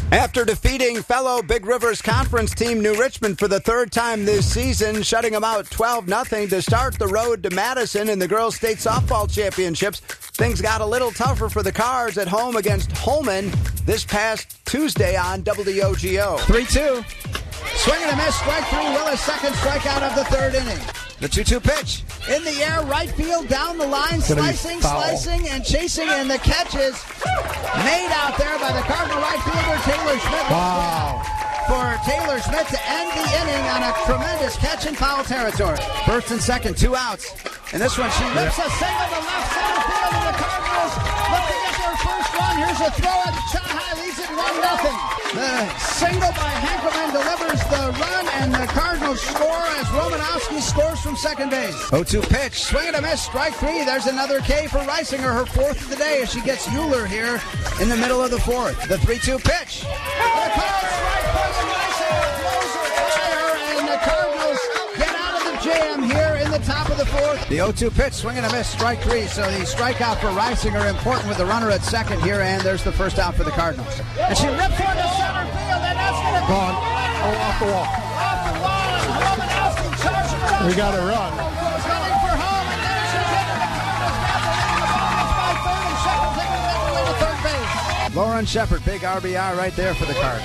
After defeating fellow Big Rivers Conference team New Richmond for the third time this season, shutting them out 12-0 to start the road to Madison in the Girls State Softball Championships, things got a little tougher for the Cards at home against Holman this past Tuesday on WOGO. 3-2. Swing and a miss, strike three. Willis, second strikeout of the third inning. The 2-2 pitch. In the air, right field, down the line, slicing, and chasing, and the catch is made out there by the Cardinal right fielder, Taylor Schmidt. Wow. For Taylor Schmidt to end the inning on a tremendous catch in foul territory. First and second, 2 outs. And this one, she rips a single to left center field, and the Cardinals looking at their first run. Here's a throw at Chahai, leads it 1-0. The single by Hankelman delivers the run, and the Cardinals score as Romanowski scores from second base. 0-2 pitch. Swing and a miss, strike three. There's another K for Reisinger, her fourth of the day, as she gets Euler here in the middle of the fourth. The 3-2 pitch. The Cardinals strike first, and Reisinger blows her by her, and the Cardinals get out of the jam here in the top of the fourth. The 0-2 pitch, swing and a miss, strike three. So the strikeout for Reisinger important with the runner at second here, and there's the first out for the Cardinals. And she rips one to center field, and that's going to go off the wall. Off the wall, and Romanowski charging around. We got to run. Running for home, and then she's hit, and the Cardinals got the lead. The ball is by third, and Shepard taking it away to third base. Lauren Shepard, big RBI right there for the Cards.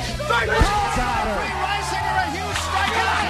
Reisinger, a huge strikeout.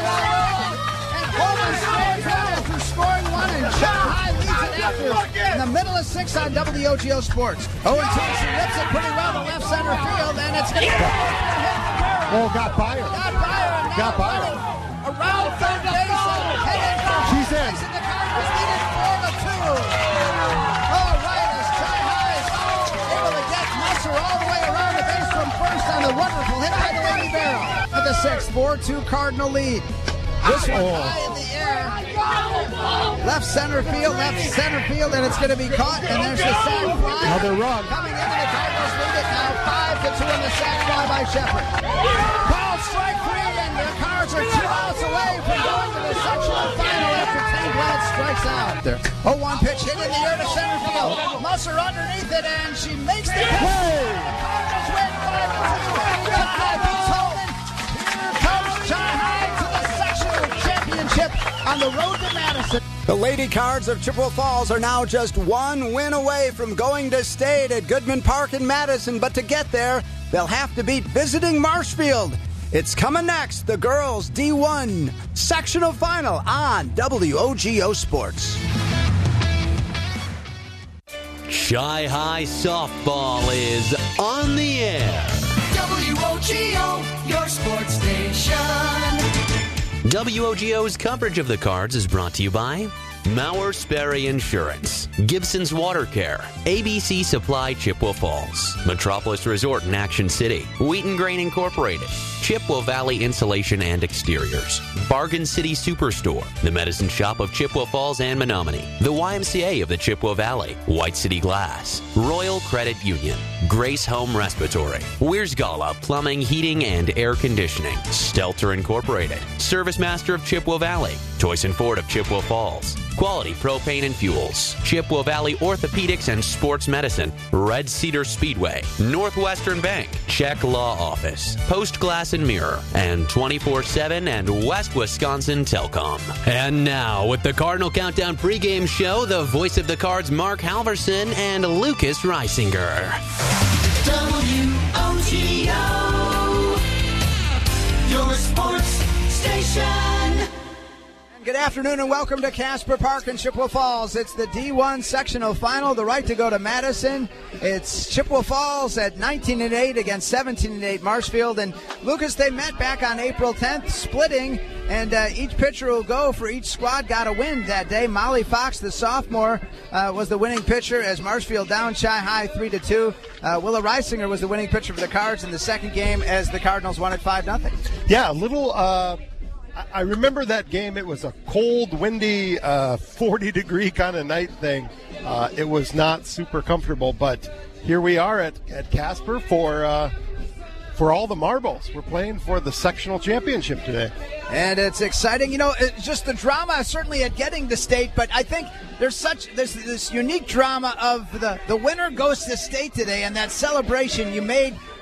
And Holman scores one after scoring one, and Chahai leads it after in the middle of 6 on WOGO Sports. 0-2, she rips it pretty well to left center field, and it's going to Oh, got by her. Got by her. Around third base and heading for She's in. The Cardinals lead it 4-2. All right, as Chahai is able to get Musser all the way around the base from first on the wonderful hit by the Lady Barrel. At the sixth, 4-2 Cardinal lead. This one high in the air. Left center field, and it's going to be caught, and there's the sac fly. Another run. Coming into the Cardinals lead it now 5-2 on the sac fly by Shepard. Called strike three, and the Cards are 2 outs away from going to the sectional final after Tank Blanche strikes out. There. 0-1 pitch hit in the air to center field. Musser underneath it, and she makes the catch. The Cardinals win 5-2. Chahai beats Holman. Here comes Chahai to the sectional championship on the road to Madison. The Lady Cards of Chippewa Falls are now just 1 win away from going to state at Goodman Park in Madison, but to get there, they'll have to beat visiting Marshfield. It's coming next, the girls D1 sectional final on WOGO Sports. Chi-Hi Softball is on the air. WOGO, your sports station. WOGO's coverage of the Cards is brought to you by Mauer Sperry Insurance, Gibson's Water Care, ABC Supply Chippewa Falls, Metropolis Resort in Action City, Wheaton Grain Incorporated, Chippewa Valley Insulation and Exteriors, Bargain City Superstore, the Medicine Shop of Chippewa Falls and Menominee, the YMCA of the Chippewa Valley, White City Glass, Royal Credit Union, Grace Home Respiratory, Weersgala Plumbing, Heating, and Air Conditioning, Stelter Incorporated, Service Master of Chippewa Valley, Toyson Ford of Chippewa Falls, Quality Propane and Fuels, Chippewa Valley Orthopedics and Sports Medicine, Red Cedar Speedway, Northwestern Bank, Czech Law Office, Post Glass and Mirror, and 24/7 and West Wisconsin Telcom. And now, with the Cardinal Countdown pregame show, the voice of the Cards, Mark Halverson and Lucas Reisinger. WOGO, your sports station. Good afternoon and welcome to Casper Park in Chippewa Falls. It's the D1 sectional final, the right to go to Madison. It's Chippewa Falls at 19-8 against 17-8 Marshfield. And Lucas, they met back on April 10th, splitting, and each pitcher will go for each squad. Got a win that day. Molly Fox, the sophomore, was the winning pitcher as Marshfield down Chi-Hi 3-2. Willa Reisinger was the winning pitcher for the Cards in the second game as the Cardinals won at 5-0. Yeah, a little. I remember that game. It was a cold, windy, 40-degree kind of night thing. It was not super comfortable, but here we are at Casper for all the marbles. We're playing for the sectional championship today. And it's exciting. You know, it's just the drama certainly at getting to state, but I think there's this unique drama of the winner goes to state today, and that celebration. You made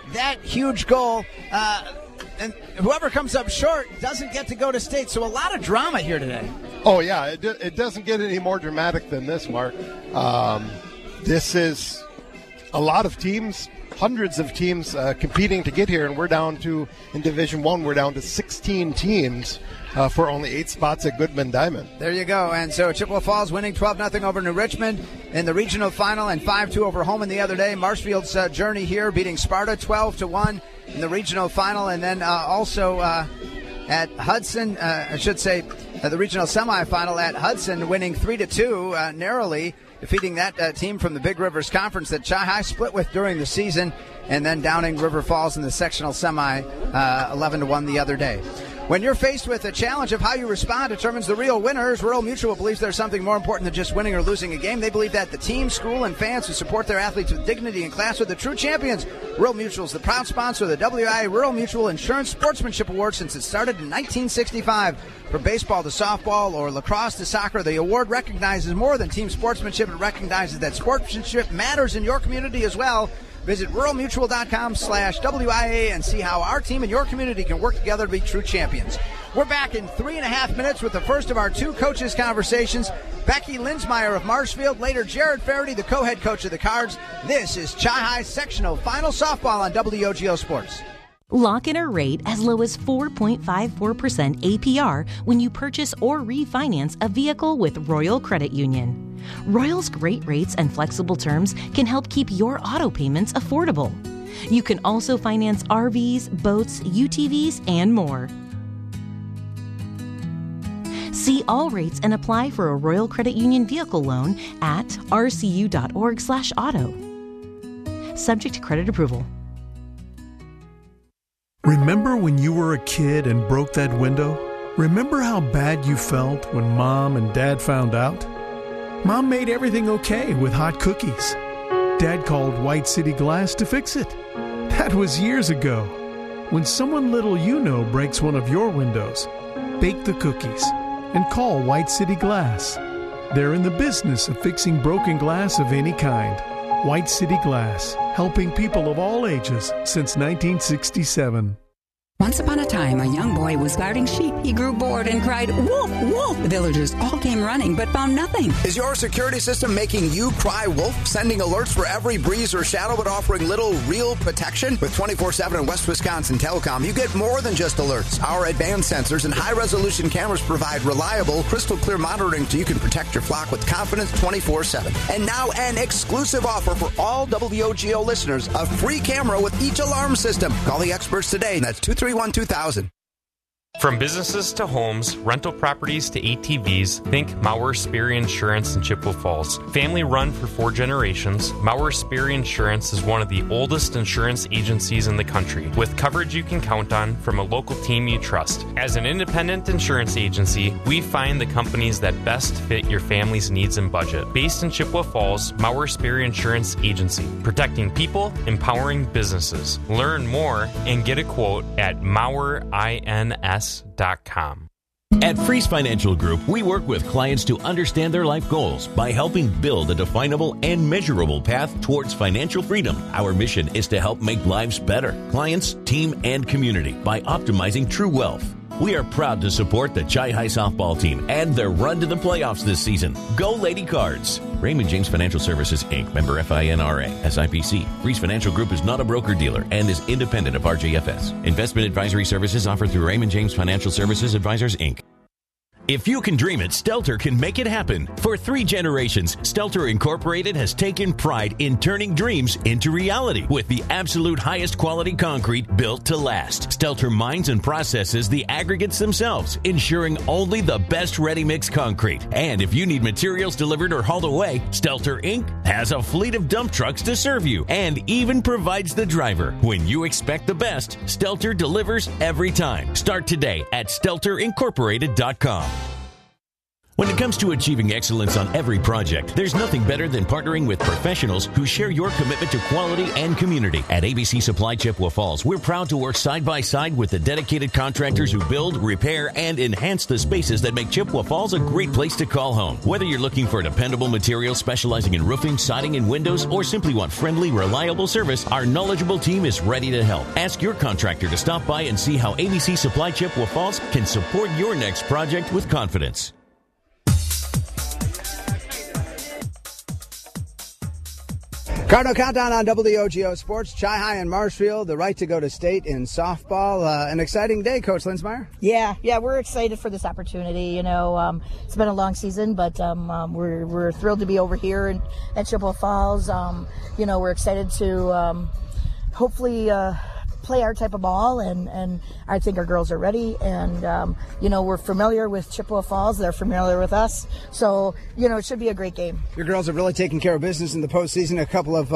that huge goal. And whoever comes up short doesn't get to go to state. So a lot of drama here today. Oh, yeah. It doesn't get any more dramatic than this, Mark. This is a lot of teams, hundreds of teams competing to get here, and we're down to, in Division I, we're down to 16 teams for only 8 spots at Goodman Diamond. There you go. And so Chippewa Falls winning 12-0 over New Richmond in the regional final and 5-2 over Holman the other day. Marshfield's journey here, beating Sparta 12-1 in the regional final, and then also at Hudson, the regional semifinal at Hudson, winning 3-2 narrowly, defeating that team from the Big Rivers Conference that Chi-Hi split with during the season, and then downing River Falls in the sectional semi 11-1 the other day. When you're faced with a challenge of how you respond determines the real winners, Rural Mutual believes there's something more important than just winning or losing a game. They believe that the team, school, and fans who support their athletes with dignity and class are the true champions. Rural Mutual is the proud sponsor of the WIA Rural Mutual Insurance Sportsmanship Award since it started in 1965. From baseball to softball or lacrosse to soccer, the award recognizes more than team sportsmanship. It recognizes that sportsmanship matters in your community as well. Visit ruralmutual.com/WIA and see how our team and your community can work together to be true champions. We're back in 3.5 minutes with the first of our 2 coaches' conversations. Becky Linsmeyer of Marshfield, later Jared Faraday, the co-head coach of the Cards. This is Chi-Hi Sectional Final Softball on WOGO Sports. Lock in a rate as low as 4.54% APR when you purchase or refinance a vehicle with Royal Credit Union. Royal's great rates and flexible terms can help keep your auto payments affordable. You can also finance RVs, boats, UTVs, and more. See all rates and apply for a Royal Credit Union vehicle loan at rcu.org/auto. Subject to credit approval. Remember when you were a kid and broke that window? Remember how bad you felt when Mom and Dad found out? Mom made everything okay with hot cookies. Dad called White City Glass to fix it. That was years ago. When someone little you know breaks one of your windows, bake the cookies and call White City Glass. They're in the business of fixing broken glass of any kind. White City Glass, helping people of all ages since 1967. Once upon a time, a young boy was guarding sheep. He grew bored and cried, "Wolf, wolf!" The villagers all came running, but found nothing. Is your security system making you cry wolf? Sending alerts for every breeze or shadow, but offering little real protection? With 24/7 and West Wisconsin Telecom, you get more than just alerts. Our advanced sensors and high-resolution cameras provide reliable, crystal-clear monitoring so you can protect your flock with confidence 24/7. And now an exclusive offer for all WOGO listeners, a free camera with each alarm system. Call the experts today. That's 231-2000. From businesses to homes, rental properties to ATVs, think Maurer Sperry Insurance in Chippewa Falls. Family run for 4 generations, Maurer Sperry Insurance is one of the oldest insurance agencies in the country, with coverage you can count on from a local team you trust. As an independent insurance agency, we find the companies that best fit your family's needs and budget. Based in Chippewa Falls, Maurer Sperry Insurance Agency, protecting people, empowering businesses. Learn more and get a quote at MauerINS.com. At Freeze Financial Group, we work with clients to understand their life goals by helping build a definable and measurable path towards financial freedom. Our mission is to help make lives better, clients, team, and community by optimizing true wealth. We are proud to support the Chi-Hi softball team and their run to the playoffs this season. Go Lady Cards! Raymond James Financial Services, Inc., member FINRA, SIPC. Freeze Financial Group is not a broker-dealer and is independent of RJFS. Investment advisory services offered through Raymond James Financial Services Advisors, Inc. If you can dream it, Stelter can make it happen. For 3 generations, Stelter Incorporated has taken pride in turning dreams into reality with the absolute highest quality concrete built to last. Stelter mines and processes the aggregates themselves, ensuring only the best ready-mix concrete. And if you need materials delivered or hauled away, Stelter Inc. has a fleet of dump trucks to serve you and even provides the driver. When you expect the best, Stelter delivers every time. Start today at StelterIncorporated.com. When it comes to achieving excellence on every project, there's nothing better than partnering with professionals who share your commitment to quality and community. At ABC Supply Chippewa Falls, we're proud to work side by side with the dedicated contractors who build, repair, and enhance the spaces that make Chippewa Falls a great place to call home. Whether you're looking for dependable materials specializing in roofing, siding, and windows, or simply want friendly, reliable service, our knowledgeable team is ready to help. Ask your contractor to stop by and see how ABC Supply Chippewa Falls can support your next project with confidence. Cardinal Countdown on WOGO Sports. Chi-High in Marshfield, the right to go to state in softball. An exciting day, Coach Linsmeyer. Yeah, we're excited for this opportunity. You know, it's been a long season, but we're thrilled to be over here at Chippewa Falls. You know, we're excited to hopefully play our type of ball, and I think our girls are ready, and you know, we're familiar with Chippewa Falls, they're familiar with us, so you know, it should be a great game. Your girls have really taken care of business in the postseason, a couple of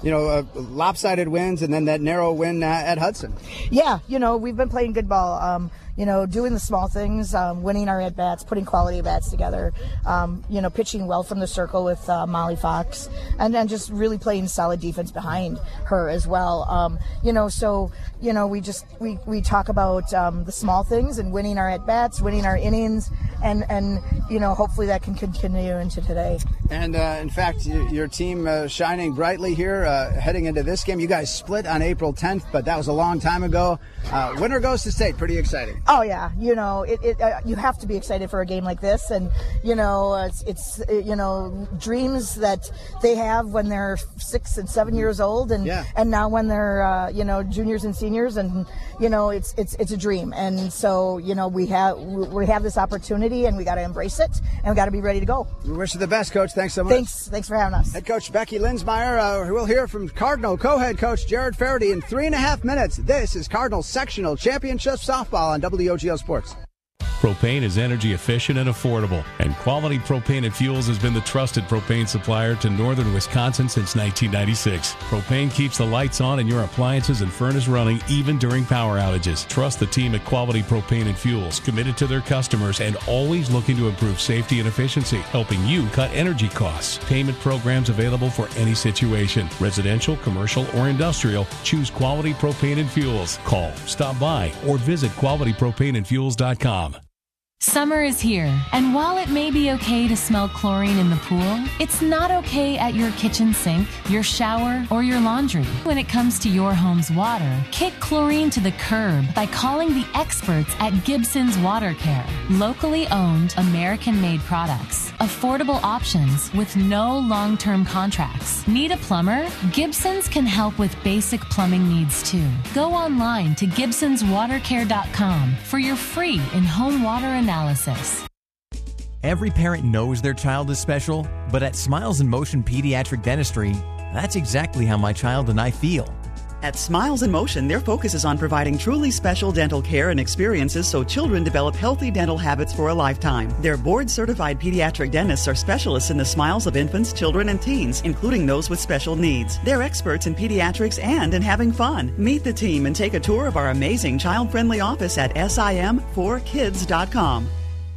lopsided wins, and then that narrow win at Hudson. Yeah, you know, we've been playing good ball, you know, doing the small things, winning our at-bats, putting quality at-bats together, you know, pitching well from the circle with Molly Fox, and then just really playing solid defense behind her as well. You know, so, you know, we talk about the small things and winning our at-bats, winning our innings, and you know, hopefully that can continue into today. And in fact, your team shining brightly here heading into this game. You guys split on April 10th, but that was a long time ago. Winner goes to state. Pretty exciting. Oh yeah, you know, you have to be excited for a game like this, and you know, it's you know, dreams that they have when they're 6 and 7 years old, and now when they're you know, juniors and seniors, and you know, it's a dream, and so you know, we have this opportunity, and we got to embrace it, and we got to be ready to go. We wish you the best, Coach. Thanks so much. Thanks for having us. Head Coach Becky Linsmeyer. We'll hear from Cardinal co-head coach Jared Faraday in 3.5 minutes. This is Cardinal Sectional Championship Softball on WOGO Sports. Propane is energy efficient and affordable, and Quality Propane and Fuels has been the trusted propane supplier to northern Wisconsin since 1996. Propane keeps the lights on and your appliances and furnace running even during power outages. Trust the team at Quality Propane and Fuels, committed to their customers and always looking to improve safety and efficiency, helping you cut energy costs. Payment programs available for any situation. Residential, commercial, or industrial, choose Quality Propane and Fuels. Call, stop by, or visit qualitypropaneandfuels.com. Summer is here, and while it may be okay to smell chlorine in the pool, it's not okay at your kitchen sink, your shower, or your laundry. When it comes to your home's water, kick chlorine to the curb by calling the experts at Gibson's Water Care. Locally owned, American-made products. Affordable options with no long-term contracts. Need a plumber? Gibson's can help with basic plumbing needs too. Go online to gibsonswatercare.com for your free in-home water analysis. Every parent knows their child is special, but at Smiles in Motion Pediatric Dentistry, that's exactly how my child and I feel. At Smiles in Motion, their focus is on providing truly special dental care and experiences so children develop healthy dental habits for a lifetime. Their board-certified pediatric dentists are specialists in the smiles of infants, children, and teens, including those with special needs. They're experts in pediatrics and in having fun. Meet the team and take a tour of our amazing child-friendly office at sim4kids.com.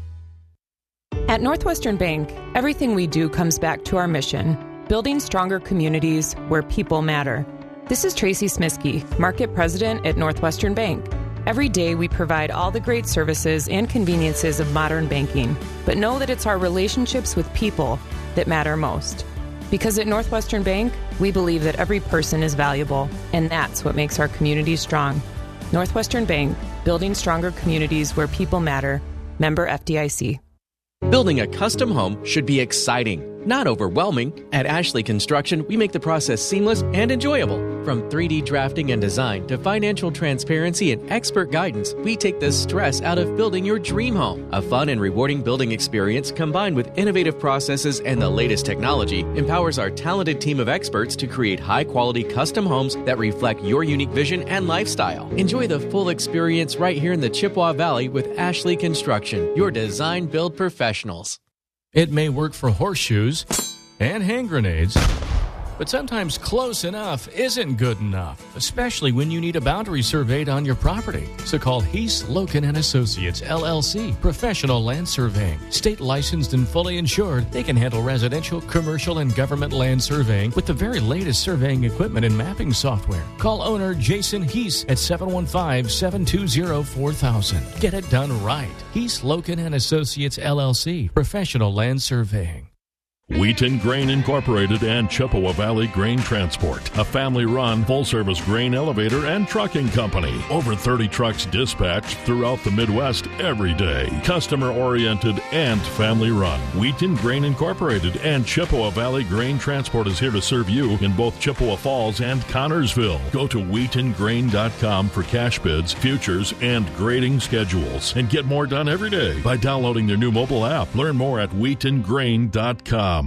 At Northwestern Bank, everything we do comes back to our mission, building stronger communities where people matter. This is Tracy Smiskey, Market President at Northwestern Bank. Every day we provide all the great services and conveniences of modern banking, but know that it's our relationships with people that matter most. Because at Northwestern Bank, we believe that every person is valuable, and that's what makes our communities strong. Northwestern Bank, building stronger communities where people matter. Member FDIC. Building a custom home should be exciting, not overwhelming. At Ashley Construction, we make the process seamless and enjoyable. From 3D drafting and design to financial transparency and expert guidance, we take the stress out of building your dream home. A fun and rewarding building experience combined with innovative processes and the latest technology empowers our talented team of experts to create high-quality custom homes that reflect your unique vision and lifestyle. Enjoy the full experience right here in the Chippewa Valley with Ashley Construction, your design build professionals. It may work for horseshoes and hand grenades, But sometimes close enough isn't good enough, especially when you need a boundary surveyed on your property. So call Heath, Loken & Associates, LLC, Professional Land Surveying. State licensed and fully insured, they can handle residential, commercial, and government land surveying with the very latest surveying equipment and mapping software. Call owner Jason Heath at 715-720-4000. Get it done right. Heath, Loken & Associates, LLC, Professional Land Surveying. Wheaton Grain Incorporated and Chippewa Valley Grain Transport, a family-run, full-service grain elevator and trucking company. Over 30 trucks dispatched throughout the Midwest every day. Customer-oriented and family-run. Wheaton Grain Incorporated and Chippewa Valley Grain Transport is here to serve you in both Chippewa Falls and Connorsville. Go to wheatongrain.com for cash bids, futures, and grading schedules. And get more done every day by downloading their new mobile app. Learn more at wheatongrain.com.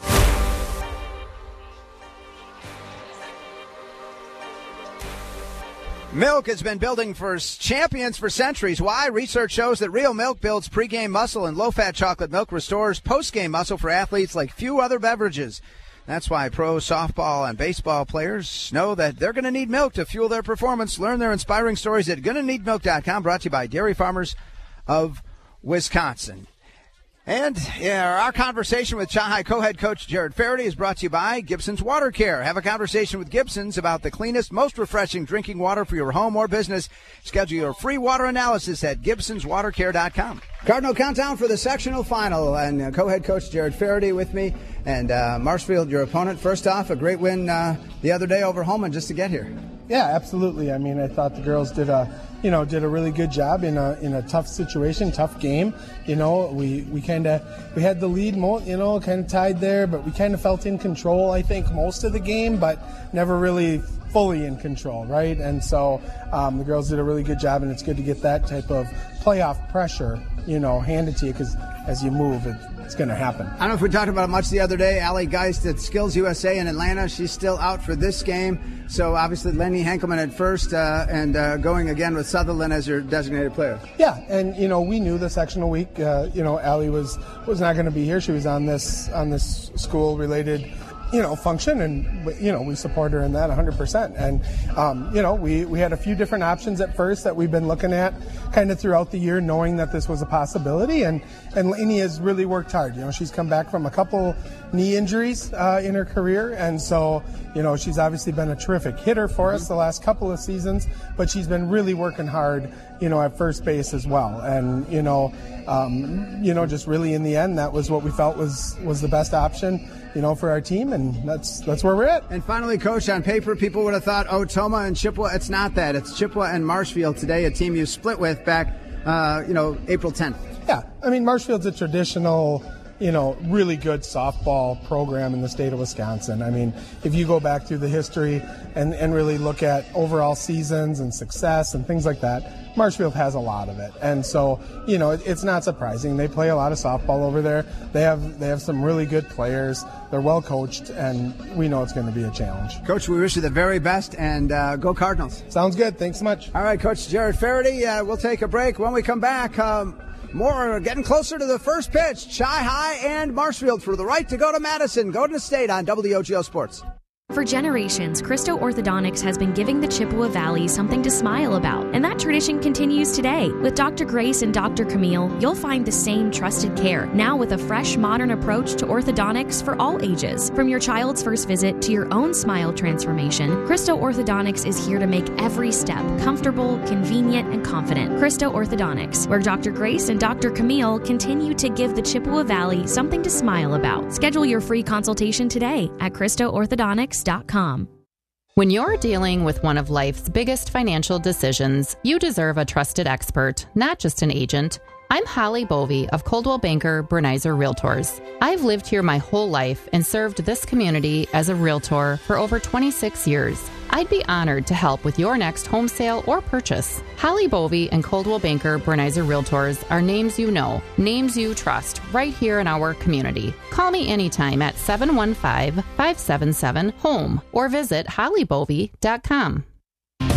Milk has been building for champions for centuries. Why? Research shows that real milk builds pregame muscle, and low-fat chocolate milk restores postgame muscle for athletes like few other beverages. That's why pro softball and baseball players know that they're going to need milk to fuel their performance. Learn their inspiring stories at GonnaNeedMilk.com, brought to you by Dairy Farmers of Wisconsin. And our conversation with Chi-Hi co-head coach Jared Faraday is brought to you by Gibson's Water Care. Have a conversation with Gibson's about the cleanest, most refreshing drinking water for your home or business. Schedule your free water analysis at GibsonsWaterCare.com. Cardinal countdown for the sectional final, and co-head coach Jared Faraday with me. And Marshfield, your opponent. First off, a great win the other day over Holman just to get here. Yeah, absolutely. I mean, I thought the girls did a really good job in a tough situation, tough game. We had the lead, kind of tied there, but we kind of felt in control, I think, most of the game, but never really fully in control, right? And so the girls did a really good job, and it's good to get that type of playoff pressure, handed to you, because as you move, it's going to happen. I don't know if we talked about it much the other day. Allie Geist at Skills USA in Atlanta. She's still out for this game. So obviously Lenny Henkelman at first and going again with Sutherland as your designated player. Yeah, and we knew the sectional week. Allie was not going to be here. She was on this school related function, and we support her in that 100%. And we had a few different options at first that we've been looking at kind of throughout the year, knowing that this was a possibility. And Lainey has really worked hard. She's come back from a couple knee injuries in her career, and so she's obviously been a terrific hitter for us the last couple of seasons, but she's been really working hard at first base as well. And just really in the end, that was what we felt was the best option for our team, and that's where we're at. And finally, Coach, on paper, people would have thought, Toma and Chippewa. It's not that. It's Chippewa and Marshfield today, a team you split with back, April 10th. Yeah, I mean, Marshfield's a traditional, really good softball program in the state of Wisconsin. I mean, if you go back through the history and really look at overall seasons and success and things like that, Marshfield has a lot of it. And so, it's not surprising. They play a lot of softball over there. They have some really good players. They're well coached, and we know it's going to be a challenge. Coach, we wish you the very best, and go Cardinals. Sounds good. Thanks so much. All right, Coach Jared Faraday, we'll take a break. When we come back, more getting closer to the first pitch. Chi-Hi and Marshfield for the right to go to Madison. Golden State on WOGO Sports. For generations, Christo Orthodontics has been giving the Chippewa Valley something to smile about, and that tradition continues today. With Dr. Grace and Dr. Camille, you'll find the same trusted care, now with a fresh, modern approach to orthodontics for all ages. From your child's first visit to your own smile transformation, Christo Orthodontics is here to make every step comfortable, convenient, and confident. Christo Orthodontics, where Dr. Grace and Dr. Camille continue to give the Chippewa Valley something to smile about. Schedule your free consultation today at ChristoOrthodontics.com. When you're dealing with one of life's biggest financial decisions, you deserve a trusted expert, not just an agent. I'm Holly Bovey of Coldwell Banker Bernizer Realtors. I've lived here my whole life and served this community as a realtor for over 26 years. I'd be honored to help with your next home sale or purchase. Holly Bovey and Coldwell Banker Bernizer Realtors are names you know, names you trust, right here in our community. Call me anytime at 715-577-HOME or visit hollybovey.com.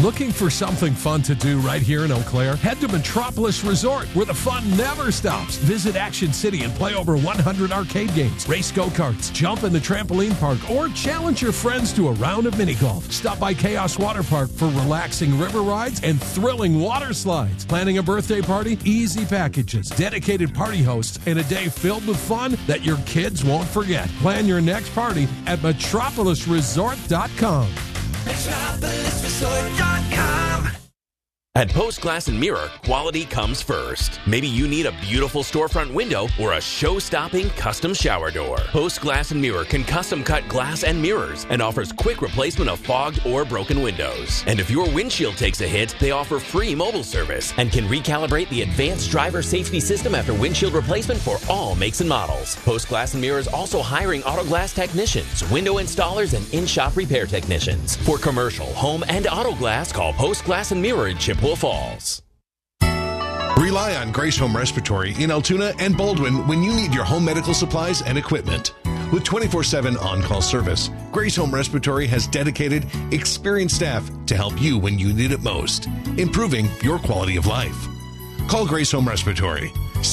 Looking for something fun to do right here in Eau Claire? Head to Metropolis Resort, where the fun never stops. Visit Action City and play over 100 arcade games, race go-karts, jump in the trampoline park, or challenge your friends to a round of mini golf. Stop by Chaos Water Park for relaxing river rides and thrilling water slides. Planning a birthday party? Easy packages, dedicated party hosts, and a day filled with fun that your kids won't forget. Plan your next party at metropolisresort.com. MetropolisResort.com. At Post Glass and Mirror, quality comes first. Maybe you need a beautiful storefront window or a show-stopping custom shower door. Post Glass and Mirror can custom cut glass and mirrors and offers quick replacement of fogged or broken windows. And if your windshield takes a hit, they offer free mobile service and can recalibrate the advanced driver safety system after windshield replacement for all makes and models. Post Glass and Mirror is also hiring auto glass technicians, window installers, and in-shop repair technicians. For commercial, home, and auto glass, call Post Glass and Mirror in Chippewa Falls. Rely on Grace Home Respiratory in Altoona and Baldwin when you need your home medical supplies and equipment. With 24/7 on-call service, Grace Home Respiratory has dedicated, experienced staff to help you when you need it most, improving your quality of life. Call Grace Home Respiratory,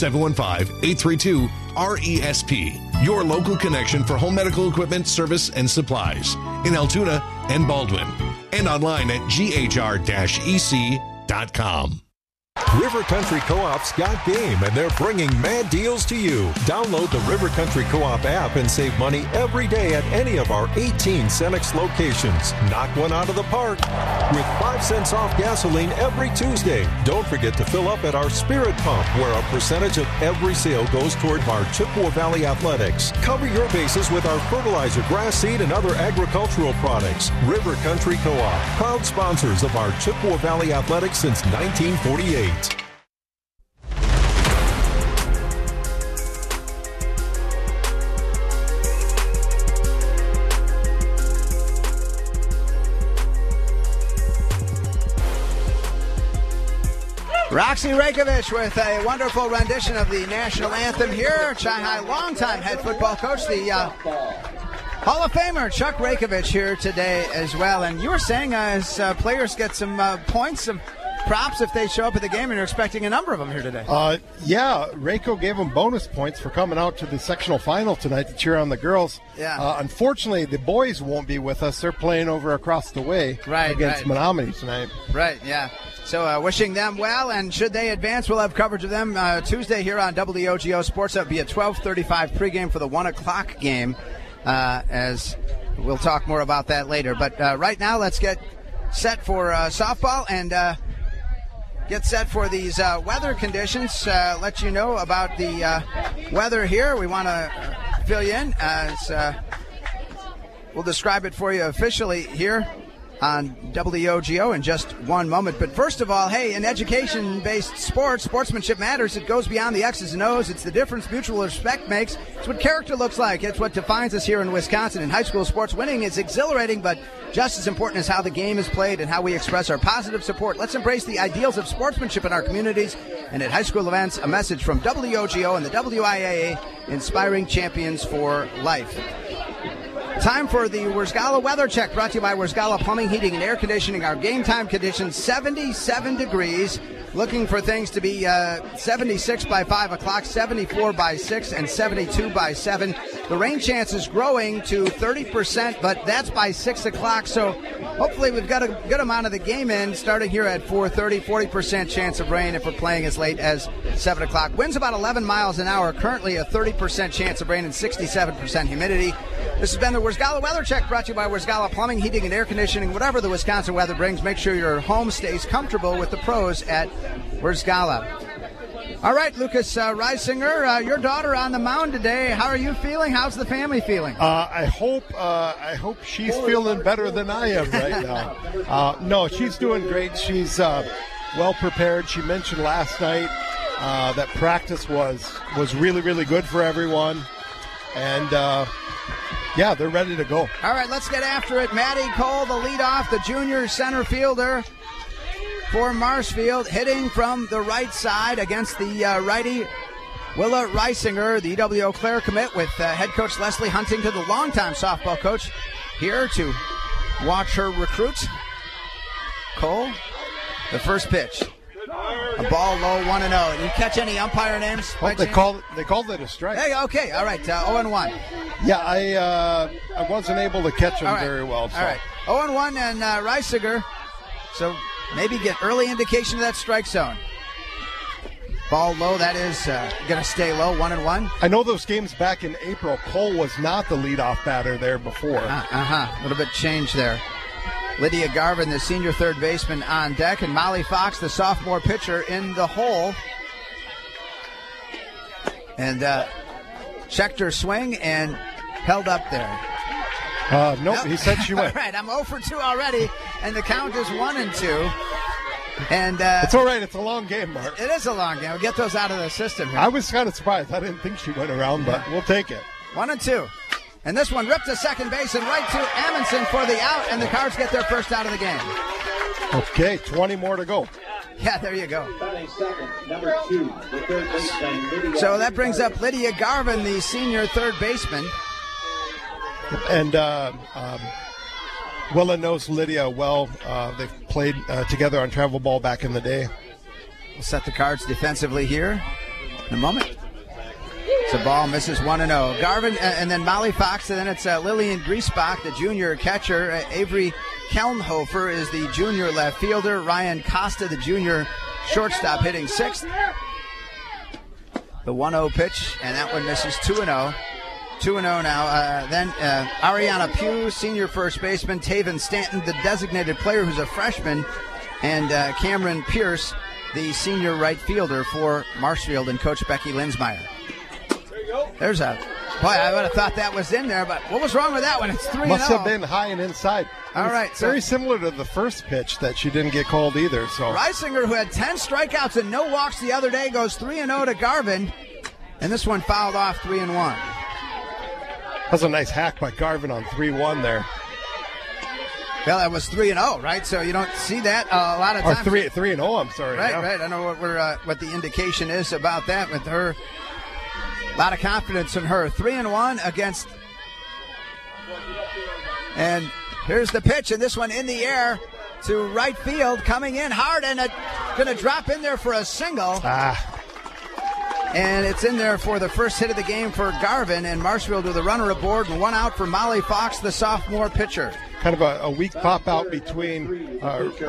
715-832-RESP, your local connection for home medical equipment, service, and supplies in Altoona and Baldwin, and online at ghr-ec.com. River Country Co-op's got game, and they're bringing mad deals to you. Download the River Country Co-op app and save money every day at any of our 18 Cenex locations. Knock one out of the park with 5 cents off gasoline every Tuesday. Don't forget to fill up at our Spirit Pump, where a percentage of every sale goes toward our Chippewa Valley athletics. Cover your bases with our fertilizer, grass seed, and other agricultural products. River Country Co-op, proud sponsors of our Chippewa Valley athletics since 1948. Roxy Raykovich with a wonderful rendition of the national anthem here. Chi-High longtime head football coach, the Hall of Famer Chuck Raykovich here today as well. And you were saying as players get some points, some props if they show up at the game, and you're expecting a number of them here today. Yeah, Rayco gave them bonus points for coming out to the sectional final tonight to cheer on the girls. Yeah. Unfortunately, the boys won't be with us. They're playing over across the way against Menominee tonight. Right, yeah. So wishing them well, and should they advance, we'll have coverage of them Tuesday here on WOGO Sports. That'll be a 12:35 pregame for the 1 o'clock game, as we'll talk more about that later. But right now, let's get set for softball and get set for these weather conditions. Let you know about the weather here. We want to fill you in as we'll describe it for you officially here on WOGO in just one moment. But first of all, hey, in education-based sports, sportsmanship matters. It goes beyond the X's and O's. It's the difference mutual respect makes. It's what character looks like. It's what defines us here in Wisconsin. In high school sports, winning is exhilarating, but just as important is how the game is played and how we express our positive support. Let's embrace the ideals of sportsmanship in our communities. And at high school events, a message from WOGO and the WIAA, inspiring champions for life. Time for the Wersgala weather check, brought to you by Wersgala Plumbing, Heating, and Air Conditioning. Our game time conditions, 77 degrees. Looking for things to be 76 by 5 o'clock, 74 by 6, and 72 by 7. The rain chance is growing to 30%, but that's by 6 o'clock. So hopefully we've got a good amount of the game in, starting here at 4:30. 40% chance of rain if we're playing as late as 7 o'clock. Winds about 11 miles an hour. Currently a 30% chance of rain and 67% humidity. This has been the Wersgala Weather Check, brought to you by Wersgala Plumbing, Heating, and Air Conditioning. Whatever the Wisconsin weather brings, make sure your home stays comfortable with the pros at Wersgala. All right, Lucas Reisinger, your daughter on the mound today. How are you feeling? How's the family feeling? I hope she's feeling better than I am right now. No, she's doing great. She's well prepared. She mentioned last night that practice was really, really good for everyone. And yeah, they're ready to go. All right, let's get after it. Maddie Cole, the leadoff, the junior center fielder for Marshfield, hitting from the right side against the righty Willa Reisinger, the EW Eau Claire commit, with head coach Leslie Huntington, the longtime softball coach, here to watch her recruits. Cole. The first pitch. A ball low, 1-0. Did you catch any umpire names? Well, they called it a strike. Hey, okay, all right, 0-1. Yeah, I wasn't able to catch him very well. So. All right, 0-1 and Reisinger. So maybe get early indication of that strike zone. Ball low, that is going to stay low, 1-1. I know those games back in April, Cole was not the leadoff batter there before. A little bit change there. Lydia Garvin, the senior third baseman, on deck, and Molly Fox, the sophomore pitcher, in the hole. And checked her swing and held up there. Nope, he said she went. All right, I'm 0 for 2 already, and the count is 1-2. And it's all right. It's a long game, Mark. It is a long game. We'll get those out of the system here. I was kind of surprised. I didn't think she went around, but we'll take it. 1-2. And this one ripped to second base and right to Amundsen for the out, and the Cards get their first out of the game. Okay, 20 more to go. Yeah, there you go. So that brings up Lydia Garvin, the senior third baseman. And Willa knows Lydia well. They've played together on travel ball back in the day. We'll set the Cards defensively here in a moment. So ball misses 1-0. Garvin and then Molly Fox, and then it's Lillian Griesbach, the junior catcher. Avery Kelnhofer is the junior left fielder. Ryan Costa, the junior shortstop, hitting sixth. The 1-0 pitch, and that one misses 2-0. 2-0 now. Then Ariana Pugh, senior first baseman. Taven Stanton, the designated player, who's a freshman. And Cameron Pierce, the senior right fielder for Marshfield, and Coach Becky Linsmeyer. There's a... Boy, I would have thought that was in there, but what was wrong with that one? It's 3-0. Must have been high and inside. All right. Very similar to the first pitch that she didn't get called either. So Reisinger, who had 10 strikeouts and no walks the other day, goes 3-0 to Garvin. And this one fouled off 3-1. That's a nice hack by Garvin on 3-1 there. Well, that was 3-0, right? So you don't see that a lot of times. Or 3-0, I'm sorry. Right, yeah. right. I know what the indication is about that with her. A lot of confidence in her. 3-1 against. And here's the pitch, and this one in the air to right field, coming in hard, and going to drop in there for a single. And it's in there for the first hit of the game for Garvin, and Marshfield with a runner aboard and one out for Molly Fox, the sophomore pitcher. Kind of a weak pop out between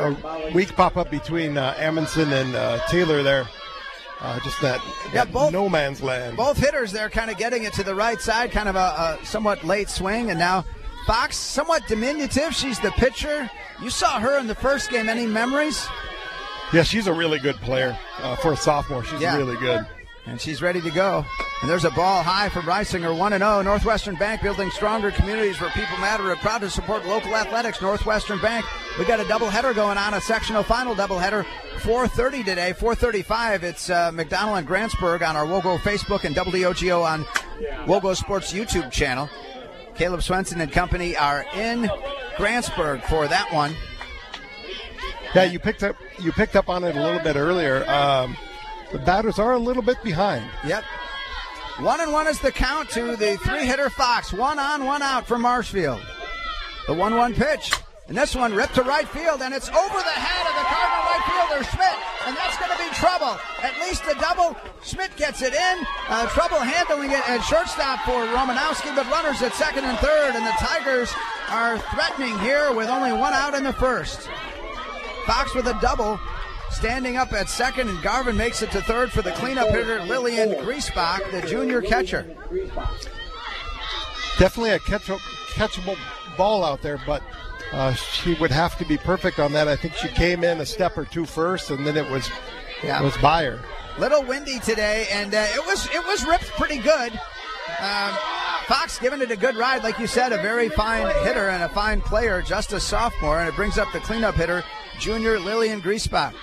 Amundsen and Taylor there. Just that no man's land. Both hitters there kind of getting it to the right side, kind of a somewhat late swing. And now Fox, somewhat diminutive. She's the pitcher. You saw her in the first game. Any memories? Yeah, she's a really good player for a sophomore. She's really good. And she's ready to go. And there's a ball high from Reisinger, 1-0. Northwestern Bank, building stronger communities where people matter. We're proud to support local athletics. Northwestern Bank. We got a doubleheader going on, a sectional final doubleheader. 4:30 today, 4:35. It's McDonald and Grantsburg on our Wogo Facebook and WDOGO on Wogo Sports YouTube channel. Caleb Swenson and company are in Grantsburg for that one. Yeah, you picked up on it a little bit earlier. The batters are a little bit behind. Yep. 1-1 is the count to the three-hitter Fox. 1 on, 1 out for Marshfield. The 1-1 pitch. And this one ripped to right field, and it's over the head of the Cardinal right fielder, Schmidt. And that's going to be trouble. At least a double. Schmidt gets it in. Trouble handling it at shortstop for Romanowski, but runners at second and third. And the Tigers are threatening here with only 1 out in the first. Fox with a double. Standing up at second, and Garvin makes it to third for the cleanup hitter, Lillian Griesbach, the junior catcher. Definitely a catchable ball out there, but she would have to be perfect on that. I think she came in a step or two first, and then it was by her. Little windy today, and it was ripped pretty good. Fox giving it a good ride, like you said, a very fine hitter and a fine player, just a sophomore, and it brings up the cleanup hitter, junior Lillian Griesbach.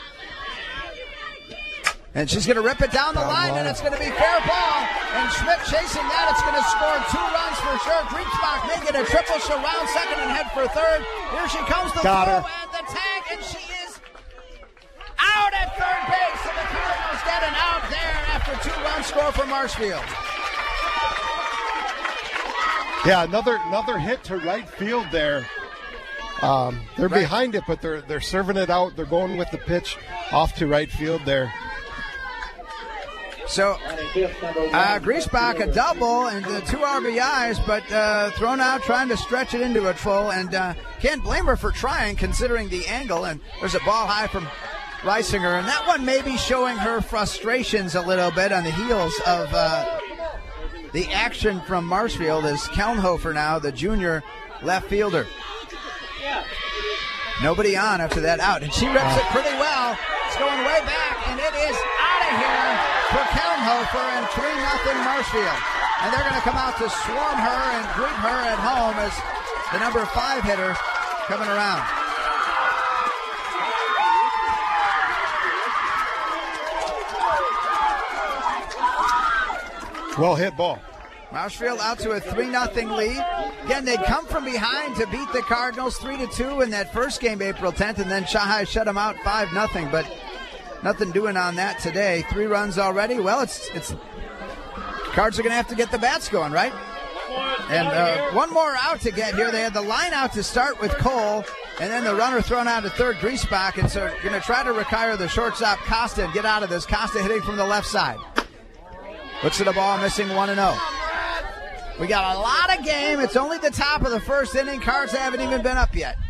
And she's going to rip it down the line, and it's going to be fair ball. And Schmidt chasing that. It's going to score 2 runs for sure. Griesbach making a triple. She'll round second and head for third. Here she comes, the throw and the tag, and she is out at third base. And the Cardinals get an out there after 2-run score for Marshfield. Yeah, another hit to right field there. They're behind it, but they're serving it out. They're going with the pitch off to right field there. So, Griesbach a double and 2 RBIs, but thrown out trying to stretch it into a full, and can't blame her for trying considering the angle. And there's a ball high from Reisinger, and that one may be showing her frustrations a little bit on the heels of the action from Marshfield as Kelnhofer now, the junior left fielder. Nobody on after that out, and she rips it pretty well. It's going way back, and it is out of here for Kelnhofer and 3-0 Marshfield. And they're going to come out to swarm her and greet her at home as the number 5 hitter coming around. Well hit ball. Marshfield out to a 3-0 lead. Again, they'd come from behind to beat the Cardinals 3-2 in that first game, April 10th, and then Shanghai shut them out 5-0. But nothing doing on that today. 3 runs already. Well, it's Cards are going to have to get the bats going, right? And one more out to get here. They had the line out to start with Cole, and then the runner thrown out to third, Griesbach, and so going to try to retire the shortstop Costa and get out of this. Costa hitting from the left side. Looks at the ball, missing 1-0. We got a lot of game. It's only the top of the first inning. Cards haven't even been up yet.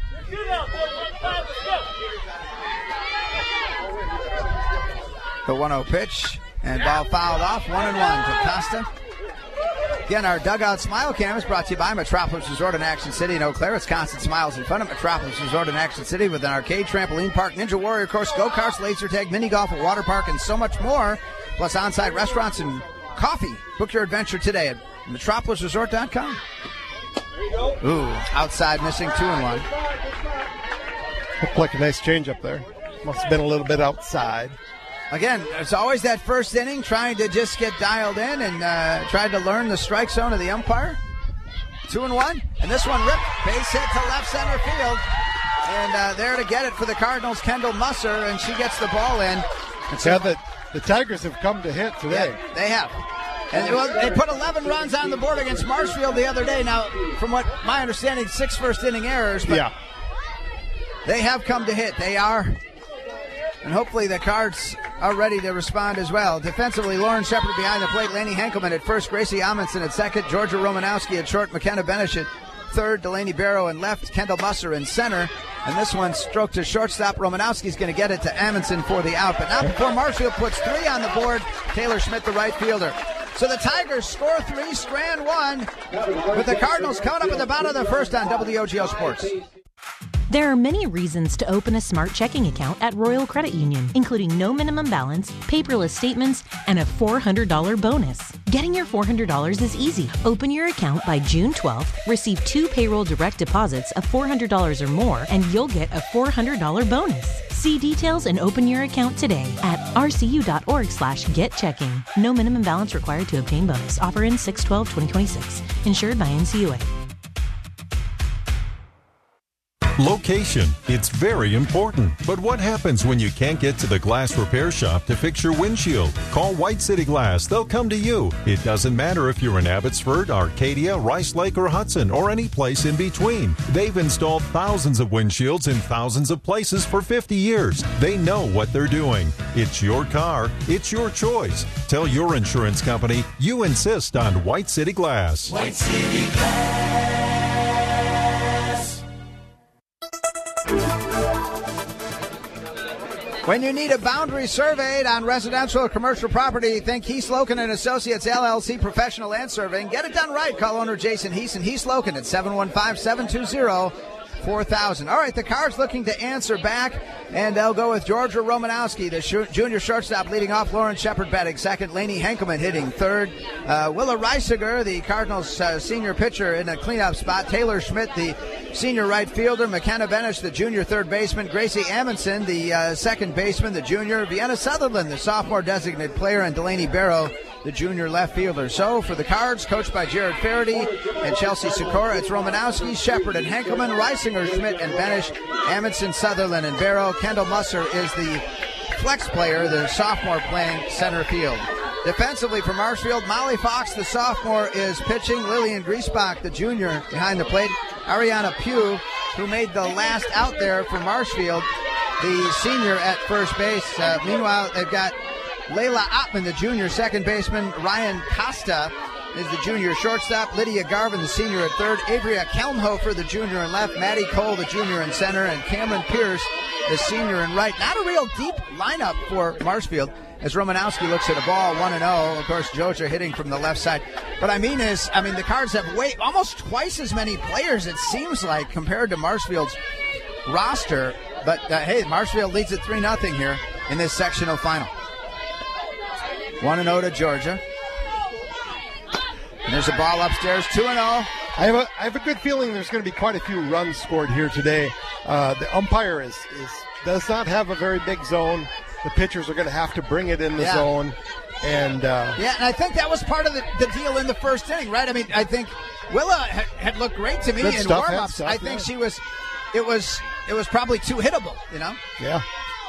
The 1-0 pitch, and ball fouled off. 1-1 to Costa. Again, our Dugout Smile Cam is brought to you by Metropolis Resort in Action City in Eau Claire. It's constant smiles and fun at Metropolis Resort in Action City with an arcade, trampoline park, Ninja Warrior course, go-karts, laser tag, mini golf, a water park, and so much more. Plus on-site restaurants and coffee. Book your adventure today at metropolisresort.com. Ooh, outside missing 2-1. Looked like a nice change up there. Must have been a little bit outside. Again, it's always that first inning trying to just get dialed in and tried to learn the strike zone of the umpire. 2-1, and this one ripped. Base hit to left center field. And there to get it for the Cardinals, Kendall Musser, and she gets the ball in. And so the Tigers have come to hit today. Yeah, they have. And they put 11 runs on the board against Marshfield the other day. Now, from what my understanding, 6 first-inning errors, but they have come to hit. They are. And hopefully the Cards are ready to respond as well. Defensively, Lauren Shepard behind the plate, Laney Henkelman at first, Gracie Amundsen at second, Georgia Romanowski at short, McKenna Benish at third, Delaney Barrow in left, Kendall Musser in center. And this one stroked to shortstop. Romanowski's going to get it to Amundsen for the out. But not before Marshfield puts 3 on the board. Taylor Schmidt, the right fielder. So the Tigers score 3, Strand 1, with the Cardinals coming up at the bottom of the first on WOGO Sports. There are many reasons to open a smart checking account at Royal Credit Union, including no minimum balance, paperless statements, and a $400 bonus. Getting your $400 is easy. Open your account by June 12th, receive 2 payroll direct deposits of $400 or more, and you'll get a $400 bonus. See details and open your account today at rcu.org/getchecking. No minimum balance required to obtain bonus. Offer ends 6/12/2026. Insured by NCUA. Location. It's very important. But what happens when you can't get to the glass repair shop to fix your windshield? Call White City Glass. They'll come to you. It doesn't matter if you're in Abbotsford, Arcadia, Rice Lake, or Hudson, or any place in between. They've installed thousands of windshields in thousands of places for 50 years. They know what they're doing. It's your car. It's your choice. Tell your insurance company you insist on White City Glass. White City Glass. When you need a boundary surveyed on residential or commercial property, think Heath Loken and Associates LLC Professional Land Surveying. Get it done right. Call owner Jason Heath and Heath Loken at 715-720-4000. All right, the Cards looking to answer back, and they'll go with Georgia Romanowski, the junior shortstop, leading off. Lauren Shepard batting second. Laney Henkelman hitting third. Willa Reisinger, the Cardinals' senior pitcher, in a cleanup spot. Taylor Schmidt, the senior right fielder. McKenna Benish, the junior third baseman. Gracie Amundsen, the second baseman, the junior. Vienna Sutherland, the sophomore designated player, and Delaney Barrow, the junior left fielder. So for the Cards, coached by Jared Faraday and Chelsea Sikora, it's Romanowski, Shepard, and Henkelman, Reisinger, Schmidt, and Benish, Amundsen, Sutherland, and Barrow. Kendall Musser is the flex player, the sophomore, playing center field. Defensively for Marshfield, Molly Fox, the sophomore, is pitching. Lillian Griesbach, the junior, behind the plate. Ariana Pugh who made the last out there for Marshfield, the senior at first base. Meanwhile, they've got Layla Ottman, the junior second baseman. Ryan Costa is the junior shortstop. Lydia Garvin, the senior at third. Averia Kelmhofer, the junior in left. Maddie Cole, the junior in center. And Cameron Pierce, the senior in right. Not a real deep lineup for Marshfield as Romanowski looks at a ball 1-0. Of course, Joja hitting from the left side. What I mean is, the Cards have almost twice as many players, it seems like, compared to Marshfield's roster. But, hey, Marshfield leads at 3-0 here in this sectional final. 1-0 to Georgia. And there's a ball upstairs, 2-0. I have a good feeling there's going to be quite a few runs scored here today. The umpire does not have a very big zone. The pitchers are going to have to bring it in the zone. And and I think that was part of the deal in the first inning, right? I think Willa had looked great to me in warm-ups. I think it was probably too hittable, Yeah.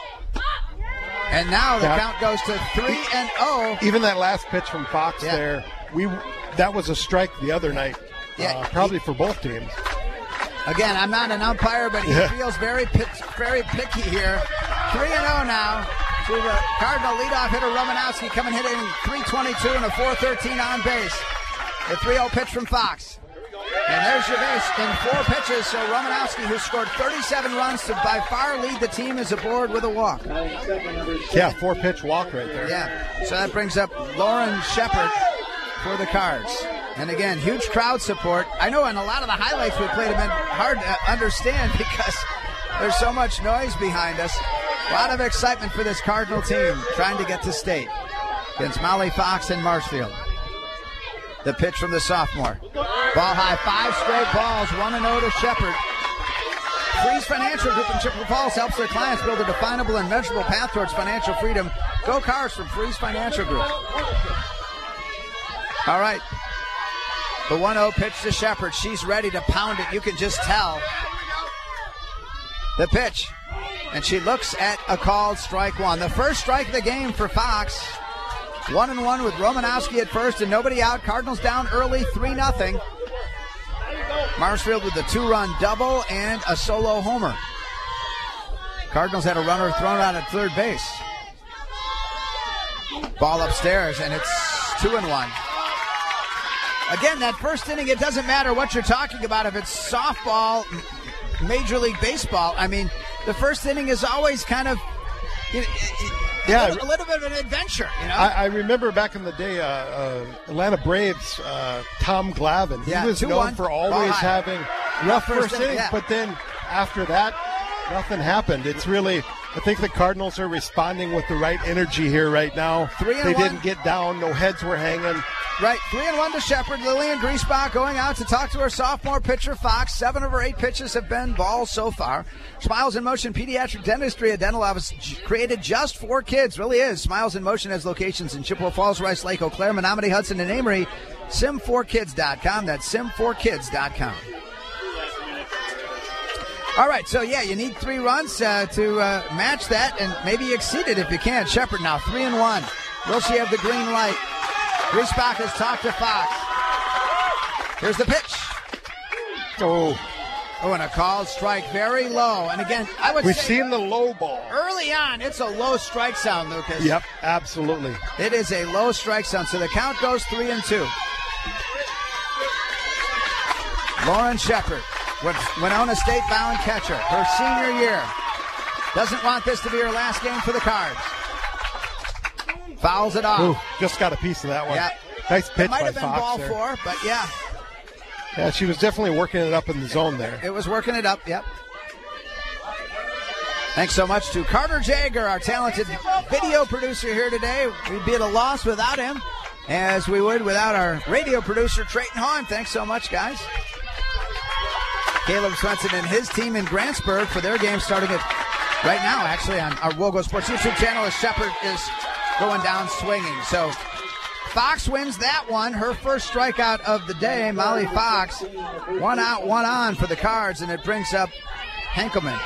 And now the count goes to 3-0. Even that last pitch from Fox there, that was a strike the other night, probably for both teams. Again, I'm not an umpire, but he feels very picky here. 3-0 now to the Cardinal leadoff hitter Romanowski, coming hitting .322 and a .413 on base. The 3-0 pitch from Fox. And there's your base in 4 pitches. So Romanowski, who scored 37 runs to by far lead the team, is aboard with a walk. Yeah, 4-pitch walk right there. Yeah, so that brings up Lauren Shepard for the Cards. And again, huge crowd support. I know in a lot of the highlights we played have been hard to understand because there's so much noise behind us. A lot of excitement for this Cardinal team trying to get to state against Molly Fox and Marshfield. The pitch from the sophomore. Ball high, 5 straight balls, 1-0 to Shepard. Freeze Financial Group in Chippewa Falls helps their clients build a definable and measurable path towards financial freedom. Go Cards from Freeze Financial Group. All right. The 1-0 pitch to Shepard. She's ready to pound it. You can just tell. The pitch. And she looks at a called strike one. The first strike of the game for Fox. 1-1 with Romanowski at first and nobody out. Cardinals down early, 3-0. Marshfield with a 2-run double and a solo homer. Cardinals had a runner thrown out at third base. Ball upstairs, and it's 2-1. Again, that first inning, it doesn't matter what you're talking about. If it's softball, Major League Baseball, the first inning is always kind of a little bit of an adventure. I remember back in the day, Atlanta Braves, Tom Glavine. He was known for always having rough first innings, but then after that, nothing happened. It's really, I think the Cardinals are responding with the right energy here right now. 3-1. They didn't get down. No heads were hanging. Right, 3-1 to Shepard. Lillian Griesbach going out to talk to her sophomore pitcher, Fox. 7 of her 8 pitches have been balls so far. Smiles in Motion Pediatric Dentistry, a dental office created just for kids. Really is. Smiles in Motion has locations in Chippewa Falls, Rice Lake, Eau Claire, Menominee, Hudson, and Amory. Sim4kids.com. That's sim4kids.com. All right, so you need 3 runs to match that and maybe exceed it if you can. Shepard now 3-1. Will she have the green light? Griesbach has talked to Fox. Here's the pitch. And a called strike, very low. And again, we've seen the low ball. Early on, it's a low strike sound, Lucas. Yep, absolutely. It is a low strike sound. So the count goes 3-2. Lauren Shepard, Winona State-bound catcher, her senior year. Doesn't want this to be her last game for the Cards. Fouls it off. Ooh, just got a piece of that one. Yeah. Nice pitch by Fox. It might have been ball there. 4, but yeah. Yeah, she was definitely working it up in the zone there. It was working it up, yep. Thanks so much to Carter Jagger, our talented video producer here today. We'd be at a loss without him, as we would without our radio producer, Trayton Hawn. Thanks so much, guys. Caleb Swenson and his team in Grantsburg for their game starting at right now, actually, on our Wogo Sports YouTube channel as Shepard is going down swinging. So Fox wins that one. Her first strikeout of the day, Molly Fox. 1 out, 1 on for the Cards, and it brings up Henkelman.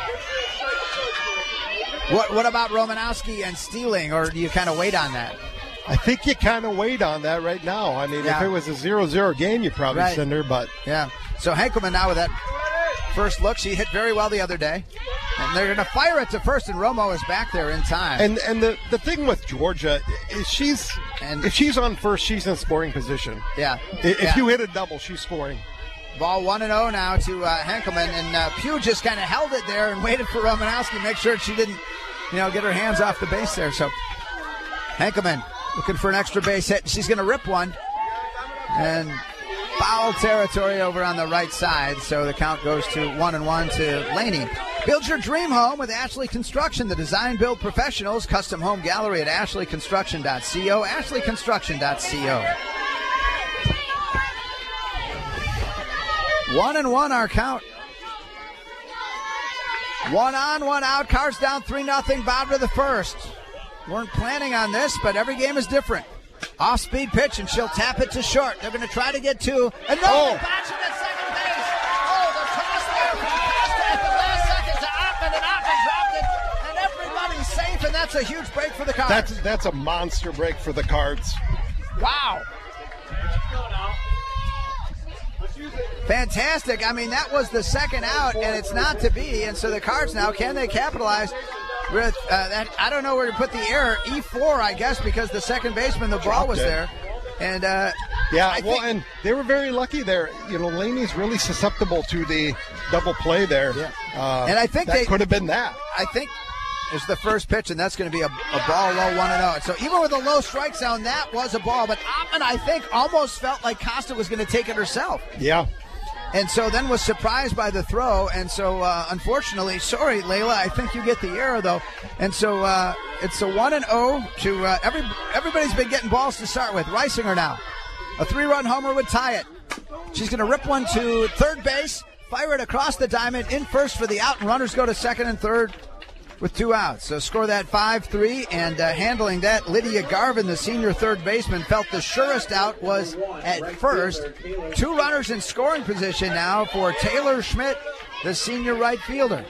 What about Romanowski and stealing, or do you kind of wait on that? I think you kind of wait on that right now. If it was a 0-0 game, you'd probably send her, but... Yeah. So Henkelman now with that first look. She hit very well the other day. And they're going to fire it to first, and Romo is back there in time. And the thing with Georgia is if she's on first, she's in scoring position. Yeah. If you hit a double, she's scoring. Ball 1-0 now to Henkelman, and Pugh just kind of held it there and waited for Romanowski to make sure she didn't, get her hands off the base there. So Henkelman looking for an extra base hit. She's going to rip one, and foul territory over on the right side. So the count goes to 1-1 to Laney. Build your dream home with Ashley Construction, the design build professionals. Custom home gallery at ashleyconstruction.co. ashleyconstruction.co. 1-1 our count. 1 on, 1 out. Cards down 3-0. Bottom of the first. Weren't planning on this, but every game is different. Off-speed pitch, and she'll tap it to short. They're going to try to get two. And no, they botch it at second base. Oh, the toss there from Costa at the last second to Ottman, and Ottman dropped it. And everybody's safe, and that's a huge break for the Cards. That's a monster break for the Cards. Wow. Fantastic. I mean, that was the second out, and it's not to be. And so the Cards now, can they capitalize with that? I don't know where to put the error. E4, I guess, because the second baseman, the ball was there. And and they were very lucky there. Laney's really susceptible to the double play there. Yeah. And I think that could have been that. I think it's the first pitch, and that's going to be a ball low 1-0. So even with a low strike zone, that was a ball. But Ottman, I think, almost felt like Costa was going to take it herself. Yeah. And so then was surprised by the throw. And so, unfortunately, sorry, Layla, I think you get the error, though. And so it's a 1-0 to everybody's been getting balls to start with. Reisinger now. A 3-run homer would tie it. She's going to rip one to third base, fire it across the diamond, in first for the out, and runners go to second and third with 2 outs. So score that 5-3, and handling that, Lydia Garvin, the senior third baseman, felt the surest out was at first. 2 runners in scoring position now for Taylor Schmidt, the senior right fielder.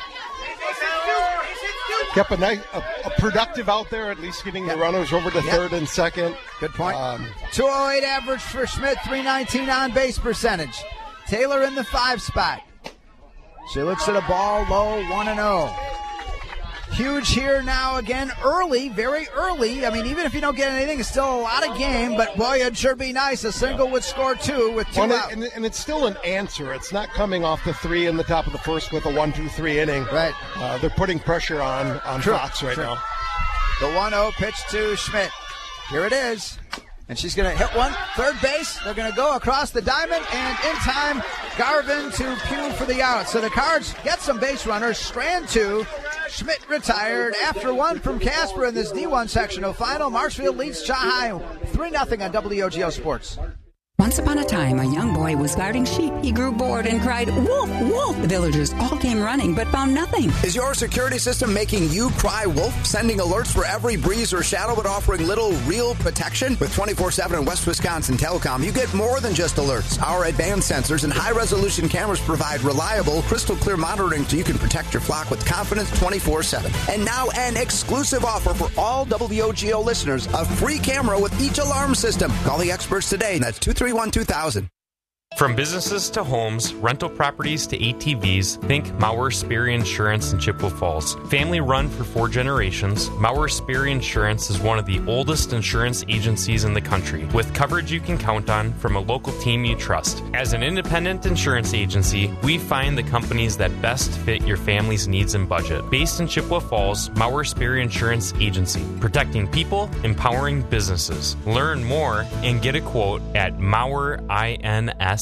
Kept a productive out there, at least getting the runners over to third and second. Good point. 208 average for Schmidt, 319 on base percentage. Taylor in the 5 spot. She looks at a ball low, 1-0. Huge here now again, early, very early. I mean, even if you don't get anything, it's still a lot of game, but boy, it'd sure be nice. A single would score 2 with 2 out. And it's still an answer. It's not coming off the 3 in the top of the first with a 1-2-3 inning. Right. They're putting pressure on Fox right now. The 1-0 pitch to Schmidt. Here it is. And she's going to hit one, third base. They're going to go across the diamond, and in time, Garvin to Pugh for the out. So the Cards get some base runners. Strand 2. Schmidt retired after 1 from Casper in this D1 sectional final. Marshfield leads Chahai 3-0 on WOGO Sports. Once upon a time, a young boy was guarding sheep. He grew bored and cried, "Wolf, wolf!" The villagers all came running, but found nothing. Is your security system making you cry wolf? Sending alerts for every breeze or shadow, but offering little real protection? With 24/7 and West Wisconsin Telecom, you get more than just alerts. Our advanced sensors and high-resolution cameras provide reliable, crystal-clear monitoring so you can protect your flock with confidence 24/7. And now an exclusive offer for all WOGO listeners, a free camera with each alarm system. Call the experts today. That's 231-2000. From businesses to homes, rental properties to ATVs, think Mauer Sperry Insurance in Chippewa Falls. Family run for 4 generations, Mauer Sperry Insurance is one of the oldest insurance agencies in the country, with coverage you can count on from a local team you trust. As an independent insurance agency, we find the companies that best fit your family's needs and budget. Based in Chippewa Falls, Mauer Sperry Insurance Agency, protecting people, empowering businesses. Learn more and get a quote at MauerINS.com.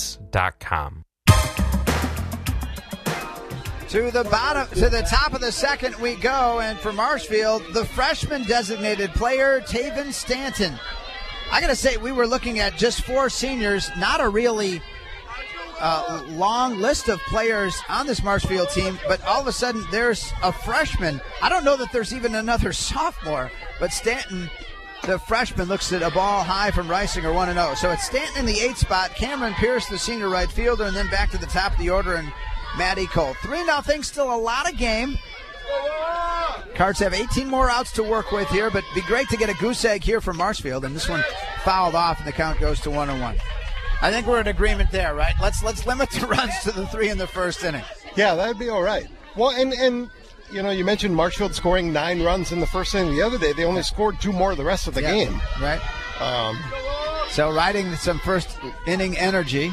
To the top of the second we go, and for Marshfield, the freshman designated player, Taven Stanton. I got to say, we were looking at just 4 seniors, not a really long list of players on this Marshfield team, but all of a sudden there's a freshman. I don't know that there's even another sophomore, but Stanton, the freshman, looks at a ball high from Reisinger, 1-0. So it's Stanton in the 8th spot, Cameron Pierce, the senior right fielder, and then back to the top of the order, and Maddie Cole. 3-0, still a lot of game. Cards have 18 more outs to work with here, but it'd be great to get a goose egg here from Marshfield, and this one fouled off, and the count goes to 1-1. I think we're in agreement there, right? Let's limit the runs to the 3 in the first inning. Yeah, that'd be all right. Well, and you know, you mentioned Marshfield scoring 9 runs in the first inning the other day. They only scored 2 more the rest of the game. Right. So riding some first inning energy.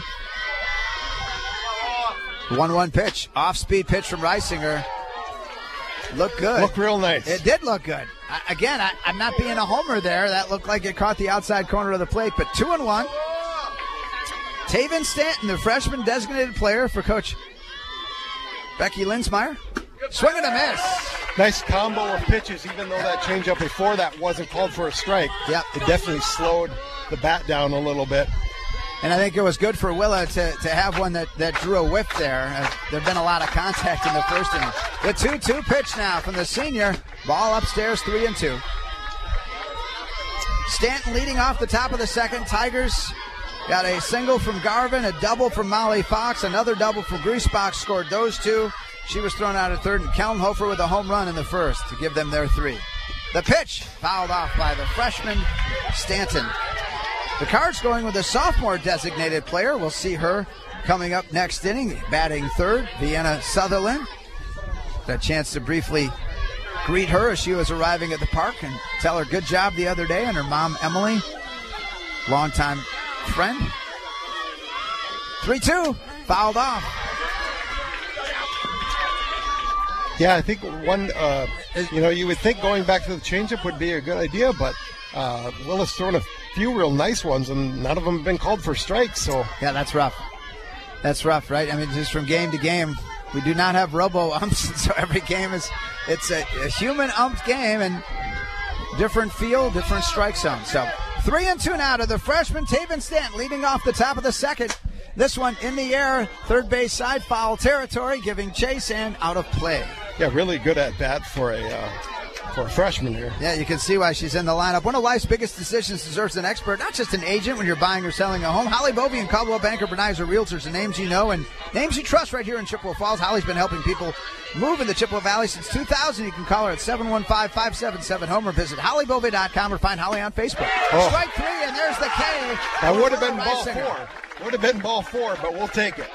1-1 pitch. Off-speed pitch from Reisinger. Looked good. Looked real nice. It did look good. Again, I'm not being a homer there. That looked like it caught the outside corner of the plate. But 2-1. Taven Stanton, the freshman designated player for Coach Becky Linsmeyer. Swing and a miss. Nice combo of pitches, even though that changeup before that wasn't called for a strike. Yep. It definitely slowed the bat down a little bit. And I think it was good for Willa to have one that drew a whiff there. There have been a lot of contact in the first inning. The 2-2 pitch now from the senior. Ball upstairs, 3-2. Stanton leading off the top of the second. Tigers got a single from Garvin, a double from Molly Fox, another double from Griesbach scored those 2. She was thrown out at third, and Kellenhofer with a home run in the first to give them their 3. The pitch fouled off by the freshman Stanton. The Cards going with a sophomore designated player. We'll see her coming up next inning, batting third, Vienna Sutherland. Got a chance to briefly greet her as she was arriving at the park and tell her good job the other day, and her mom, Emily, longtime friend. 3-2, fouled off. Yeah, I think one, you would think going back to the changeup would be a good idea, but Willa's thrown a few real nice ones, and none of them have been called for strikes. So yeah, that's rough. That's rough, right? I mean, just from game to game, we do not have robo-umps, so every game it's a human-umped game, and different field, different strike zone. So 3-2 now to the freshman, Taven Stanton, leading off the top of the second. This one in the air, third base side, foul territory, giving chase and out of play. Yeah, really good at bat for a freshman here. Yeah, you can see why she's in the lineup. One of life's biggest decisions deserves an expert, not just an agent when you're buying or selling a home. Holly Bovey and Caldwell Banker Bernais are realtors and names you know and names you trust right here in Chippewa Falls. Holly's been helping people move in the Chippewa Valley since 2000. You can call her at 715-577-HOME or visit hollybovey.com or find Holly on Facebook. Oh. Strike 3, and there's the K. That would have been ball 4. Would have been ball 4, but we'll take it.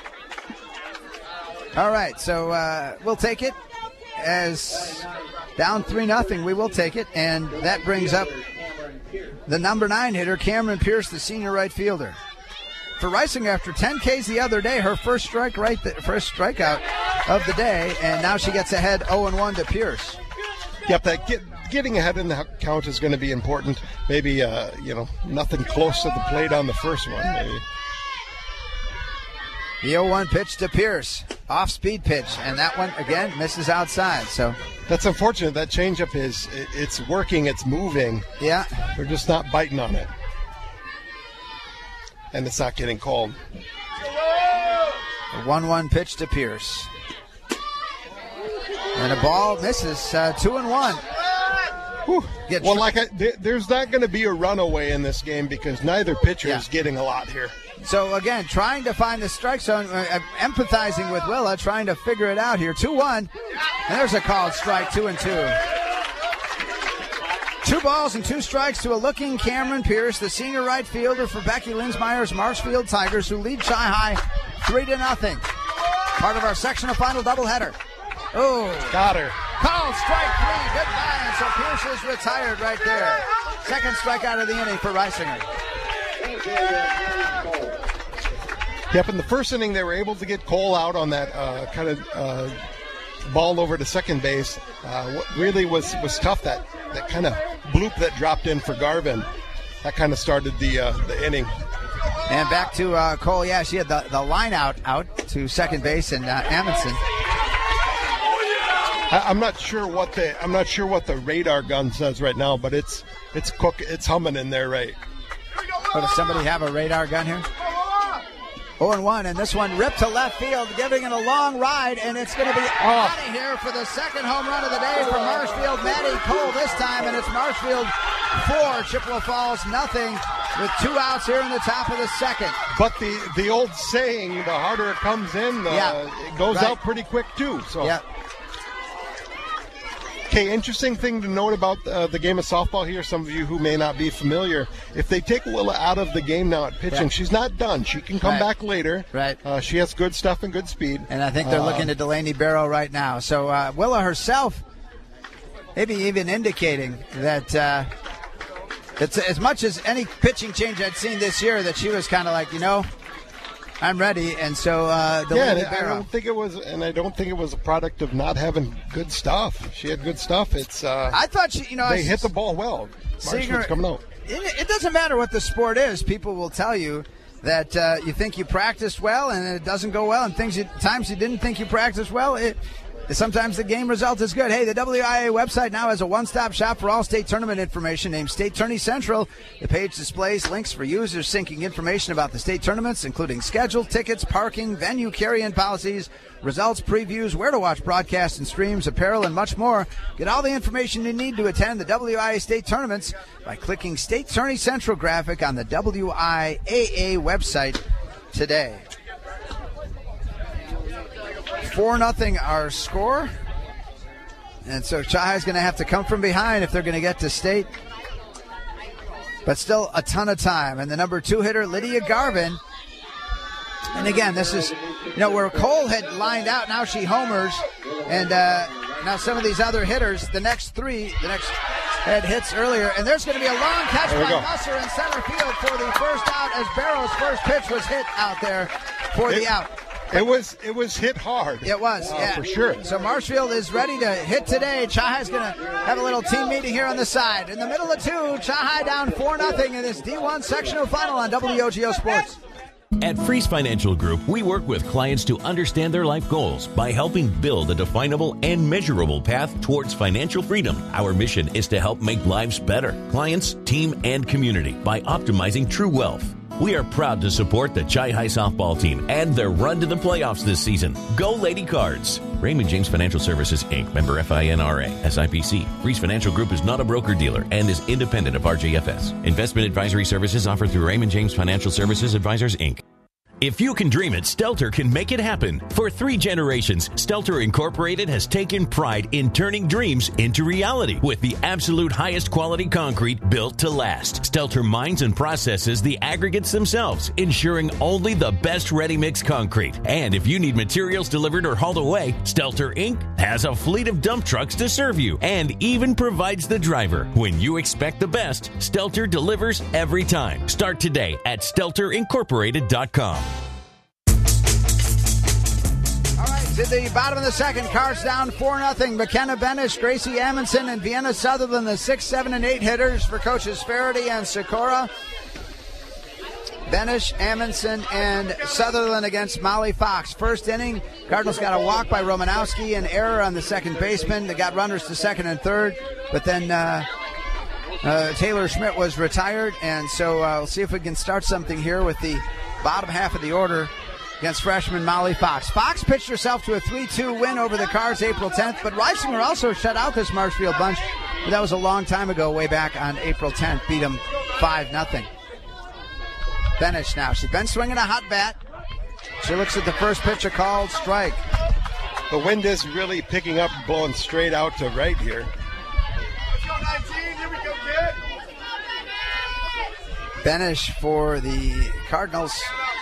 All right, so we'll take it as down 3-0. We will take it, and that brings up the number 9 hitter, Cameron Pierce, the senior right fielder. For Reisinger, after 10 Ks the other day, her first first strikeout of the day, and now she gets ahead 0-1 to Pierce. Yep, that getting ahead in the count is going to be important. Maybe nothing close to the plate on the first one. Maybe. The 0-1 pitch to Pierce, off-speed pitch, and that one again misses outside. So that's unfortunate. That changeup it's working, it's moving. Yeah, they're just not biting on it, and it's not getting called. The 1-1 pitch to Pierce, and the ball misses. 2-1. There's not going to be a runaway in this game because neither pitcher is getting a lot here. So, again, trying to find the strike zone, empathizing with Willa, trying to figure it out here. 2-1, and there's a called strike, 2-2. 2 balls and 2 strikes to a looking Cameron Pierce, the senior right fielder for Becky Linsmeyer's Marshfield Tigers, who lead Chi-High 3-0. Part of our sectional final doubleheader. Oh, got her. Called strike 3. Goodbye. And so Pierce is retired right there. Second strikeout of the inning for Reisinger. Yep, in the first inning they were able to get Cole out on that ball over to second base. What really was tough, that kind of bloop that dropped in for Garvin, that kind of started the inning. And back to Cole. Yeah, she had the line out to second base, and Amundsen. I'm not sure what the radar gun says right now, but it's humming in there, right? Oh, does somebody have a radar gun here? 0-1, and this one ripped to left field, giving it a long ride, and it's going to be out of here for the second home run of the day for Marshfield. Maddie Cole this time, and it's Marshfield 4, Chippewa Falls 0, with 2 outs here in the top of the second. But the old saying, the harder it comes in, it goes out pretty quick too. So. Yeah. Okay, interesting thing to note about the game of softball here, some of you who may not be familiar, if they take Willa out of the game now at pitching, she's not done. She can come back later. Right. She has good stuff and good speed. And I think they're looking at Delaney Barrow right now. So Willa herself maybe even indicating that it's as much as any pitching change I'd seen this year that she was kind of like, I'm ready, and so Delaney Barrow. I don't think it was a product of not having good stuff. She had good stuff. I thought they hit the ball well. Marshall's coming out. It doesn't matter what the sport is. People will tell you that you think you practiced well, and it doesn't go well, and times you didn't think you practiced well. Sometimes the game result is good. Hey, the WIA website now has a one-stop shop for all state tournament information named State Tourney Central. The page displays links for users syncing information about the state tournaments, including schedule, tickets, parking, venue carry-in policies, results, previews, where to watch broadcasts and streams, apparel, and much more. Get all the information you need to attend the WIA state tournaments by clicking State Tourney Central graphic on the WIAA website today. 4-0 our score. And so Chahi's going to have to come from behind if they're going to get to state. But still a ton of time. And the number 2 hitter, Lydia Garvin. And again, this is, where Cole had lined out, now she homers. And now some of these other hitters, the next had hits earlier. And there's going to be a long catch by Musser in center field for the first out as Barrow's first pitch was hit out there for the out. It was hit hard. It was, yeah. For sure. So Marshfield is ready to hit today. Chahi's going to have a little team meeting here on the side. In the middle of 2, Chahi down 4-0 in this D1 sectional final on WOGO Sports. At Freeze Financial Group, we work with clients to understand their life goals by helping build a definable and measurable path towards financial freedom. Our mission is to help make lives better, clients, team, and community by optimizing true wealth. We are proud to support the Chi-Hi softball team and their run to the playoffs this season. Go Lady Cards! Raymond James Financial Services, Inc., member FINRA, SIPC. Freeze Financial Group is not a broker-dealer and is independent of RJFS. Investment advisory services offered through Raymond James Financial Services Advisors, Inc. If you can dream it, Stelter can make it happen. For 3 generations, Stelter Incorporated has taken pride in turning dreams into reality with the absolute highest quality concrete built to last. Stelter mines and processes the aggregates themselves, ensuring only the best ready-mix concrete. And if you need materials delivered or hauled away, Stelter Inc. has a fleet of dump trucks to serve you and even provides the driver. When you expect the best, Stelter delivers every time. Start today at StelterIncorporated.com. To the bottom of the second, Cards down 4-0. McKenna Benish, Gracie Amundsen, and Vienna Sutherland, the 6, 7, and 8 hitters for coaches Faraday and Sikora. Benish, Amundsen, and Sutherland against Molly Fox. First inning, Cardinals got a walk by Romanowski, an error on the second baseman. They got runners to second and third, but then Taylor Schmidt was retired, and so we'll see if we can start something here with the bottom half of the order against freshman Molly Fox. Fox pitched herself to a 3-2 win over the Cards April 10th, but Reisinger also shut out this Marshfield bunch. But that was a long time ago, way back on April 10th. Beat them 5-0. Benish now. She's been swinging a hot bat. She looks at the first pitch, a called strike. The wind is really picking up, blowing straight out to right here. Benish for the Cardinals.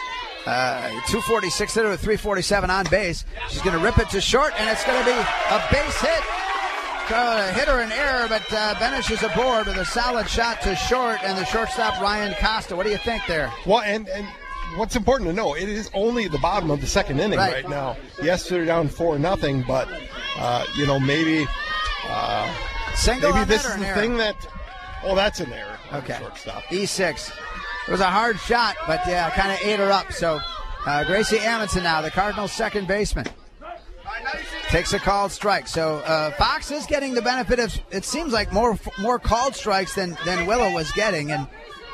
246 hitter with 347 on base. She's going to rip it to short, and it's going to be a base hit. Hit her an error, but Benish is aboard with a solid shot to short, and the shortstop Ryan Costa. What do you think there? Well, and what's important to know, it is only the bottom of the second inning right now. Yes, they're down 4-0, but maybe single. Maybe this is the thing that. Oh, that's an error. Okay. Shortstop. E6. It was a hard shot, but yeah, kind of ate her up. So Gracie Amundsen now, the Cardinals' second baseman, takes a called strike. So Fox is getting the benefit of, it seems like, more called strikes than Willow was getting. And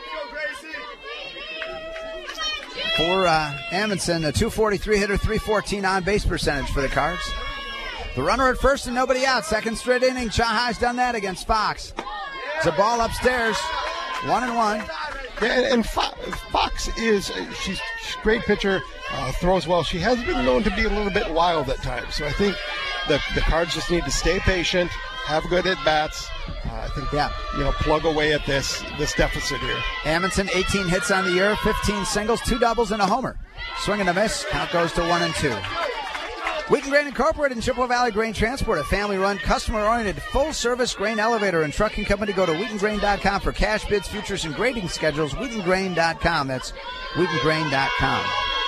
for Amundsen, a 243 hitter, 314 on base percentage for the Cards. The runner at first and nobody out. Second straight inning. Chahi's done that against Fox. It's a ball upstairs, 1-1. Yeah, and Fox she's a great pitcher, throws well. She has been known to be a little bit wild at times. So I think the Cards just need to stay patient have good at-bats. I think, plug away at this deficit here. Amundsen, 18 hits on the year, 15 singles, 2 doubles, and a homer. Swing and a miss. Count goes to 1-2. Wheaton Grain Incorporated and Chippewa Valley Grain Transport, a family-run, customer-oriented, full-service grain elevator and trucking company. Go to WheatonGrain.com for cash bids, futures, and grading schedules. WheatonGrain.com. That's WheatonGrain.com.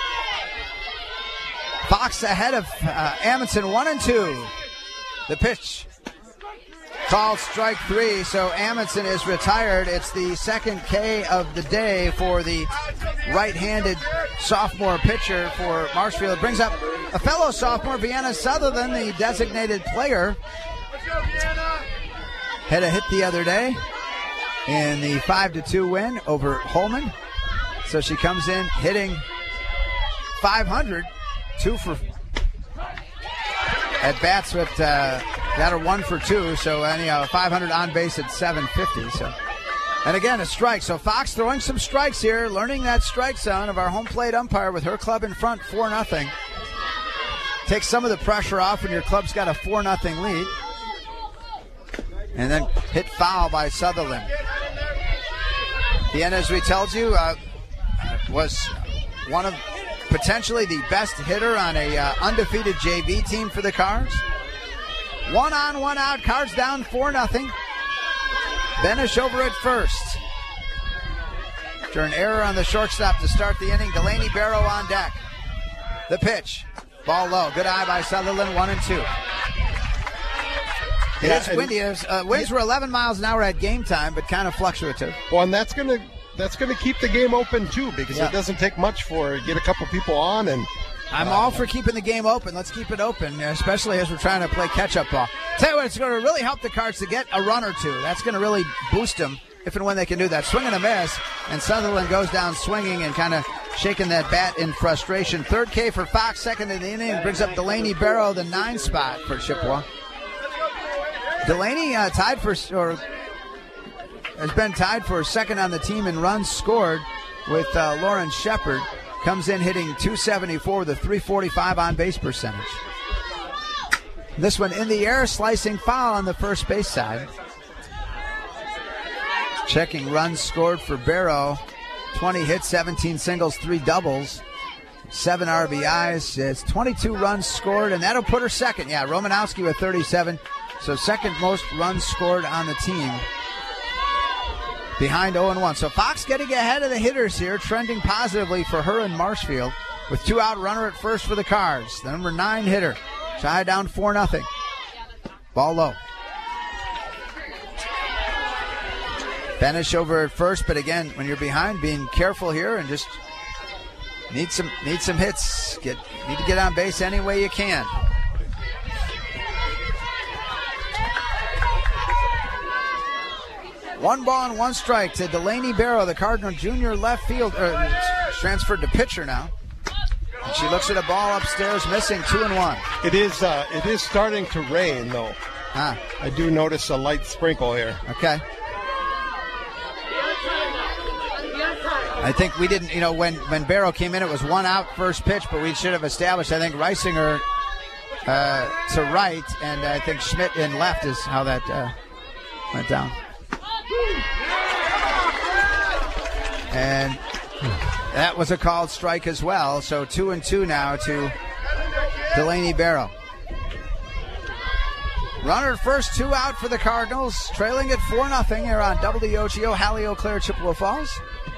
Fox ahead of Amundsen, 1-2. The pitch. Called strike 3, so Amundsen is retired. It's the second K of the day for the right-handed sophomore pitcher for Marshfield. Brings up a fellow sophomore, Vienna Sutherland, the designated player. Had a hit the other day in the 5-2 win over Holman. So she comes in hitting .500, 2 for at bats, but got her 1 for 2. So anyhow, 500 on base at 750. So, and again, a strike. So Fox throwing some strikes here, learning that strike zone of our home plate umpire with her club in front, 4-0. Takes some of the pressure off when your club's got a 4-0 lead. And then hit foul by Sutherland. Vienna, as we told you, was one of potentially the best hitter on a undefeated JV team for the Cards. 1 on, 1 out. Cards down 4-0. Benish over at first. After an error on the shortstop to start the inning, Delaney Barrow on deck. The pitch. Ball low. Good eye by Sutherland. 1-2. It's windy. Winds were 11 miles an hour at game time, but kind of fluctuative. Well, and that's going to keep the game open too, because it doesn't take much for get a couple people on. And I'm all for keeping the game open. Let's keep it open, especially as we're trying to play catch-up ball. Tell you what, it's going to really help the Cards to get a run or two. That's going to really boost them if and when they can do that. Swing and a miss, and Sutherland goes down swinging and kind of shaking that bat in frustration. Third K for Fox, second in the inning, brings up Delaney Barrow, the 9 spot for Chippewa. Delaney has been tied for second on the team in runs scored with Lauren Shepard. Comes in hitting .274 with a .345 on-base percentage. This one in the air, slicing foul on the first base side. Checking runs scored for Barrow. 20 hits, 17 singles, 3 doubles, 7 RBIs. It's 22 runs scored, and that'll put her second. Yeah, Romanowski with 37. So second most runs scored on the team. Behind 0-1. So Fox getting ahead of the hitters here, trending positively for her and Marshfield with 2 out, runner at first for the Cards. The number 9 hitter. Shy down 4-0. Ball low. Benish over at first, but again, when you're behind, being careful here and just need some hits. Need to get on base any way you can. One ball and 1 strike to Delaney Barrow, the Cardinal junior left field. Transferred to pitcher now. And she looks at a ball upstairs, missing 2-1. It is starting to rain, though. I do notice a light sprinkle here. Okay. I think we didn't, when Barrow came in, it was 1 out first pitch, but we should have established, I think, Reisinger to right, and I think Schmidt in left is how that went down. And that was a called strike as well. So 2-2 now to Delaney Barrow. Runner first, 2 out for the Cardinals, trailing at 4-0 here on WOGO, Hallie Eau Claire, Chippewa Falls.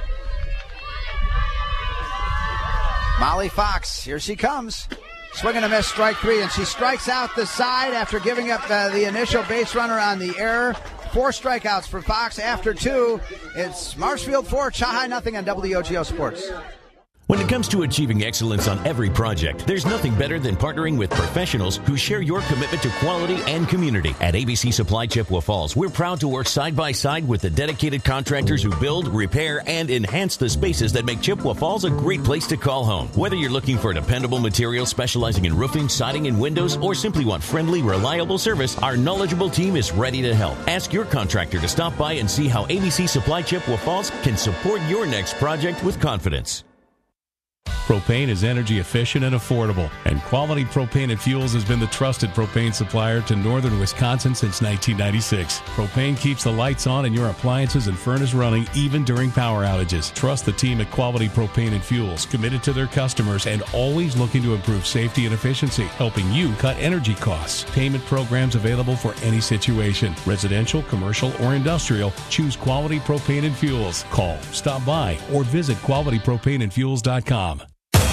Molly Fox, here she comes. Swing and a miss, strike 3, and she strikes out the side after giving up the initial base runner on the error. 4 strikeouts for Fox after 2. It's Marshfield 4, Chahai nothing on WOGO Sports. When it comes to achieving excellence on every project, there's nothing better than partnering with professionals who share your commitment to quality and community. At ABC Supply Chippewa Falls, we're proud to work side by side with the dedicated contractors who build, repair, and enhance the spaces that make Chippewa Falls a great place to call home. Whether you're looking for dependable material specializing in roofing, siding, and windows, or simply want friendly, reliable service, our knowledgeable team is ready to help. Ask your contractor to stop by and see how ABC Supply Chippewa Falls can support your next project with confidence. Propane is energy efficient and affordable, and Quality Propane and Fuels has been the trusted propane supplier to northern Wisconsin since 1996. Propane keeps the lights on and your appliances and furnace running even during power outages. Trust the team at Quality Propane and Fuels, committed to their customers and always looking to improve safety and efficiency, helping you cut energy costs. Payment programs available for any situation. Residential, commercial, or industrial, choose Quality Propane and Fuels. Call, stop by, or visit qualitypropaneandfuels.com.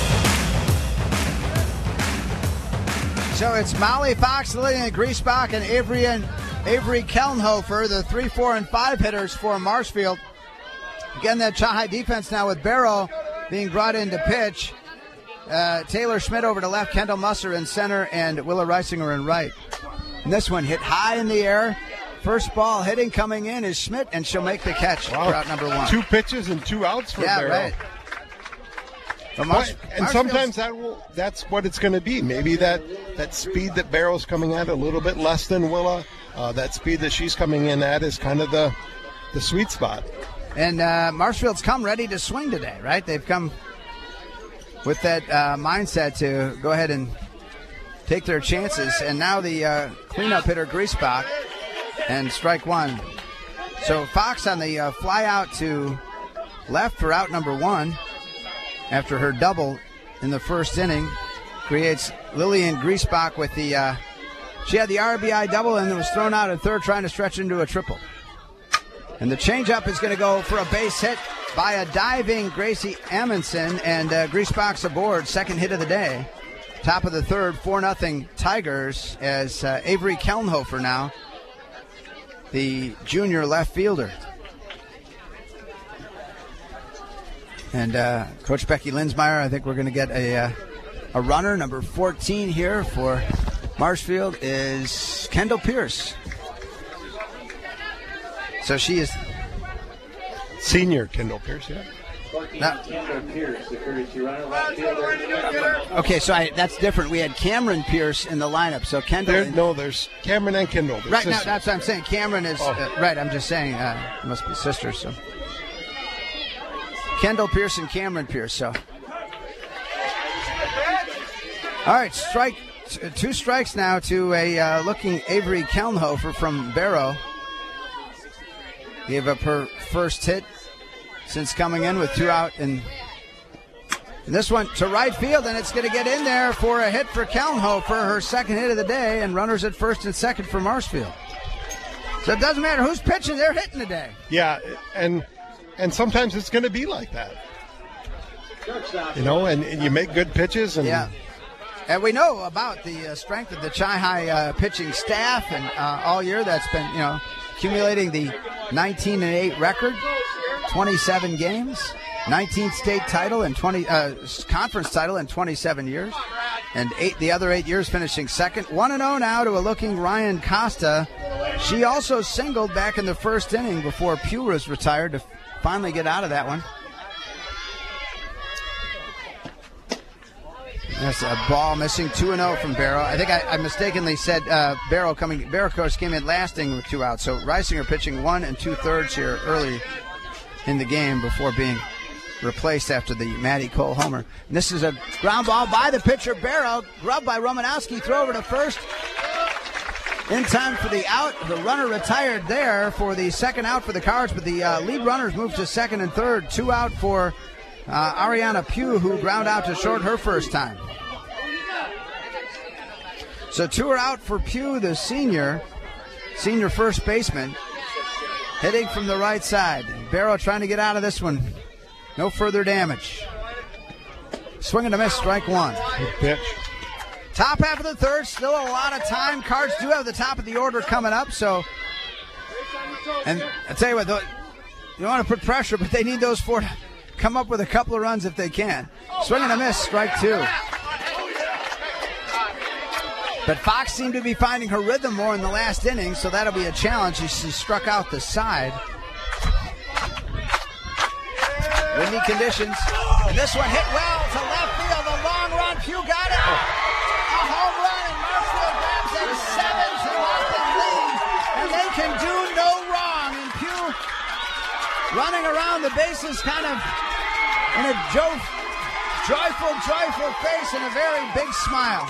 So it's Molly Fox, Lillian Griesbach, and Avery Kellenhofer, the 3, 4, and 5 hitters for Marshfield. Again, that Chi-High defense now with Barrow being brought in to pitch. Taylor Schmidt over to left, Kendall Musser in center, and Willa Reisinger in right. And this one hit high in the air. First ball hitting coming in is Schmidt, and she'll make the catch for out number 1. 2 pitches and 2 outs for Barrow. Right. And sometimes that's what it's going to be. Maybe that speed that Barrow's coming at a little bit less than Willa, that speed that she's coming in at is kind of the sweet spot. And Marshfield's come ready to swing today, right? They've come with that mindset to go ahead and take their chances. And now the cleanup hitter, Griesbach, and strike 1. So Fox on the fly out to left for out number 1. After her double in the first inning, creates Lillian Griesbach with the she had the RBI double and was thrown out at third trying to stretch into a triple. And the changeup is going to go for a base hit by a diving Gracie Amundsen, and Griesbach's aboard, second hit of the day. Top of the third, 4-0 Tigers, as Avery Kellenhofer now, the junior left fielder. And Coach Becky Linsmeyer, I think we're going to get a runner. Number 14 here for Marshfield is Kendall Pierce. So she is senior Kendall Pierce, yeah. Okay, so that's different. We had Cameron Pierce in the lineup. So Kendall. There's Cameron and Kendall. Right, now that's what I'm saying. Cameron is right. I'm just saying must be sisters. So. Kendall Pierce and Cameron Pierce. So, all right, 2 strikes now to a looking Avery Kellenhofer from Barrow. Gave up her first hit since coming in with 2 out, and this one to right field, and it's going to get in there for a hit for Kellenhofer, her second hit of the day, and runners at first and second for Marshfield. So it doesn't matter who's pitching; they're hitting today. Yeah, and sometimes it's going to be like that. And you make good pitches. And And we know about the strength of the Chi-High pitching staff, and all year that's been, accumulating the 19-8 record, 27 games, 19th state title, and 20 conference title in 27 years, and the other 8 years finishing second. 1-0 now to a looking Ryan Costa. She also singled back in the first inning before Pugh was retired to finally get out of that one. That's a ball missing. 2-0 from Barrow. I think I mistakenly said Barrow coach came in last inning with 2 outs. So Reisinger pitching 1 2/3 here early in the game before being replaced after the Maddie Cole homer. And this is a ground ball by the pitcher Barrow, grubbed by Romanowski. Throw over to first. In time for the out. The runner retired there for the second out for the Cards, but the lead runners moved to second and third. 2 out for Ariana Pugh, who ground out to short her first time. So 2 are out for Pugh, the senior first baseman, hitting from the right side. Barrow trying to get out of this one. No further damage. Swing and a miss, strike 1. Good pitch. Top half of the third, still a lot of time. Cards do have the top of the order coming up, so. And I tell you what, you don't want to put pressure, but they need those 4 to come up with a couple of runs if they can. Swing and a miss, strike 2. But Fox seemed to be finding her rhythm more in the last inning, so that'll be a challenge as she struck out the side. Windy conditions. And this one hit well to left field. A long run. Pugh got it. A home run, and Marshfield grabs a 7-0 lead. And they can do no wrong. And Pugh running around the bases kind of in a joyful face and a very big smile.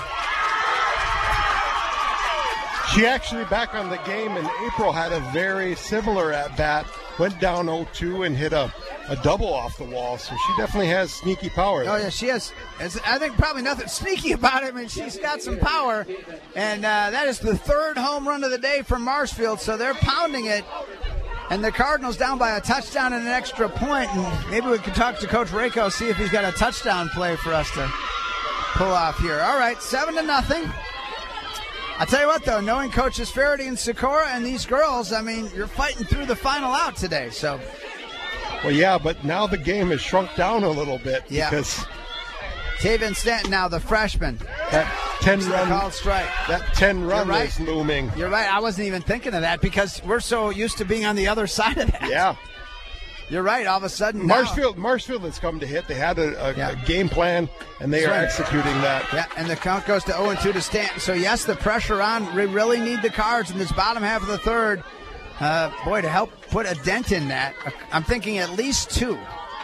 She actually, back on the game in April, had a very similar at-bat, went down 0-2 and hit a double off the wall, so she definitely has sneaky power. Oh, yeah, she has. I think probably nothing sneaky about it. I mean, she's got some power, and that is the third home run of the day for Marshfield, so they're pounding it. And the Cardinals down by a touchdown and an extra point, and maybe we can talk to Coach Rako, see if he's got a touchdown play for us to pull off here. All right, 7-0. I'll tell you what, though, knowing Coaches Faraday and Sikora and these girls, I mean, you're fighting through the final out today, so. Well, yeah, but now the game has shrunk down a little bit because Taven Stanton now, the freshman. That 10-run called strike. That 10-run right. is looming. You're right. I wasn't even thinking of that because we're so used to being on the other side of that. Yeah. You're right. All of a sudden, Marshfield has come to hit. They had a game plan, and they are executing that. Yeah, and the count goes to 0-2 to Stanton. So, yes, the pressure on. We really need the Cards in this bottom half of the third. Boy, to help put a dent in that, I'm thinking at least 2.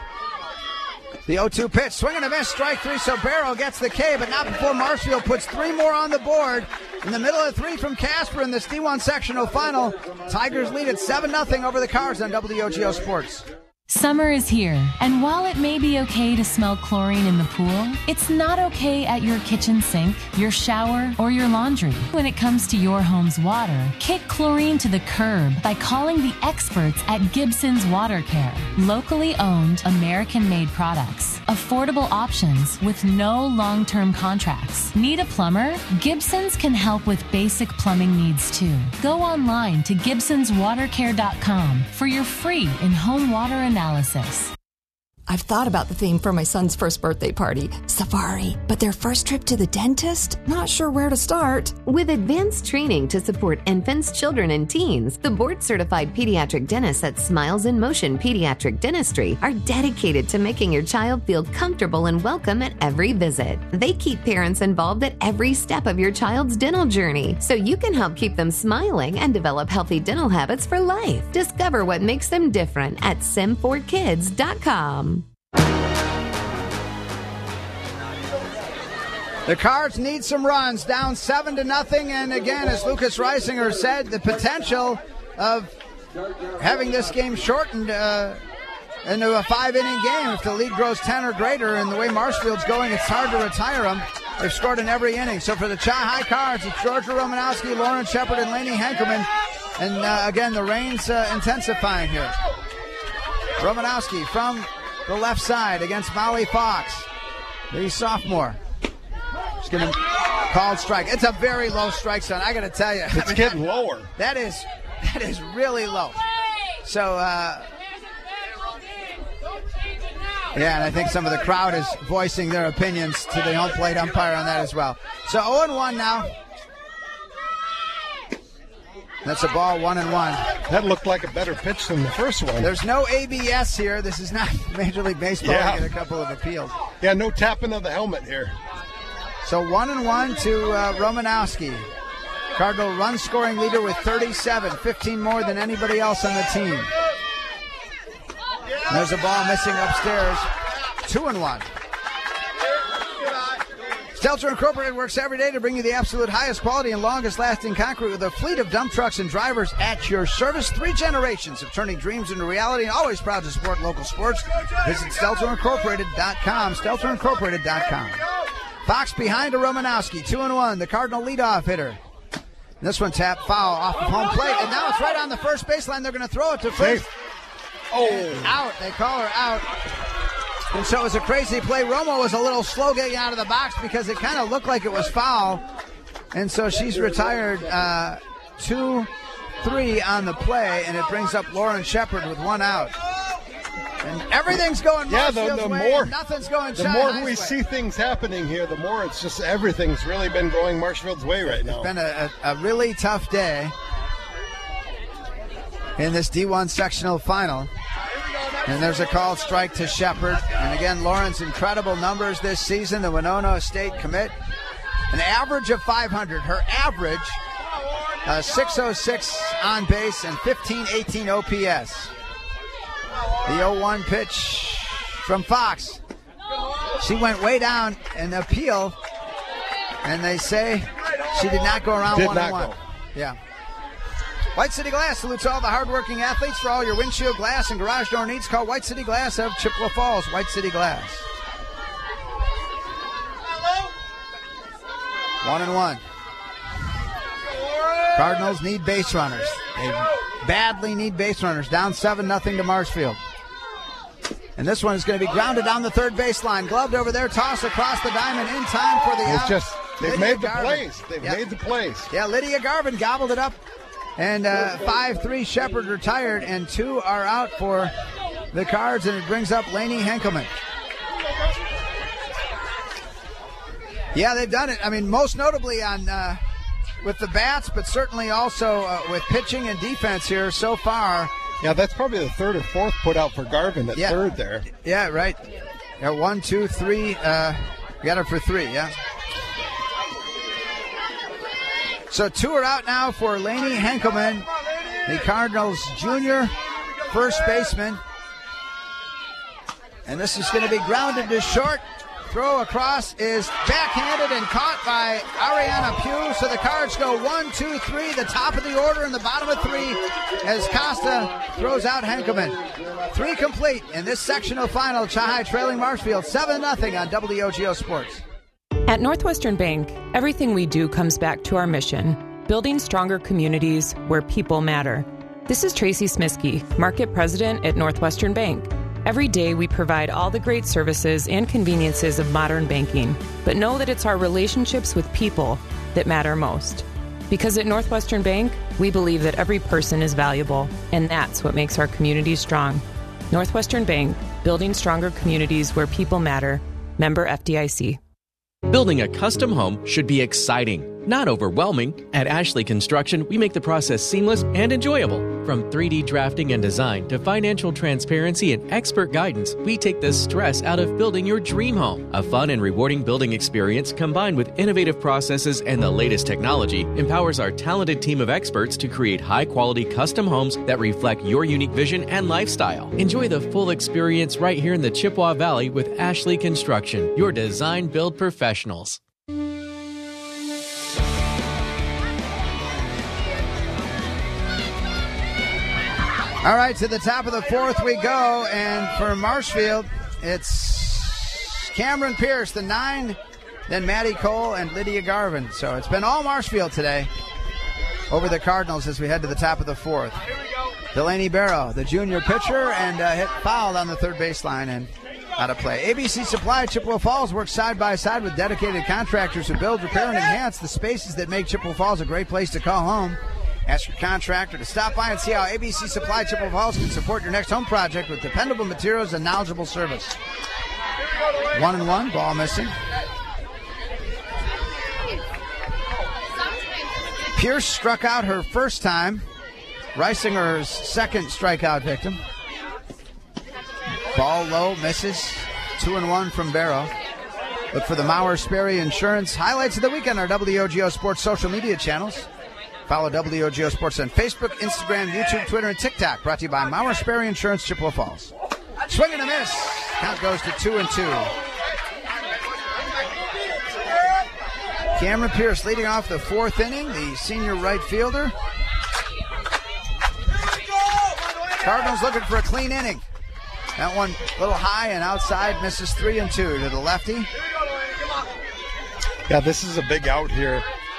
The 0-2 pitch, swing and a miss, strike 3, so Barrow gets the K, but not before Marshfield puts 3 more on the board. In the middle of 3 from Casper in this D1 sectional final. Tigers lead at 7-0 over the Cards on WOGO Sports. Summer is here, and while it may be okay to smell chlorine in the pool, it's not okay at your kitchen sink, your shower, or your laundry. When it comes to your home's water, kick chlorine to the curb by calling the experts at Gibson's Water Care. Locally owned, American-made products. Affordable options with no long-term contracts. Need a plumber? Gibson's can help with basic plumbing needs too. Go online to GibsonsWaterCare.com for your free in-home water analysis. I've thought about the theme for my son's first birthday party, safari, but their first trip to the dentist? Not sure where to start. With advanced training to support infants, children, and teens, the board-certified pediatric dentists at Smiles in Motion Pediatric Dentistry are dedicated to making your child feel comfortable and welcome at every visit. They keep parents involved at every step of your child's dental journey, so you can help keep them smiling and develop healthy dental habits for life. Discover what makes them different at sim4kids.com. The Cards need some runs, down 7-0, and again, as Lucas Reisinger said, the potential of having this game shortened into a 5-inning game. If the lead grows 10 or greater, and the way Marshfield's going, it's hard to retire them. They've scored in every inning. So for the Chi-High Cards, it's Georgia Romanowski, Lauren Shepard, and Lainey Henkerman. And again, the rain's intensifying here. Romanowski from the left side against Molly Fox, the sophomore. She's going to call strike. It's a very low strike zone, I got to tell you. It's getting lower. That is really low. So, yeah, and I think some of the crowd is voicing their opinions to the home plate umpire on that as well. So 0-1 now. That's a ball, 1-1. That looked like a better pitch than the first one. There's no ABS here. This is not Major League Baseball. Yeah. We get a couple of appeals. Yeah, no tapping of the helmet here. So 1-1 to Romanowski. Cardinal run scoring leader with 37, 15 more than anybody else on the team. And there's a ball missing upstairs. 2-1. Stelter Incorporated works every day to bring you the absolute highest quality and longest lasting concrete with a fleet of dump trucks and drivers at your service. 3 generations of turning dreams into reality and always proud to support local sports. Visit StelterIncorporated.com. StelterIncorporated.com. Fox behind to Romanowski. 2-1. The Cardinal leadoff hitter. This one tapped foul off of home plate. And now it's right on the first baseline. They're going to throw it to first. Oh. Out. They call her out. And so it was a crazy play. Romo was a little slow getting out of the box because it kind of looked like it was foul. And so she's retired 2-3 on the play. And it brings up Lauren Shepard with 1 out. And everything's going Marshfield's way, and nothing's going The more we see things happening here, the more it's just everything's really been going Marshfield's way right now. It's been a really tough day in this D1 sectional final. And there's a called strike to Shepard. And again, Lauren's incredible numbers this season, the Winona State commit. An average of 500. Her average, 606 on base and 1518 OPS. The 0-1 pitch from Fox. She went way down in the appeal, and they say she did not go around one-on-one. Yeah. White City Glass salutes all the hardworking athletes. For all your windshield glass and garage door needs, call White City Glass of Chippewa Falls. White City Glass. 1-1. Cardinals need base runners. They badly need base runners. Down 7-0 to Marshfield. And this one is going to be grounded down the third baseline. Gloved over there, toss across the diamond in time for the out. They've made the plays. They've made the plays. Yeah, Lydia Garvin gobbled it up. And 5-3 Shepherd retired, and 2 are out for the Cards, and it brings up Lainey Henkelman. Yeah, they've done it. I mean, most notably on with the bats, but certainly also with pitching and defense here so far. Yeah, that's probably the third or fourth put out for Garvin at third there. Yeah, right. Yeah, 1, 2, 3. Got her for 3, yeah. So 2 are out now for Lainey Henkelman, the Cardinals' junior first baseman. And this is going to be grounded to short. Throw across is backhanded and caught by Ariana Pugh. So the Cards go 1, 2, 3, the top of the order and the bottom of 3 as Costa throws out Henkelman. 3 complete in this sectional final. Chahai trailing Marshfield 7-0 on WOGO Sports. At Northwestern Bank, everything we do comes back to our mission, building stronger communities where people matter. This is Tracy Smisky, Market President at Northwestern Bank. Every day we provide all the great services and conveniences of modern banking, but know that it's our relationships with people that matter most. Because at Northwestern Bank, we believe that every person is valuable, and that's what makes our community strong. Northwestern Bank, building stronger communities where people matter. Member FDIC. Building a custom home should be exciting, not overwhelming. At Ashley Construction, we make the process seamless and enjoyable. From 3D drafting and design to financial transparency and expert guidance, we take the stress out of building your dream home. A fun and rewarding building experience combined with innovative processes and the latest technology empowers our talented team of experts to create high-quality custom homes that reflect your unique vision and lifestyle. Enjoy the full experience right here in the Chippewa Valley with Ashley Construction, your design build professionals. All right, to the top of the 4th we go, and for Marshfield, it's Cameron Pierce, the 9, then Maddie Cole and Lydia Garvin. So it's been all Marshfield today over the Cardinals as we head to the top of the 4th. Delaney Barrow, the junior pitcher, and hit fouled on the third baseline and out of play. ABC Supply Chippewa Falls works side by side with dedicated contractors who build, repair, and enhance the spaces that make Chippewa Falls a great place to call home. Ask your contractor to stop by and see how ABC Supply Chippewa Falls can support your next home project with dependable materials and knowledgeable service. 1-1, ball missing. Pierce struck out her first time. Reisinger's second strikeout victim. Ball low, misses. 2-1 from Barrow. Look for the Mauer Sperry Insurance highlights of the weekend on our WOGO Sports social media channels. Follow WOGO Sports on Facebook, Instagram, YouTube, Twitter, and TikTok. Brought to you by Mauer Sperry Insurance, Chippewa Falls. Swing and a miss. Count goes to 2-2. Cameron Pierce leading off the 4th inning, the senior right fielder. Cardinals looking for a clean inning. That one a little high and outside, misses 3-2 to the lefty. Yeah, this is a big out here.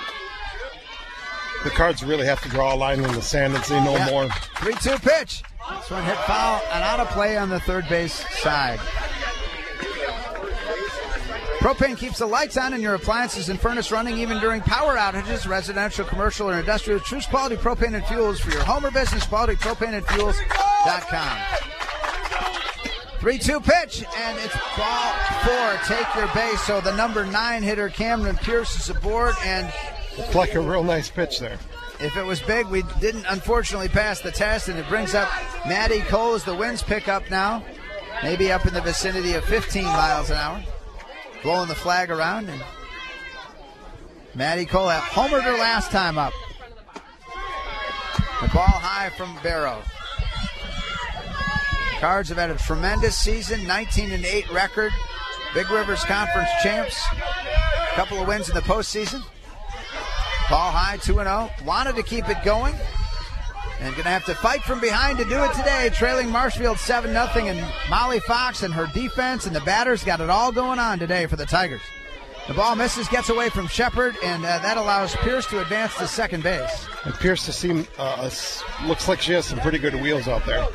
The Cards really have to draw a line in the sand and say no more. 3-2 pitch. This one hit foul and out of play on the third base side. Propane keeps the lights on in your appliances and furnace running even during power outages, residential, commercial, or industrial. Choose quality propane and fuels for your home or business. QualityPropaneandFuels.com. 3-2 pitch, and it's ball 4. Take your base. So the number 9 hitter, Cameron Pierce, is aboard, and it's like a real nice pitch there. If it was big, we didn't unfortunately pass the test, and it brings up Maddie Cole as the winds pick up now. Maybe up in the vicinity of 15 miles an hour. Blowing the flag around, and Maddie Cole homered her last time up. The ball high from Barrow. Cards have had a tremendous season, 19-8 record. Big Rivers Conference champs. A couple of wins in the postseason. Ball high, 2-0. Wanted to keep it going. And going to have to fight from behind to do it today. Trailing Marshfield 7-0. And Molly Fox and her defense and the batters got it all going on today for the Tigers. The ball misses, gets away from Shepard, and that allows Pierce to advance to second base. And Pierce looks like she has some pretty good wheels out there.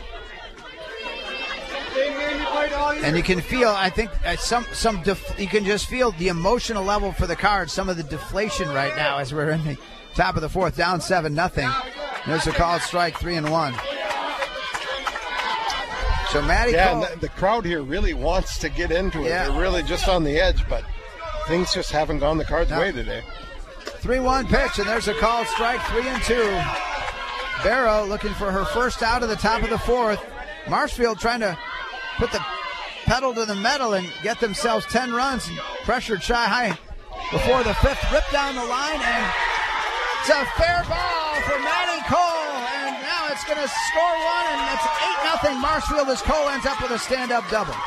And you can feel, I think, you can just feel the emotional level for the Cards, some of the deflation right now as we're in the top of the fourth, down 7-0. There's a called strike, 3-1. So Maddie Cole. And the crowd here really wants to get into it. They're really just on the edge, but things just haven't gone the Cards' way today. 3-1 pitch, and there's a called strike, 3-2. Barrow looking for her first out of the top of the fourth. Marshfield trying to put the pedal to the metal and get themselves 10 runs and pressured Shy High before the fifth. Rip down the line, and it's a fair ball for Maddie Cole, and now it's going to score one, and it's 8-0 Marshfield as Cole ends up with a stand-up double.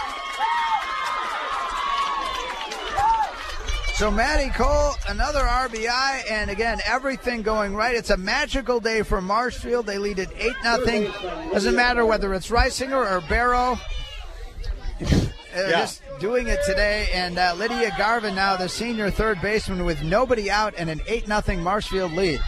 So Maddie Cole, another RBI, and again, everything going right. It's a magical day for Marshfield. They lead at 8-0. Doesn't matter whether it's Reisinger or Barrow. Just doing it today. And Lydia Garvin now the senior third baseman with nobody out and an 8-0 Marshfield lead.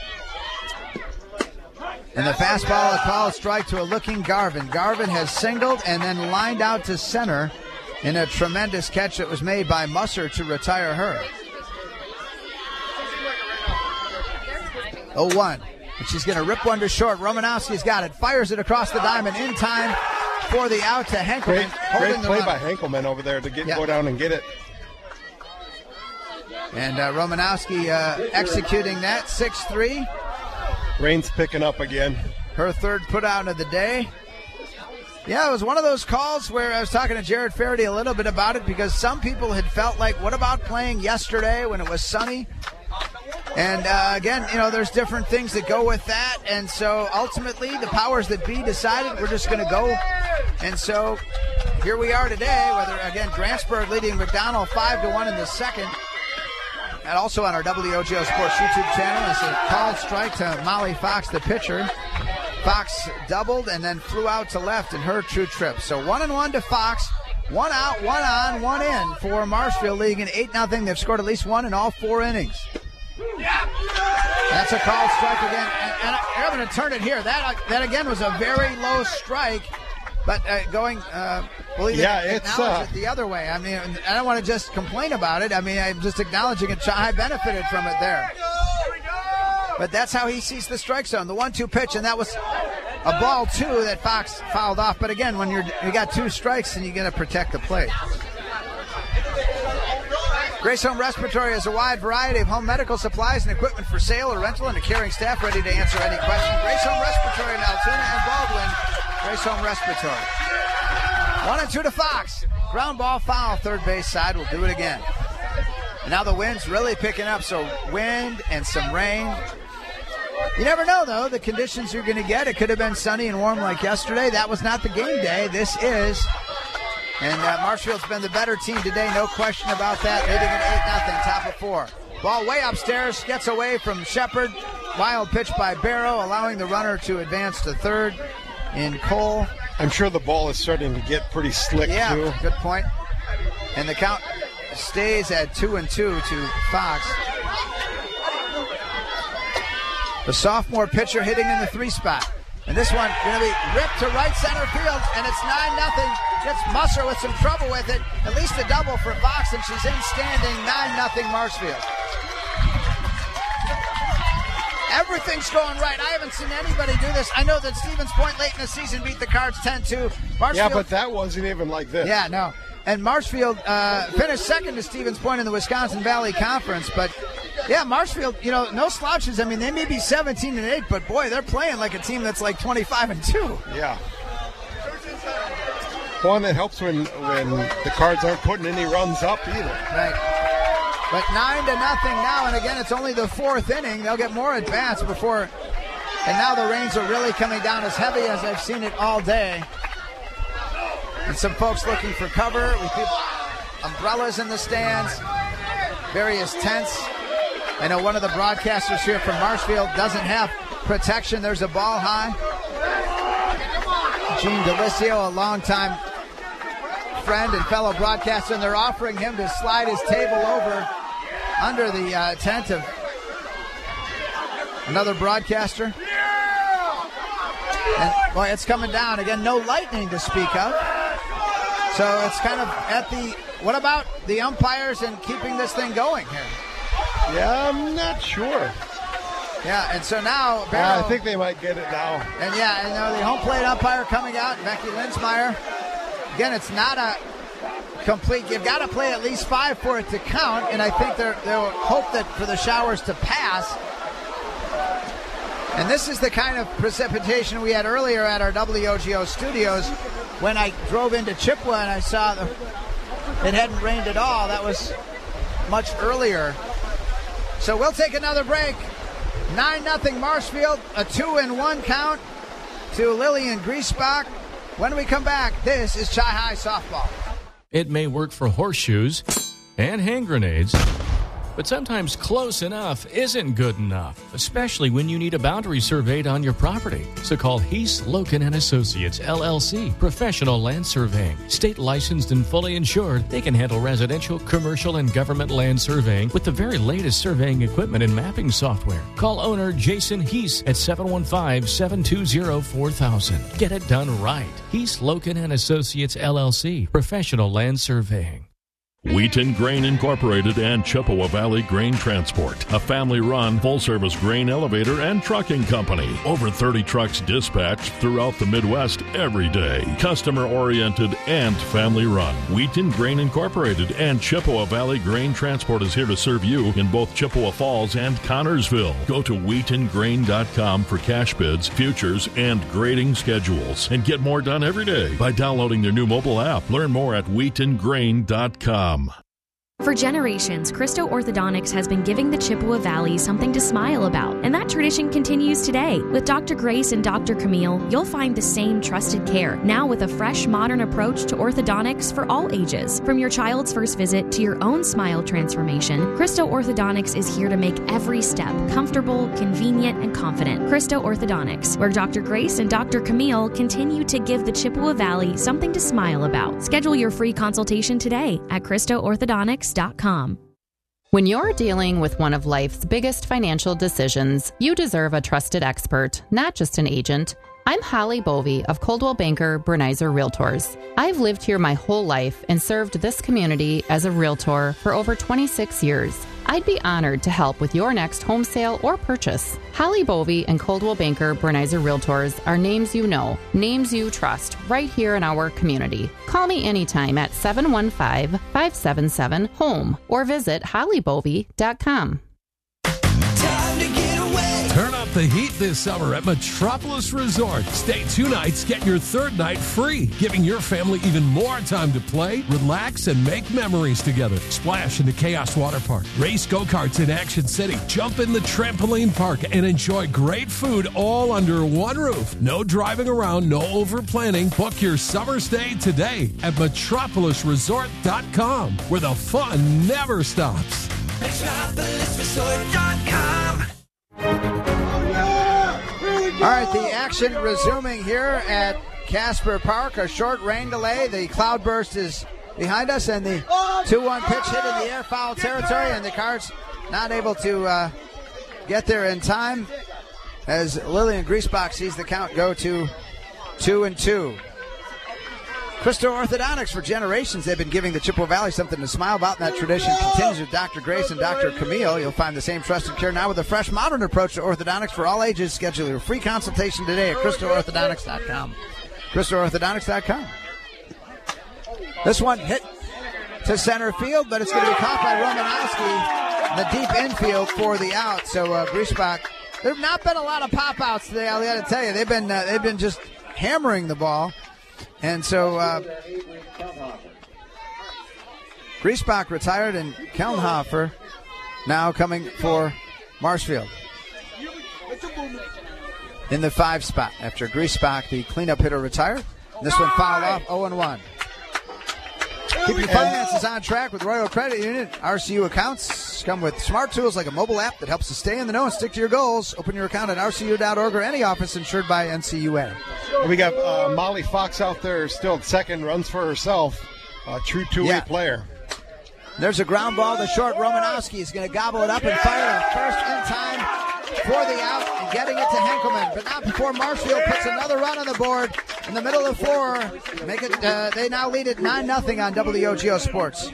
And the fastball, a call strike to a looking Garvin. Garvin has singled and then lined out to center in a tremendous catch that was made by Musser to retire her. 0-1. And she's going to rip one to short. Romanowski's got it. Fires it across the diamond in time for the out to Henkelman. Great play by Henkelman over there to go down and get it. And Romanowski executing that, 6-3. Rain's picking up again. Her third put out of the day. Yeah, it was one of those calls where I was talking to Jared Faraday a little bit about it because some people had felt like, what about playing yesterday when it was sunny? And again, there's different things that go with that. And so ultimately the powers that be decided we're just going to go. And so here we are today, whether, again, Grantsburg leading McDonald 5-1 in the second. And also on our WOGO Sports YouTube channel, it's a called strike to Molly Fox, the pitcher. Fox doubled and then flew out to left in her true trip. So 1-1 to Fox. 1 out, 1 on, 1 in for Marshfield leading in 8-0. They've scored at least one in all 4 innings. That's a called strike again. And I'm going to turn it here. That again was a very low strike. But going, acknowledge it the other way. I mean, I don't want to just complain about it. I mean, I'm just acknowledging it. Shy benefited from it there. But that's how he sees the strike zone. The 1-2 pitch, and that was a ball, too, that Fox fouled off. But again, when you got 2 strikes, and you got to protect the plate. Grace Home Respiratory has a wide variety of home medical supplies and equipment for sale or rental, and a caring staff ready to answer any question. Grace Home Respiratory in Altoona and Baldwin. Grace Home Respiratory. 1-2 to Fox. Ground ball foul, third base side. We'll do it again. And now the wind's really picking up, so wind and some rain. You never know, though, the conditions you're going to get. It could have been sunny and warm like yesterday. That was not the game day. This is. And Marshfield's been the better team today, no question about that. Leading at 8-0, top of 4. Ball way upstairs, gets away from Shepard. Wild pitch by Barrow, allowing the runner to advance to third in Cole. I'm sure the ball is starting to get pretty slick, too. Yeah, good point. And the count stays at 2-2 to Fox. The sophomore pitcher hitting in the 3 spot. And this one going to be ripped to right center field, and it's 9-0. Gets Musser with some trouble with it. At least a double for Fox, and she's in standing 9-0 Marshfield. Everything's going right. I haven't seen anybody do this. I know that Stevens Point late in the season beat the Cards 10-2. Yeah, but that wasn't even like this. Yeah, no. And Marshfield finished second to Stevens Point in the Wisconsin Valley Conference. But, yeah, Marshfield, no slouches. I mean, they may be 17-8, but, boy, they're playing like a team that's like 25-2. Yeah. One that helps when the Cards aren't putting any runs up either. Right. But 9-0 now, and again, it's only the 4th inning. They'll get more at-bats before, and now the rains are really coming down as heavy as I've seen it all day. And some folks looking for cover. umbrellas in the stands, various tents. I know one of the broadcasters here from Marshfield doesn't have protection. There's a ball high. Gene Delisio, a longtime friend and fellow broadcaster, and they're offering him to slide his table over under the tent of another broadcaster. And, boy, it's coming down. Again, no lightning to speak of. So it's kind of at the... What about the umpires and keeping this thing going here? Yeah, I'm not sure. Yeah, and so now... Barrow, I think they might get it now. And the home plate umpire coming out, Becky Linsmeyer. Again, it's not a complete... You've got to play at least 5 for it to count, and I think they'll hope that for the showers to pass. And this is the kind of precipitation we had earlier at our WOGO studios when I drove into Chippewa and I saw it hadn't rained at all. That was much earlier. So we'll take another break. 9-0 Marshfield, a 2-1 count to Lillian Griesbach. When we come back, this is Chi High Softball. It may work for horseshoes and hand grenades, but sometimes close enough isn't good enough, especially when you need a boundary surveyed on your property. So call Heath, Loken & Associates, LLC, Professional Land Surveying. State licensed and fully insured, they can handle residential, commercial, and government land surveying with the very latest surveying equipment and mapping software. Call owner Jason Heath at 715-720-4000. Get it done right. Heath, Loken & Associates, LLC, Professional Land Surveying. Wheaton Grain Incorporated and Chippewa Valley Grain Transport, a family-run, full-service grain elevator and trucking company. Over 30 trucks dispatched throughout the Midwest every day. Customer-oriented and family-run. Wheaton Grain Incorporated and Chippewa Valley Grain Transport is here to serve you in both Chippewa Falls and Connorsville. Go to WheatonGrain.com for cash bids, futures, and grading schedules. And get more done every day by downloading their new mobile app. Learn more at WheatonGrain.com. For generations, Christo Orthodontics has been giving the Chippewa Valley something to smile about, and that tradition continues today. With Dr. Grace and Dr. Camille, you'll find the same trusted care, now with a fresh, modern approach to orthodontics for all ages. From your child's first visit to your own smile transformation, Christo Orthodontics is here to make every step comfortable, convenient, and confident. Christo Orthodontics, where Dr. Grace and Dr. Camille continue to give the Chippewa Valley something to smile about. Schedule your free consultation today at ChristoOrthodontics.com. When you're dealing with one of life's biggest financial decisions, you deserve a trusted expert, not just an agent. I'm Holly Bovey of Coldwell Banker Bernizer Realtors. I've lived here my whole life and served this community as a realtor for over 26 years. I'd be honored to help with your next home sale or purchase. Holly Bovey and Coldwell Banker Bernizer Realtors are names you know, names you trust, right here in our community. Call me anytime at 715-577-HOME or visit hollybovey.com. Turn up the heat this summer at Metropolis Resort. Stay 2 nights, get your third night free, giving your family even more time to play, relax, and make memories together. Splash in the Chaos Water Park, race go-karts in Action City, jump in the trampoline park, and enjoy great food all under one roof. No driving around, no over-planning. Book your summer stay today at metropolisresort.com, where the fun never stops. MetropolisResort.com. All right, the action resuming here at Casper Park. A short rain delay. The cloudburst is behind us, and the 2-1 pitch hit in the air, foul territory, and the Cards not able to get there in time as Lillian Griesbach sees the count go to 2-2. Christo Orthodontics, for generations, they've been giving the Chippewa Valley something to smile about, and that tradition continues with Dr. Grace and Dr. Camille. You'll find the same trusted care now with a fresh, modern approach to orthodontics for all ages. Schedule your free consultation today at ChristoOrthodontics.com. ChristoOrthodontics.com. This one hit to center field, but it's going to be caught by Romanowski, the deep infield for the out. So Griesbach, there have not been a lot of pop-outs today, I got to tell you. They've been just hammering the ball. And so Griesbach retired, and Kellenhofer now coming for Marshfield in the 5 spot after Griesbach, the cleanup hitter, retired. This one fouled off, 0-1. Keep your finances on track with Royal Credit Union. RCU accounts come with smart tools like a mobile app that helps you stay in the know and stick to your goals. Open your account at rcu.org or any office insured by NCUA. We got Molly Fox out there still at second, runs for herself. A true two-way player. There's a ground ball to short. Romanowski is going to gobble it up and fire it first in time for the out and getting it to Henkelman. But not before Marshfield puts another run on the board in the middle of the floor. Make it. They now lead it 9-0 on WOGO Sports.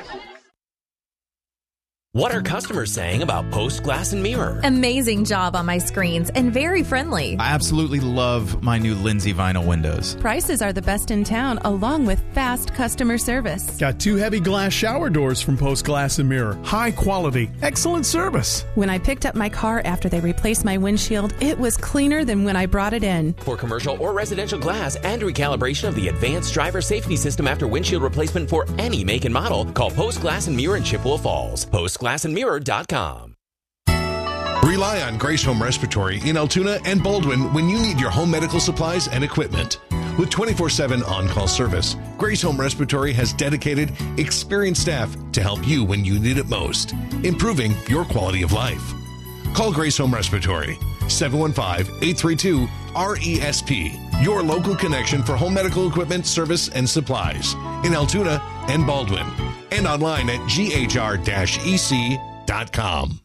What are customers saying about Post Glass and Mirror? Amazing job on my screens and very friendly. I absolutely love my new Lindsay vinyl windows. Prices are the best in town, along with fast customer service. Got 2 heavy glass shower doors from Post Glass and Mirror. High quality, excellent service. When I picked up my car after they replaced my windshield, it was cleaner than when I brought it in. For commercial or residential glass and recalibration of the advanced driver safety system after windshield replacement for any make and model, call Post Glass and Mirror in Chippewa Falls. PostGlassandMirror.com. Rely on Grace Home Respiratory in Altoona and Baldwin when you need your home medical supplies and equipment. With 24/7 on-call service, Grace Home Respiratory has dedicated, experienced staff to help you when you need it most, improving your quality of life. Call Grace Home Respiratory, 715-832-RESP, your local connection for home medical equipment, service, and supplies in Altoona and Baldwin, and online at ghr-ec.com.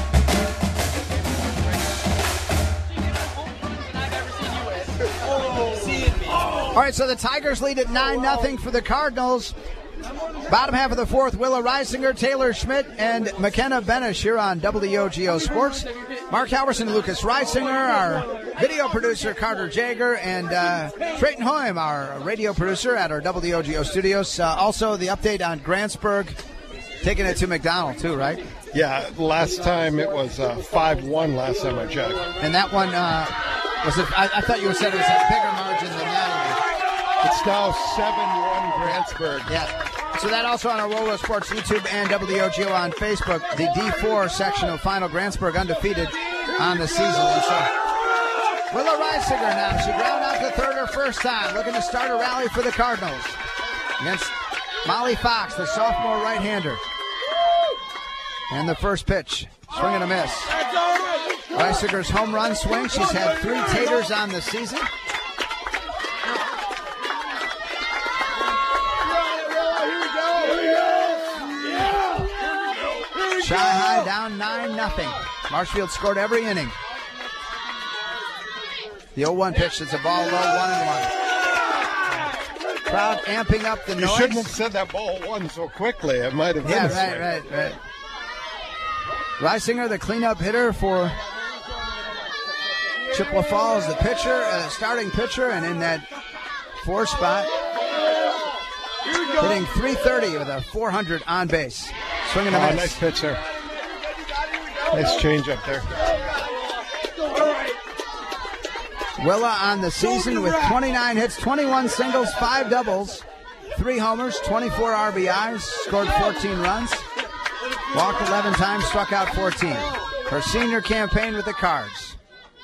All right, so the Tigers lead at 9-0 for the Cardinals. Bottom half of the fourth, Willa Reisinger, Taylor Schmidt, and McKenna Benish here on WOGO Sports. Mark Halverson and Lucas Reisinger, our video producer Carter Jager, and Trayton Hoym, our radio producer at our WOGO studios. Also, the update on Grantsburg taking it to McDonald, too, right? Yeah, last time it was 5-1 last time I checked. And that one, was it? I thought you said it was a bigger margin than that. It's now 7-1 Grantsburg. Yeah. So that also on our Roller Sports YouTube and WOGO on Facebook. The D4 sectional final, Grantsburg undefeated on the season. And so Willa Reisinger now. She ground out the third her first time. Looking to start a rally for the Cardinals against Molly Fox, the sophomore right-hander. And the first pitch. Swing and a miss. Reisinger's home run swing. She's had 3 taters on the season. Shy High down 9-0. Marshfield scored every inning. The 0-1 pitch. It's a ball low, 1-1. Crowd amping up the noise. You shouldn't have said that ball 1 so quickly. It might have been right. Reisinger, the cleanup hitter for Chippewa Falls, the pitcher, starting pitcher, and in that 4 spot, hitting .330 with a .400 on base. Swinging a miss. Nice pitch there. Nice change up there. Willa on the season with 29 hits, 21 singles, 5 doubles, 3 homers, 24 RBIs, scored 14 runs, walked 11 times, struck out 14. Her senior campaign with the Cards.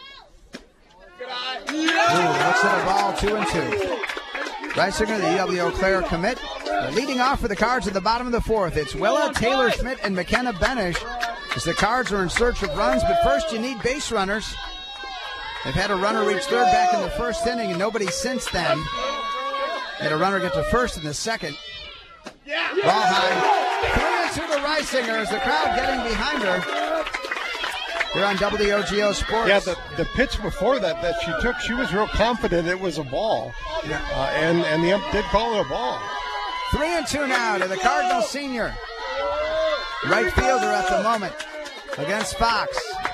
Looks at a ball, 2-2. Reisinger, the UW Eau Claire commit. Leading off for the Cards at the bottom of the fourth. It's Willa, Taylor Schmidt, and McKenna Benish as the Cards are in search of runs, but first you need base runners. They've had a runner reach third back in the first inning, and nobody since then. Had a runner get to first in the second. Ball high. 3-2 to Reisinger as the crowd getting behind her. Here on WOGO Sports. Yeah, the pitch before that she took, she was real confident it was a ball. Yeah. And the ump did call it a ball. 3-2 now to the Cardinals senior. Right fielder at the moment against Fox.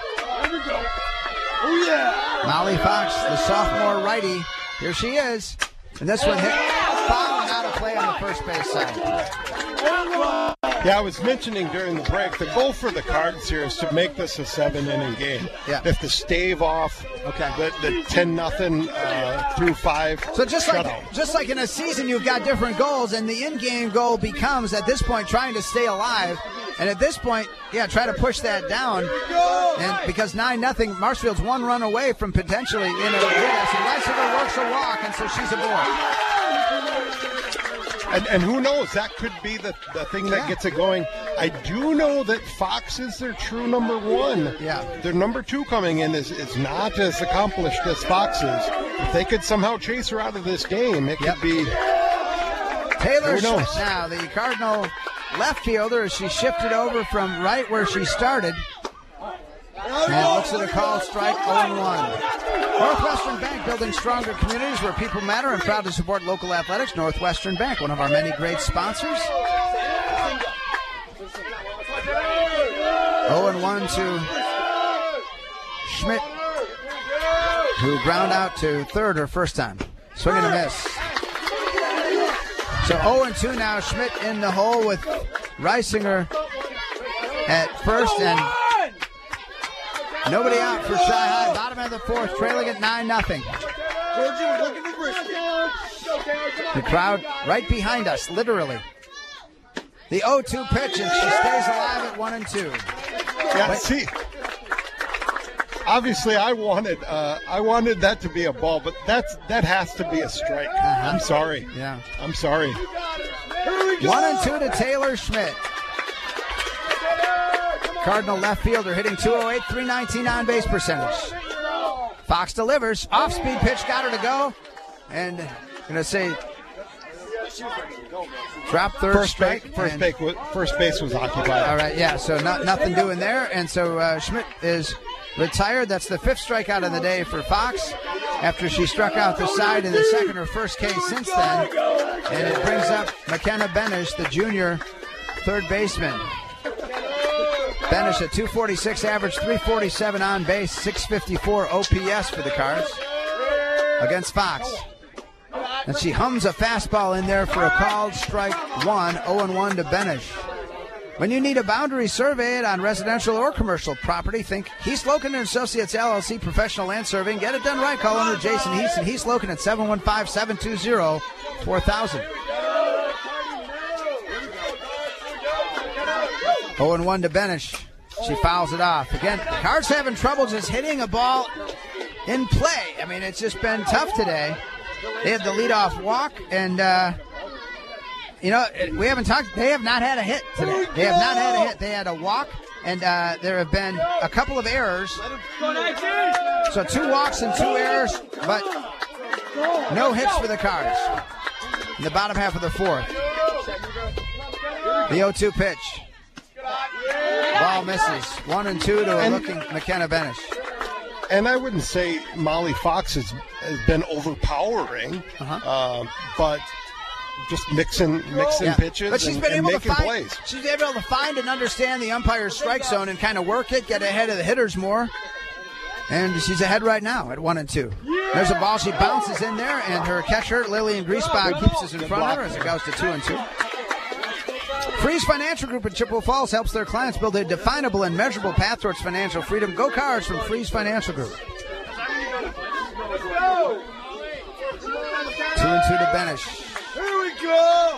Oh, yeah. Molly Fox, the sophomore righty. Here she is. And this one hit foul and out of play on the first base side. Yeah, I was mentioning during the break, the goal for the Cards here is to make this a 7-inning game. Yeah. If to stave off the 10-0 through 5 So just like in a season, you've got different goals, and the in-game goal becomes, at this point, trying to stay alive. And at this point, try to push that down. And because 9-0, Marshfield's 1 run away from potentially in a hit. And Reisinger works a walk, and so she's aboard. And who knows? That could be the thing that gets it going. I do know that Fox is their true number one. Yeah. Their number two coming in is not as accomplished as Fox is. If they could somehow chase her out of this game, it could be... Taylor Schmidt now, the Cardinal left fielder, as she shifted over from right where she started. And looks at a call, strike 0-1. Northwestern Bank, building stronger communities where people matter, and proud to support local athletics. Northwestern Bank, one of our many great sponsors. 0-1 to Schmidt, who ground out to third her first time. Swing and a miss. So 0-2 now. Schmidt in the hole with Reisinger at first, and nobody out for Shy High. Bottom of the fourth, trailing at 9-0. The crowd right behind us, literally. The 0-2 pitch, and she stays alive at 1-2. Yeah, see, obviously I wanted that to be a ball, but that has to be a strike. I'm sorry. Yeah, I'm sorry. 1-2 to Taylor Schmidt. Cardinal left fielder hitting 208, 319 on base percentage. Fox delivers. Off-speed pitch, got her to go. And going to say drop third strike. First base was occupied. All right, yeah, so nothing doing there. And so Schmidt is retired. That's the fifth strikeout of the day for Fox after she struck out the side in the second, her first K since then. And it brings up McKenna Benish, the junior third baseman. Benish at 246 average, 347 on base, 654 OPS for the Cards against Fox. And she hums a fastball in there for a called strike one, 0-1 to Benish. When you need a boundary surveyed on residential or commercial property, think Heath Loken & Associates LLC Professional Land Surveying. Get it done right. Call owner Jason Heath and Heath Loken at 715-720-4000. 0-1 to Benish. She fouls it off. Again, the Cards having trouble just hitting a ball in play. I mean, it's just been tough today. They had the leadoff walk, and, we haven't talked. They have not had a hit today. They have not had a hit. They had a walk, and there have been a couple of errors. So 2 walks and 2 errors, but no hits for the Cards in the bottom half of the fourth. The 0-2 pitch. Ball misses. 1-2 to a looking McKenna Benish. And I wouldn't say Molly Fox has been overpowering, but just mixing pitches but she's and, been and able making to find, plays. She's been able to find and understand the umpire's strike zone and kind of work it, get ahead of the hitters more. And she's ahead right now at 1-2. There's a ball. She bounces in there, and her catcher, Lillian Griesbach, keeps us in front of her as it goes to 2-2. Freeze Financial Group in Chippewa Falls helps their clients build a definable and measurable path towards financial freedom. Go Cards from Freeze Financial Group. 2-2 to Benish. Here we go.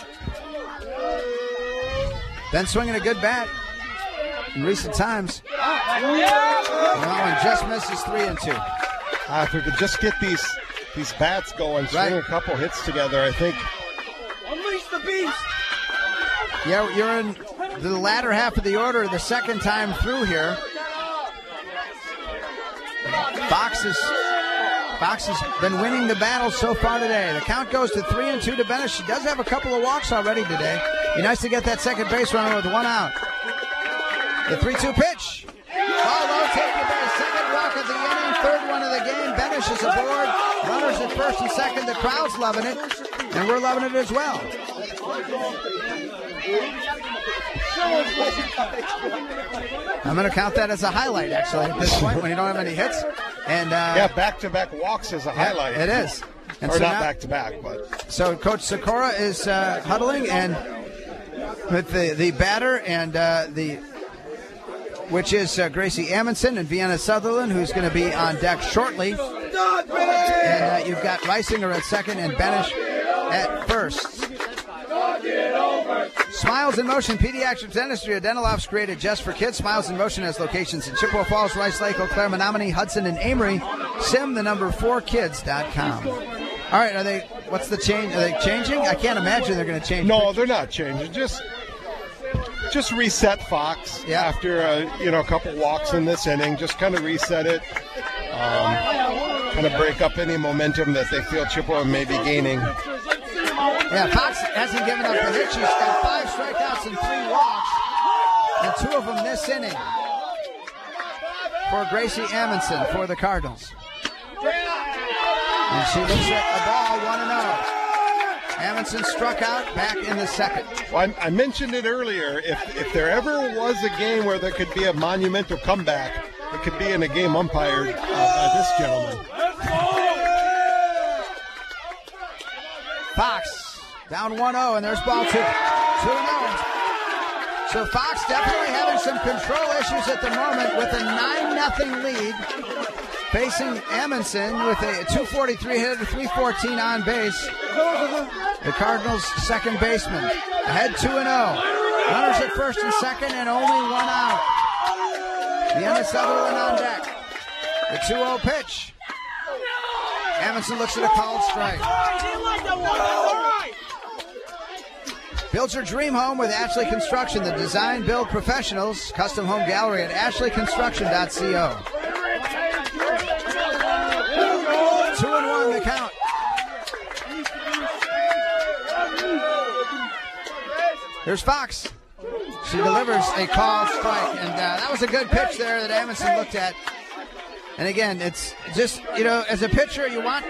Been swinging a good bat in recent times. That one just misses 3-2. If we could just get these bats going, string a couple hits together, I think. Unleash the beast. Yeah, you're in the latter half of the order the second time through here. Fox has been winning the battle so far today. The count goes to 3-2 to Benish. She does have a couple of walks already today. Be nice to get that second base runner with 1 out. The 3-2 pitch. Ball low, taken to base. Second walk of the inning, third one of the game. Benish is aboard. Runners at first and second. The crowd's loving it, and we're loving it as well. I'm going to count that as a highlight, actually, at this point, when you don't have any hits. And back-to-back walks is a highlight. It is. And or so not now, back-to-back, but. So Coach Sikora is huddling and with the batter and which is Gracie Amundsen and Vienna Sutherland, who's going to be on deck shortly. And you've got Reisinger at second and Benish at first. Smiles in Motion Pediatric Dentistry, a dental office created just for kids. Smiles in Motion has locations in Chippewa Falls, Rice Lake, Eau Claire, Menominee, Hudson, and Amory. SIM, the number 4kids.com. All right, what's the change? Are they changing? I can't imagine they're going to change. No, they're not changing. Just reset Fox after a couple walks in this inning. Just kind of reset it. Kind of break up any momentum that they feel Chippewa may be gaining. Yeah, Fox hasn't given up a hit. She's got 5 strikeouts and 3 walks, and 2 of them this inning for Gracie Amundsen for the Cardinals. And she looks at a ball, 1-0. Amundsen struck out back in the second. Well, I mentioned it earlier. If there ever was a game where there could be a monumental comeback, it could be in a game umpired by this gentleman. Fox down 1-0, and there's ball 2-0. So Fox definitely having some control issues at the moment with a 9-0 lead, facing Amundsen with a 243 hit, a 314 on base. The Cardinals' second baseman ahead 2-0. Runners at first and second, and only 1 out. Vienna Sutherland on deck. The 2-0 pitch. Amundsen looks at a called strike. Build your dream home with Ashley Construction, the design build professionals. Custom home gallery at ashleyconstruction.co. 2-1 the count. Here's Fox. She delivers a called strike, and that was a good pitch there that Amundsen looked at. And again, it's just, as a pitcher, you want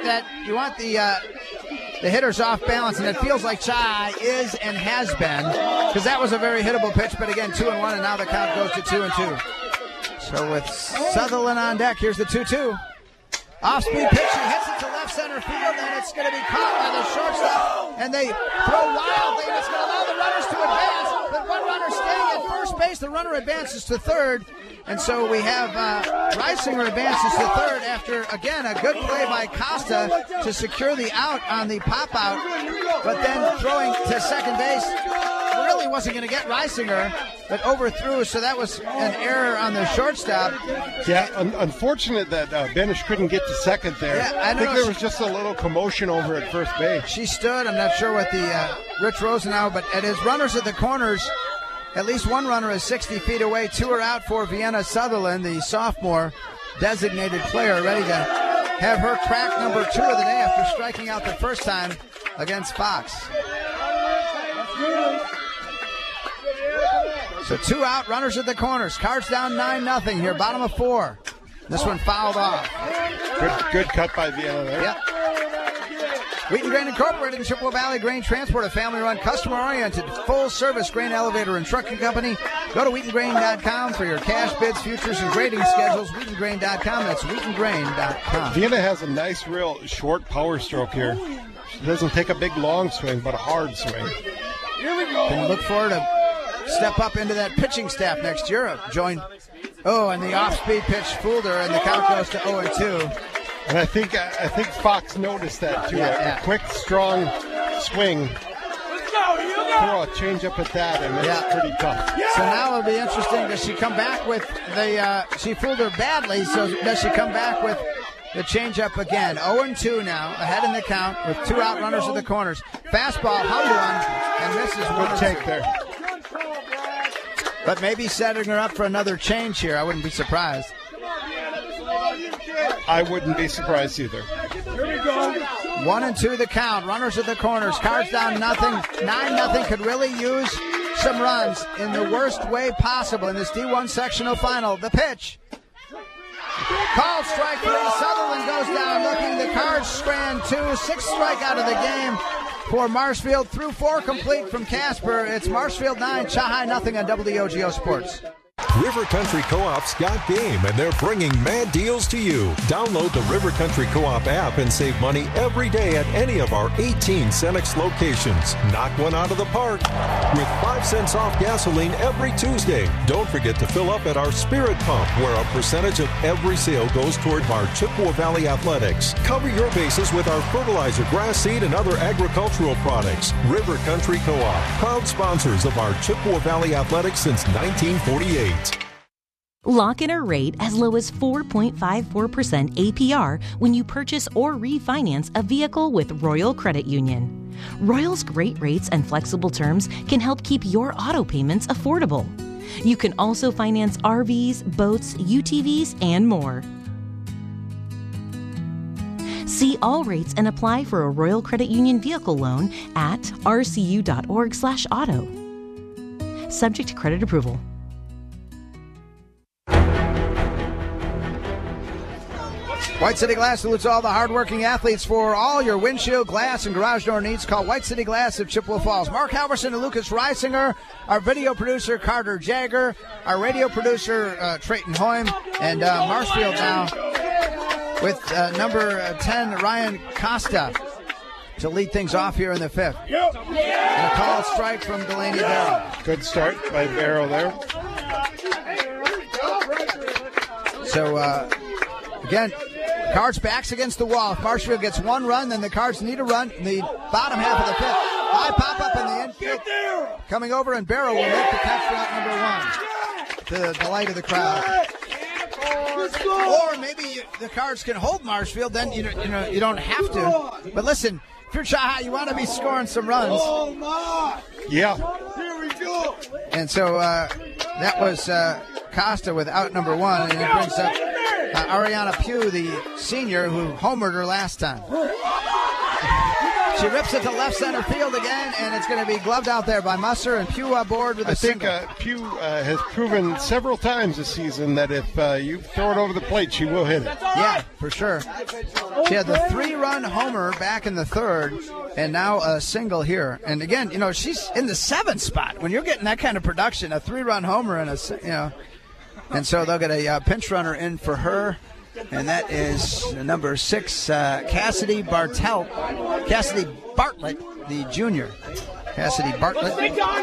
the hitters off balance, and it feels like Chai is and has been, because that was a very hittable pitch. But again, 2-1, and now the count goes to 2-2. So with Sutherland on deck, here's the 2-2. Off-speed pitch, he hits it to left center field, and it's going to be caught by the shortstop, and they throw wildly, and it's going to allow the runners to advance, but one runner staying at first base, the runner advances to third, and so we have Reisinger advances to third after, again, a good play by Costa to secure the out on the pop-out, but then throwing to second base, really wasn't going to get Reisinger, but overthrew, so that was an error on the shortstop. Yeah, unfortunate that Benish couldn't get to second there. Yeah, I think there was just a little commotion over at first base. She stood. I'm not sure what the Rich Rosenau, but at his runners at the corners, at least one runner is 60 feet away. 2 are out for Vienna Sutherland, the sophomore designated player, ready to have her crack number 2 of the day after striking out the first time against Fox. So 2 out, runners at the corners. Cards down 9-0 here, bottom of 4. This one fouled off. Good cut by Vienna there. Yep. Wheaton Grain Incorporated in Chippewa Valley Grain Transport, a family-run, customer-oriented, full-service grain elevator and trucking company. Go to WheatonGrain.com for your cash bids, futures, and grading schedules. WheatonGrain.com. That's WheatonGrain.com. Vienna has a nice, real short power stroke here. She doesn't take a big, long swing, but a hard swing. Here we go. Can look forward to step up into that pitching staff next year. Join. Oh, and the off-speed pitch fooled her, and the count goes to 0-2. And I think Fox noticed that too. Yeah. A quick, strong swing. Throw a changeup at that, and it's pretty tough. So now it'll be interesting. Does she come back with the? She fooled her badly. So does she come back with the changeup again? 0-2 now, ahead in the count with 2 out, runners at the corners. Fastball hung one, and misses one. Good take there. But maybe setting her up for another change here. I wouldn't be surprised. I wouldn't be surprised either. 1-2 the count. Runners at the corners. Cards down 9-0. Could really use some runs in the worst way possible in this D1 sectional final. The pitch. Called strike 3. Sutherland goes down looking. The Cards strand 2. 6th strikeout of the game for Marshfield. Through 4 complete from Casper. It's Marshfield 9, Chahai nothing on WDOGO Sports. River Country Co-op's got game, and they're bringing mad deals to you. Download the River Country Co-op app and save money every day at any of our 18 Cenex locations. Knock one out of the park with 5 cents off gasoline every Tuesday. Don't forget to fill up at our Spirit Pump, where a percentage of every sale goes toward our Chippewa Valley athletics. Cover your bases with our fertilizer, grass seed, and other agricultural products. River Country Co-op, proud sponsors of our Chippewa Valley athletics since 1948. Lock in a rate as low as 4.54% APR when you purchase or refinance a vehicle with Royal Credit Union. Royal's great rates and flexible terms can help keep your auto payments affordable. You can also finance RVs, boats, UTVs, and more. See all rates and apply for a Royal Credit Union vehicle loan at rcu.org/auto. Subject to credit approval. White City Glass salutes all the hardworking athletes. For all your windshield, glass, and garage door needs, call White City Glass of Chippewa Falls. Mark Halverson and Lucas Reisinger, our video producer, Carter Jagger, our radio producer, Trayton Hoym, and Marshfield now with number 10, Ryan Costa, to lead things off here in the fifth. And a call strike from Delaney Barrow. Good start by Barrow there. So, again, Cards backs against the wall. If Marshfield gets one run, then the Cards need a run in the bottom half of the fifth. High pop-up in the infield. Coming over, and Barrow will make the catch route number one, to the delight of the crowd. Or maybe the Cards can hold Marshfield, then you don't have to. But listen, if you're Chi-Hi, you want to be scoring some runs. Yeah. Here we go. And so that was Costa with out number one, and it brings up Ariana Pugh, the senior, who homered her last time. She rips it to left center field again, and it's going to be gloved out there by Musser, and Pugh aboard with a single. I think Pugh has proven several times this season that if you throw it over the plate, she will hit it. Yeah, for sure. She had the 3-run homer back in the third, and now a single here. And again, she's in the 7th spot. When you're getting that kind of production, a 3-run homer and and so they'll get a pinch runner in for her, and that is number 6, Cassidy Bartlett, the junior. Cassidy Bartlett.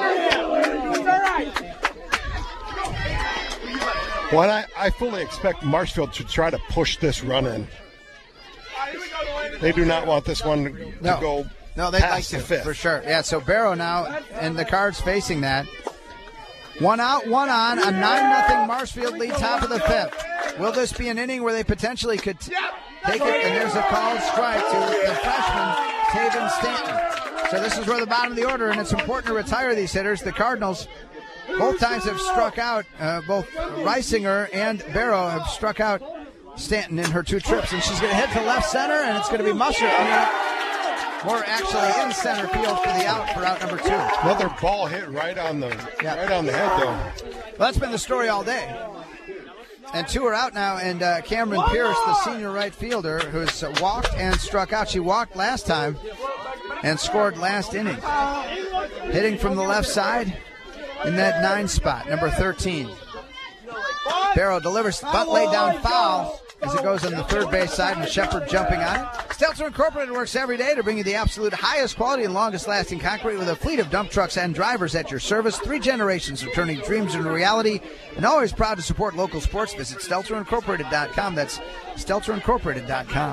Well, I fully expect Marshfield to try to push this run in. They do not want this one to go they'd like past to, the fifth. for sure. Yeah, so Barrow now, and the Cards facing that. 1 out, 1 on, a 9-0 Marshfield lead, top of the fifth. Will this be an inning where they potentially could take it? And there's a called strike to the freshman, Taven Stanton. So this is where the bottom of the order, and it's important to retire these hitters. The Cardinals both times have struck out. Both Reisinger and Barrow have struck out Stanton in her 2 trips, and she's going to head to left center, and it's going to be Musser. More actually in center field for the out for out number 2. Another ball hit right on the head, though. Well, that's been the story all day. And 2 are out now, and Cameron Pierce, the senior right fielder, who's walked and struck out. She walked last time and scored last inning. Hitting from the left side in that 9 spot, number 13. Barrow delivers, bunt laid down foul as it goes on the third base side, and Shepard jumping on it. Stelter Incorporated works every day to bring you the absolute highest quality and longest lasting concrete with a fleet of dump trucks and drivers at your service. 3 generations of turning dreams into reality, and always proud to support local sports. Visit StelterIncorporated.com. That's StelterIncorporated.com.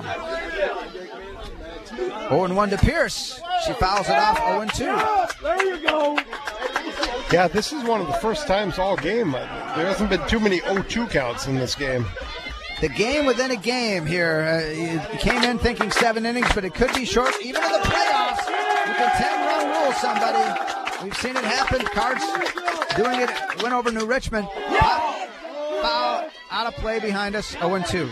0-1 to Pierce. She fouls it off. 0-2. There you go. Yeah, this is one of the first times all game. There hasn't been too many 0-2 counts in this game. The game within a game here. You came in thinking 7 innings, but it could be short. Even in the playoffs, you can 10-run rule somebody. We've seen it happen. Cards doing it. Went over New Richmond. Foul out of play behind us. 0-2.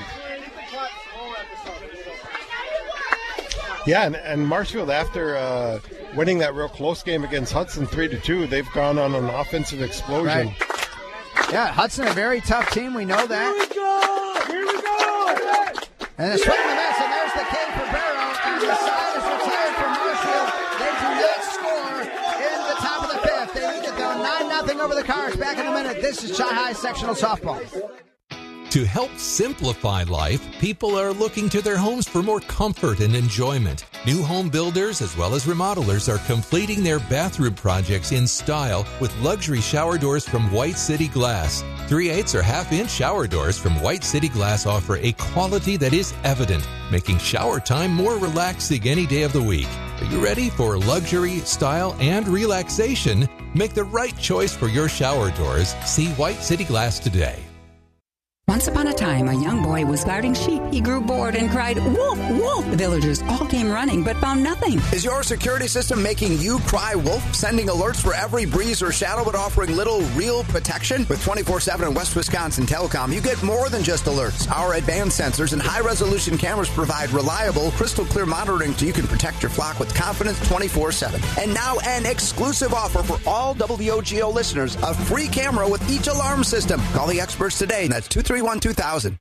Yeah, and Marshfield, after winning that real close game against Hudson 3-2, they've gone on an offensive explosion. Right. Yeah, Hudson, a very tough team. We know that. Here we go. And a swing and a miss, and there's the K for Barrow, and the side is retired for Marshfield. They do not score in the top of the fifth. They lead it down 9-0 over the Cards. Back in a minute. This is Chi-Hi Sectional Softball. To help simplify life, people are looking to their homes for more comfort and enjoyment. New home builders as well as remodelers are completing their bathroom projects in style with luxury shower doors from White City Glass. 3/8 or half-inch shower doors from White City Glass offer a quality that is evident, making shower time more relaxing any day of the week. Are you ready for luxury, style, and relaxation? Make the right choice for your shower doors. See White City Glass today. Once upon a time, a young boy was guarding sheep. He grew bored and cried, "Wolf, wolf!" The villagers all came running, but found nothing. Is your security system making you cry wolf? Sending alerts for every breeze or shadow, but offering little real protection? With 24/7 and West Wisconsin Telecom, you get more than just alerts. Our advanced sensors and high-resolution cameras provide reliable, crystal-clear monitoring so you can protect your flock with confidence 24/7. And now an exclusive offer for all WOGO listeners, a free camera with each alarm system. Call the experts today. That's 231-2000.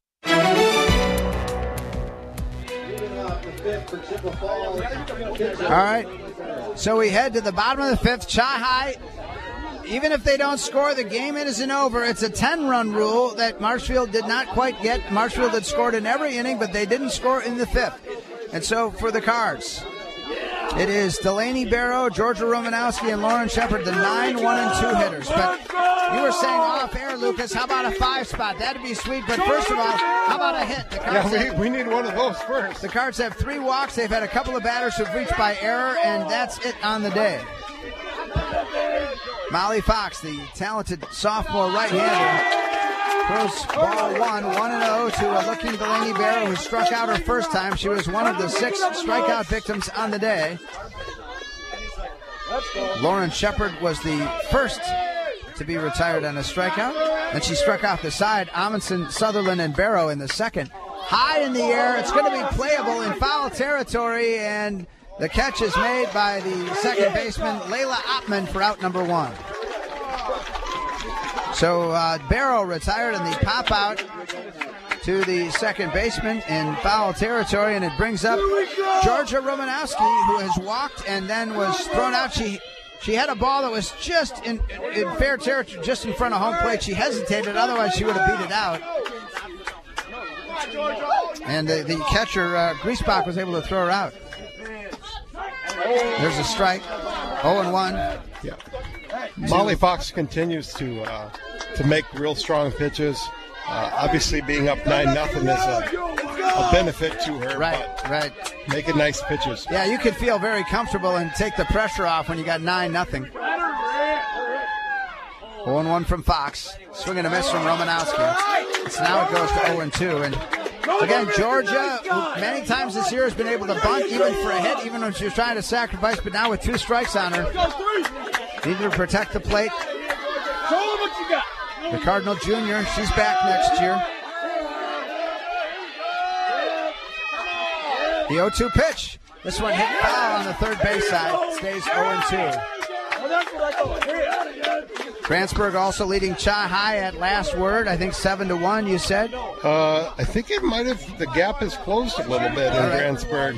All right, so we head to the bottom of the fifth. Chi-Hi, even if they don't score, the game isn't over. It's a 10-run rule that Marshfield did not quite get. Marshfield had scored in every inning, but they didn't score in the fifth. And so for the Cards, it is Delaney Barrow, Georgia Romanowski, and Lauren Shepard, the 9, 1, and 2 hitters. But you were saying off air, Lucas, how about a 5 spot? That'd be sweet. But first of all, how about a hit? We need one of those first. The Cards have 3 walks. They've had a couple of batters who've reached by error, and that's it on the day. Molly Fox, the talented sophomore right-hander, throws ball 1-0 to a looking Delaney Barrow, who struck out her first time. She was one of the 6 strikeout victims on the day. Lauren Shepard was the first to be retired on a strikeout, and she struck out the side. Amundsen, Sutherland, and Barrow in the second. High in the air, it's going to be playable in foul territory, and the catch is made by the second baseman, Layla Oppmann, for out number 1. So Barrow retired, and the pop out to the second baseman in foul territory, and it brings up Georgia Romanowski, who has walked and then was thrown out. She had a ball that was just in fair territory, just in front of home plate. She hesitated, otherwise she would have beat it out. And the catcher, Griesbach, was able to throw her out. There's a strike. 0-1. Yeah. Molly Fox continues to make real strong pitches. Obviously, being up 9-0 is a benefit to her. Right. Making nice pitches. Yeah, you could feel very comfortable and take the pressure off when you got 9-0. 0-1 from Fox. Swing and a miss from Romanowski. So now it goes to 0-2. And again, Georgia, many times this year, has been able to bunt even for a hit, even when she was trying to sacrifice, but now with 2 strikes on her, needed to protect the plate. The Cardinal Jr., she's back next year. The 0-2 pitch. This one hit foul on the third base side. Stays 0-2. Grantsburg also leading Chi-Hi at last word. I think 7-1, you said? I think it might have, the gap has closed a little bit in Grantsburg.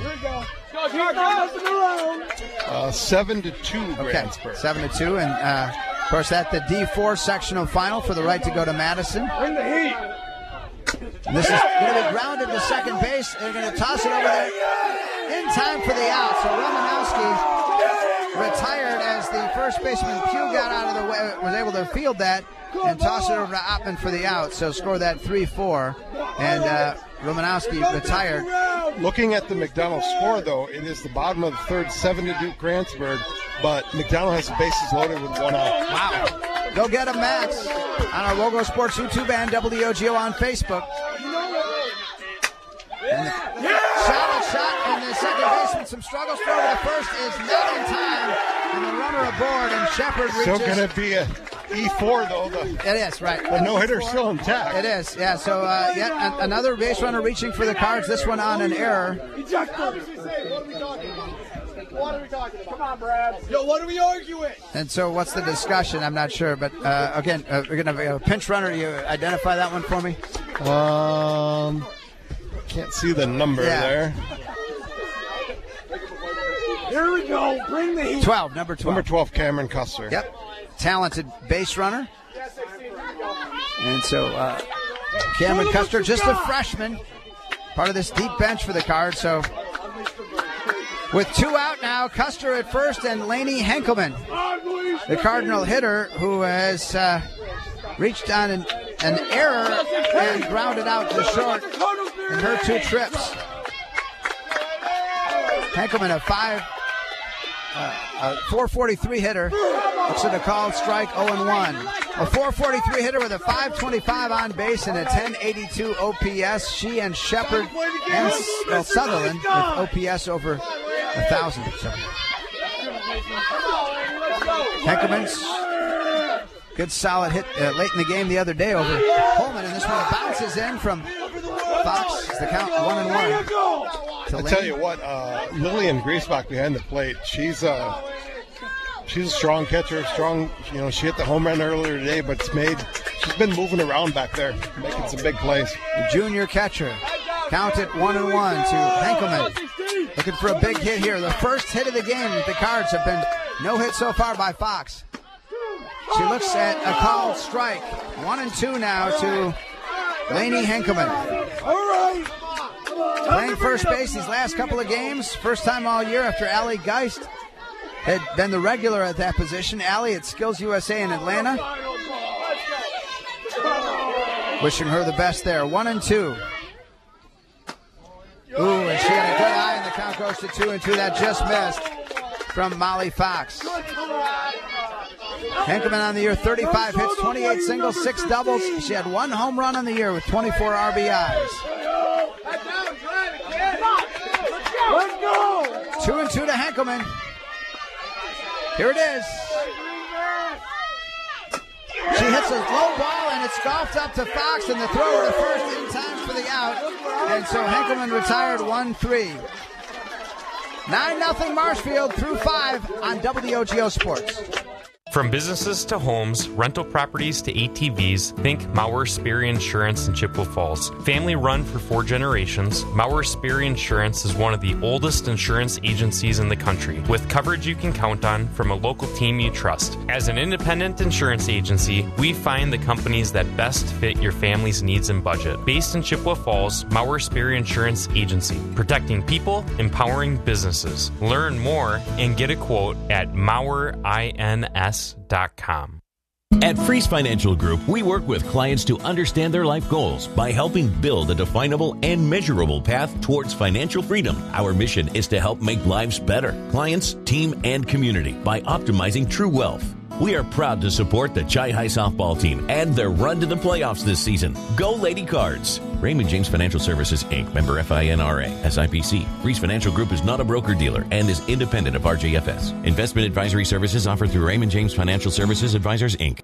7-2 Grantsburg. 7-2, and of course that's the D4 sectional final for the right to go to Madison. And this is going to be grounded to second base. They're going to toss it over there in time for the out. So Romanowski retired as the first baseman Pugh got out of the way, was able to field that and toss it over to Oppmann for the out. So score that 3-4, and Romanowski retired. Looking at the McDonald score, though, it is the bottom of the third, 7-2 Grantsburg, but McDonald has the bases loaded with 1 out. Wow. Go get them, Max, on our WOGO Sports YouTube and WOGO on Facebook. And the shot, and the second baseman, some struggles. Throw to the first is not in time, and the runner aboard, and Shepard reaches. Still going to be a E4, though. It is, right. The no-hitter still intact. It is, yeah. So yet another base runner reaching for the Cards, this one on an error. What are we talking about? Come on, Brad. Yo, what are we arguing? And so what's the discussion? I'm not sure. But, again, we're going to have a pinch runner. You identify that one for me? Can't see the number there. Here we go. Bring the heat. 12, number 12. Number 12, Cameron Custer. Yep. Talented base runner. And so Cameron Custer, just a freshman, part of this deep bench for the Cards. So with 2 out now, Custer at first and Lainey Henkelman, the Cardinal hitter, who has reached on an error and grounded out to short in her 2 trips. Henkelman, a a 443 hitter. Looks at a called strike, 0-1. A 443 hitter with a 525 on base and a 1082 OPS. She and Shepard and Sutherland with OPS over 1,000. Henkelman's good solid hit late in the game the other day over Holman, and this one bounces in from Fox. It's the count 1-1. I tell you what, Lillian Griesbach behind the plate, she's a strong catcher, strong. She hit the home run earlier today, but she's been moving around back there, making some big plays. The junior catcher, count it 1-1 to Henkelman. Looking for a big hit here. The first hit of the game. The Cards have been no hit so far by Fox. She looks at a called strike. 1-2 now to Lainey Henkelman. Playing first base these last couple of games. First time all year after Allie Geist had been the regular at that position. Allie at Skills USA in Atlanta. Wishing her the best there. 1-2. Ooh, and she had a good eye, and the count goes to 2-2. That just missed from Molly Fox. Henkelman on the year, 35 hits, 28 singles, 6 doubles. She had 1 home run on the year with 24 RBIs. 2-2 to Henkelman. Here it is. She hits a low ball, and it's golfed up to Fox, and the throw to first in time for the out. And so Henkelman retired 1-3. 9-0 Marshfield through 5 on WOGO Sports. From businesses to homes, rental properties to ATVs, think Maurer Sperry Insurance in Chippewa Falls. Family run for 4 generations, Maurer Sperry Insurance is one of the oldest insurance agencies in the country, with coverage you can count on from a local team you trust. As an independent insurance agency, we find the companies that best fit your family's needs and budget. Based in Chippewa Falls, Maurer Sperry Insurance Agency, protecting people, empowering businesses. Learn more and get a quote at MauerINS.com. At Freeze Financial Group, we work with clients to understand their life goals by helping build a definable and measurable path towards financial freedom. Our mission is to help make lives better, clients, team, and community by optimizing true wealth. We are proud to support the Chi High softball team and their run to the playoffs this season. Go Lady Cards! Raymond James Financial Services, Inc., member FINRA, SIPC. Freeze Financial Group is not a broker-dealer and is independent of RJFS. Investment advisory services offered through Raymond James Financial Services Advisors, Inc.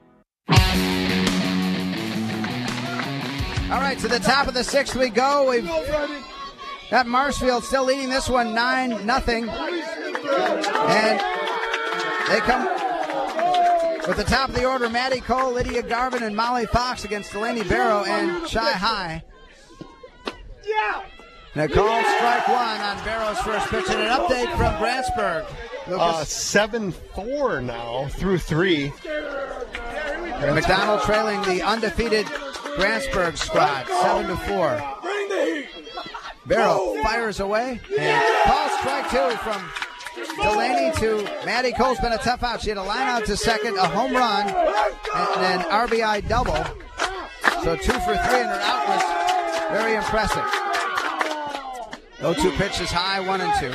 All right, to the top of the 6th we go. We've got Marshfield still leading this one 9-0. And they come with the top of the order, Maddie Cole, Lydia Garvin, and Molly Fox against Delaney Barrow and Chi High. And a called strike 1 on Barrow's first pitch, and an update from Grantsburg. 7-4 now through 3. McDonald trailing the undefeated Grantsburg squad, 7-4. Barrow fires away, and called strike 2 from Delaney to Maddie Cole's been a tough out. She had a line out to second, a home run, and an RBI double. So 2 for 3, and her out was very impressive. 0-2 pitch is high, 1-2.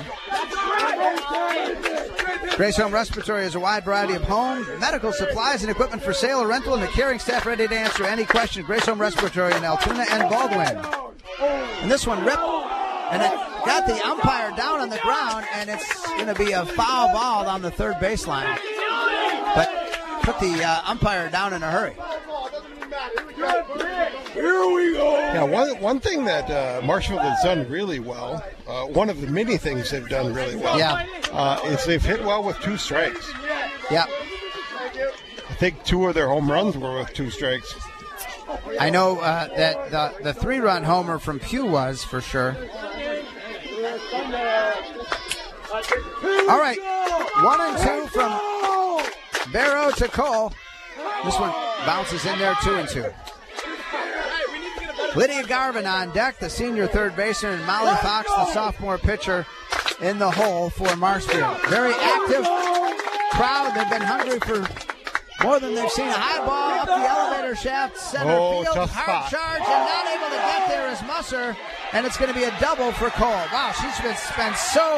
Grace Home Respiratory has a wide variety of home, medical supplies, and equipment for sale or rental, and the caring staff ready to answer any question. Grace Home Respiratory in Altoona and Baldwin. And this one ripped, and it got the umpire down on the ground, and it's going to be a foul ball on the third baseline. But put the umpire down in a hurry. Here we go. Yeah, one thing that Marshfield has done really well, one of the many things they've done really well, is they've hit well with 2 strikes. Yeah. I think 2 of their home runs were with 2 strikes. I know that the 3-run homer from Pugh was, for sure. All right, 1-2 from Barrow to Cole. This one bounces in there, 2-2. Lydia Garvin on deck, the senior third baseman, and Molly Fox, the sophomore pitcher, in the hole for Marshfield. Very active crowd. They've been hungry for more than they've seen. A high ball up the elevator shaft, center field, hard charge, and not able to get there is Musser, and it's going to be a double for Cole. Wow, she's been so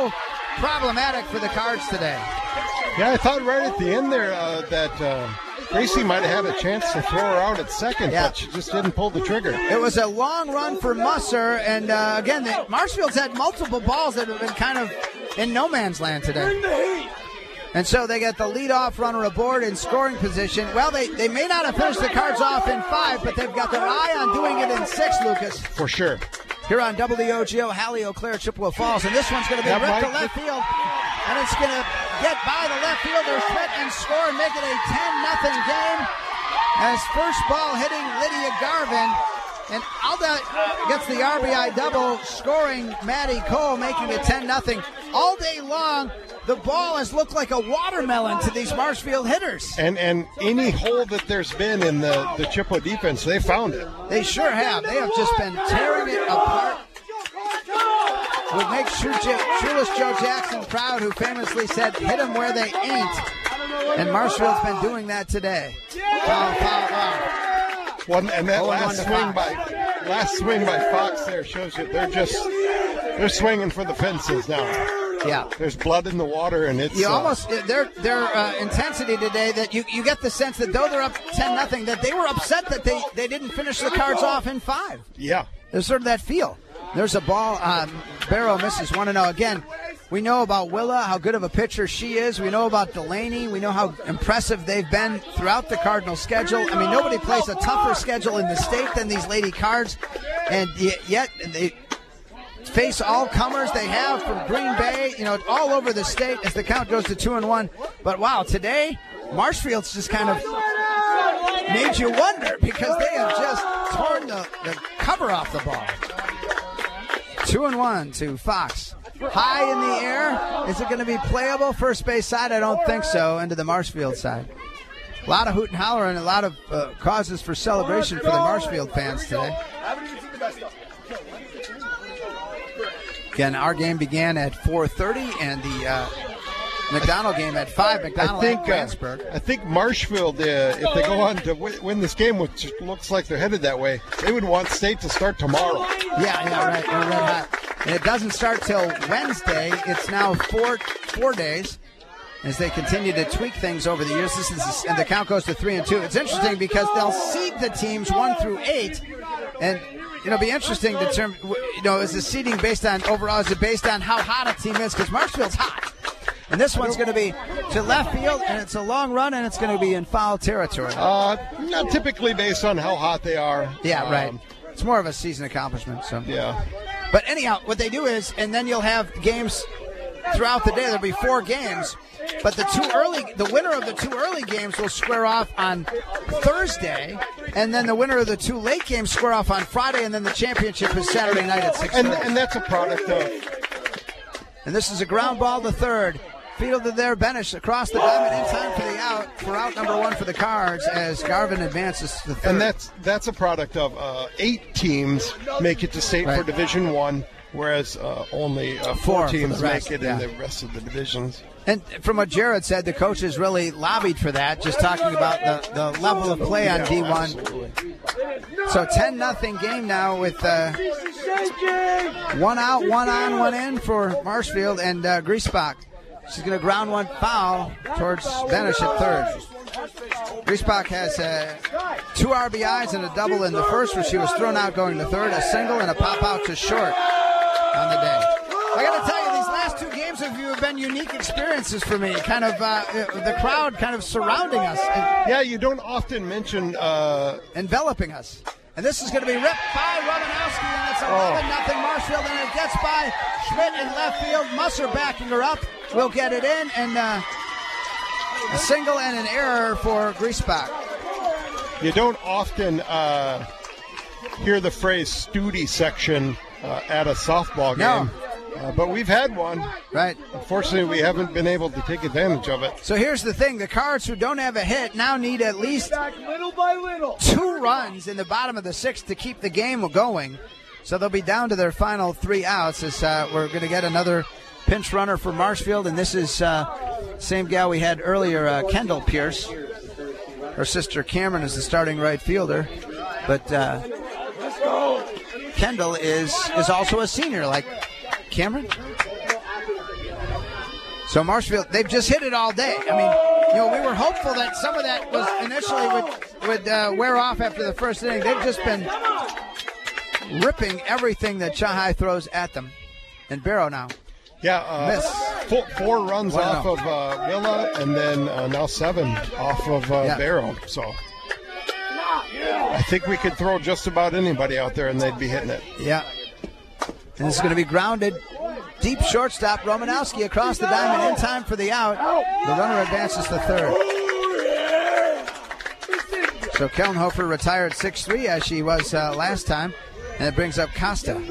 problematic for the Cards today. Yeah, I thought right at the end there that Gracie might have had a chance to throw her out at second, but she just didn't pull the trigger. It was a long run for Musser, and again, Marshfield's had multiple balls that have been kind of in no man's land today. And so they get the leadoff runner aboard in scoring position. Well, they may not have finished the Cards off in 5, but they've got their eye on doing it in 6, Lucas. For sure. Here on WOGO, Hallie Eau Claire, Chippewa Falls, and this one's going to be ripped to left field, and it's going to get by the left fielder, Schmidt, and score and make it a 10-0 game. As first ball hitting Lydia Garvin, and Alda gets the RBI double, scoring Maddie Cole, making it 10-0. All day long, the ball has looked like a watermelon to these Marshfield hitters. And any hole that there's been in the Chippewa defense, they found it. They sure have. They have just been tearing it apart. Would make Shoeless Joe Jackson proud, who famously said, hit them where they ain't. And Marshfield's been doing that today. Foul. And that last swing by Fox there shows you they're swinging for the fences now. Yeah, there's blood in the water, and it's their intensity today. That you get the sense that though they're up 10-0, that they were upset that they didn't finish the Cards off in 5. Yeah, there's sort of that feel. There's a ball. Barrow misses 1-0 again. We know about Willa, how good of a pitcher she is. We know about Delaney. We know how impressive they've been throughout the Cardinal schedule. I mean, nobody plays a tougher schedule in the state than these Lady Cards, and yet they face all comers. They have from Green Bay, all over the state as the count goes to 2-1. But wow, today Marshfield's just kind of made you wonder because they have just torn the cover off the ball. 2-1 to Fox. High in the air. Is it going to be playable? First base side? I don't think so. Into the Marshfield side. A lot of hoot and holler and a lot of causes for celebration for the Marshfield fans today. Again, our game began at 4:30, and the McDonald game at 5. McDonald at Grantsburg. I think Marshfield, if they go on to win this game, which looks like they're headed that way, they would want state to start tomorrow. Yeah, right. They're red hot. And it doesn't start till Wednesday. It's now four days as they continue to tweak things over the years. And the count goes to 3-2. It's interesting because they'll seed the teams 1 through 8, and it'll be interesting to determine. Is the seeding based on overall? Is it based on how hot a team is? Because Marshfield's hot. And this one's going to be to left field, and it's a long run, and it's going to be in foul territory. Not typically based on how hot they are. Yeah, right. It's more of a season accomplishment. So yeah. But anyhow, what they do is, and then you'll have games throughout the day. There'll be 4 games, but the winner of the 2 early games will square off on Thursday, and then the winner of the 2 late games square off on Friday, and then the championship is Saturday night at 6:30. And that's a product of. And this is a ground ball to third. Fielded there, Benish across the diamond in time for out number 1 for the Cards as Garvin advances to third. And that's a product of 8 teams make it to state for Division I, whereas only 4 teams make it in the rest of the divisions. And from what Jared said, the coaches really lobbied for that, just talking about the level of play on D1. Absolutely. So 10-0 game now with 1 out, 1 on, 1 in for Marshfield, and Griesbach. She's going to ground 1 foul towards Benish at third. Griesbach has 2 RBIs and a double in the first, where she was thrown out going to third, a single and a pop out to short on the day. I got to tell you, these last 2 games have been unique experiences for me. Kind of the crowd kind of surrounding us. Yeah, you don't often mention enveloping us. And this is going to be ripped by Romanowski, and it's 11-0 Marshfield, and it gets by Schmidt in left field. Musser backing her up. Will get it in, and a single and an error for Griesbach. You don't often hear the phrase "Studi section" at a softball game. No. But we've had one. Right. Unfortunately, we haven't been able to take advantage of it. So here's the thing. The Cards, who don't have a hit, now need at least little by little 2 runs in the bottom of the 6th to keep the game going. So they'll be down to their final 3 outs as we're going to get another pinch runner for Marshfield. And this is same gal we had earlier, Kendall Pierce. Her sister Cameron is the starting right fielder. But Kendall is also a senior, like Cameron. So Marshfield, they've just hit it all day. I mean, we were hopeful that some of that was initially would wear off after the first inning. They've just been ripping everything that Chi-Hi throws at them. And Barrow now. Yeah, miss. Four runs off of Willa, and then now 7 off of Barrow. So I think we could throw just about anybody out there, and they'd be hitting it. Yeah. And this is going to be grounded. Deep shortstop, Romanowski across the diamond in time for the out. The runner advances to third. So Kellenhofer retired 6-3 as she was last time, and it brings up Costa.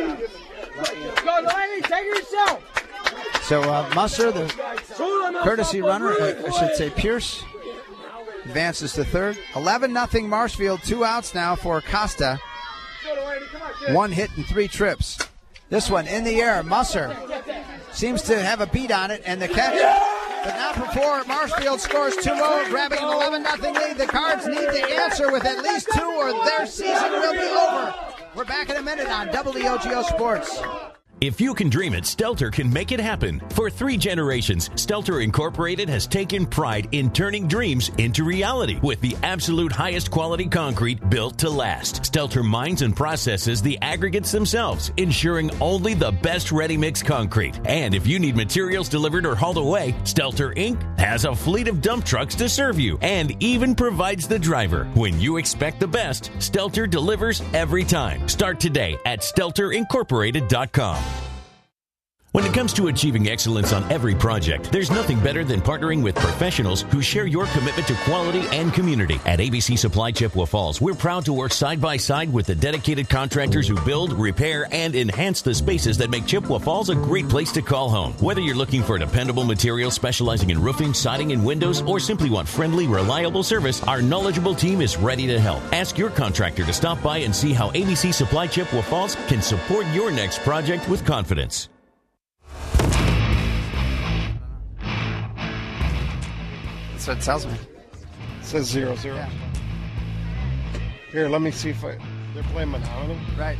So Musser, the courtesy runner, I should say Pierce, advances to third. 11-0 Marshfield, 2 outs now for Costa. 1 hit and 3 trips. This one in the air. Musser seems to have a beat on it, and the catch. But not before Marshfield scores 2-0, grabbing an 11-0 lead. The Cards need to answer with at least 2 or their season will be over. We're back in a minute on WOGO Sports. If you can dream it, Stelter can make it happen. For 3 generations, Stelter Incorporated has taken pride in turning dreams into reality with the absolute highest quality concrete built to last. Stelter mines and processes the aggregates themselves, ensuring only the best ready-mix concrete. And if you need materials delivered or hauled away, Stelter Inc. has a fleet of dump trucks to serve you and even provides the driver. When you expect the best, Stelter delivers every time. Start today at StelterIncorporated.com. When it comes to achieving excellence on every project, there's nothing better than partnering with professionals who share your commitment to quality and community. At ABC Supply Chippewa Falls, we're proud to work side by side with the dedicated contractors who build, repair, and enhance the spaces that make Chippewa Falls a great place to call home. Whether you're looking for dependable materials specializing in roofing, siding, and windows, or simply want friendly, reliable service, our knowledgeable team is ready to help. Ask your contractor to stop by and see how ABC Supply Chippewa Falls can support your next project with confidence. That's what it tells me. It says 0-0. Yeah. Here, let me see if they're playing Menominee. Right.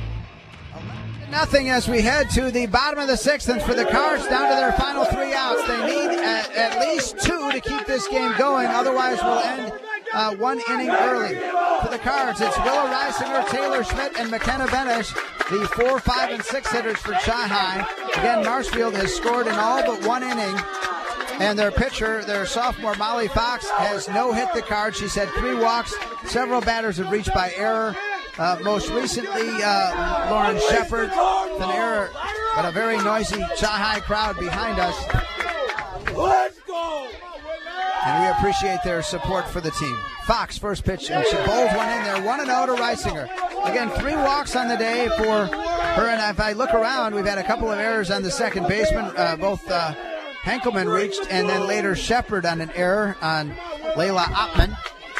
11-0 as we head to the bottom of the 6th, and for the Cards down to their final 3 outs. They need at least 2 to keep this game going. Otherwise, we'll end 1 inning early. For the Cards, it's Willa Reisinger, Taylor Schmidt, and McKenna Benish, the 4, 5, and 6 hitters for Chi-Hi. Again, Marshfield has scored in all but 1 inning. And their pitcher, their sophomore, Molly Fox, has no hit the Cards. She's had 3 walks. Several batters have reached by error. Most recently, Lauren Shepard, with an error, but a very noisy Chi-Hi crowd behind us. Let's go! And we appreciate their support for the team. Fox, first pitch, and she bowls one in there. 1-0 to Reisinger. Again, 3 walks on the day for her. And if I look around, we've had a couple of errors on the second baseman. Both Henkelman reached, and then later Shepard on an error on Layla Oppman.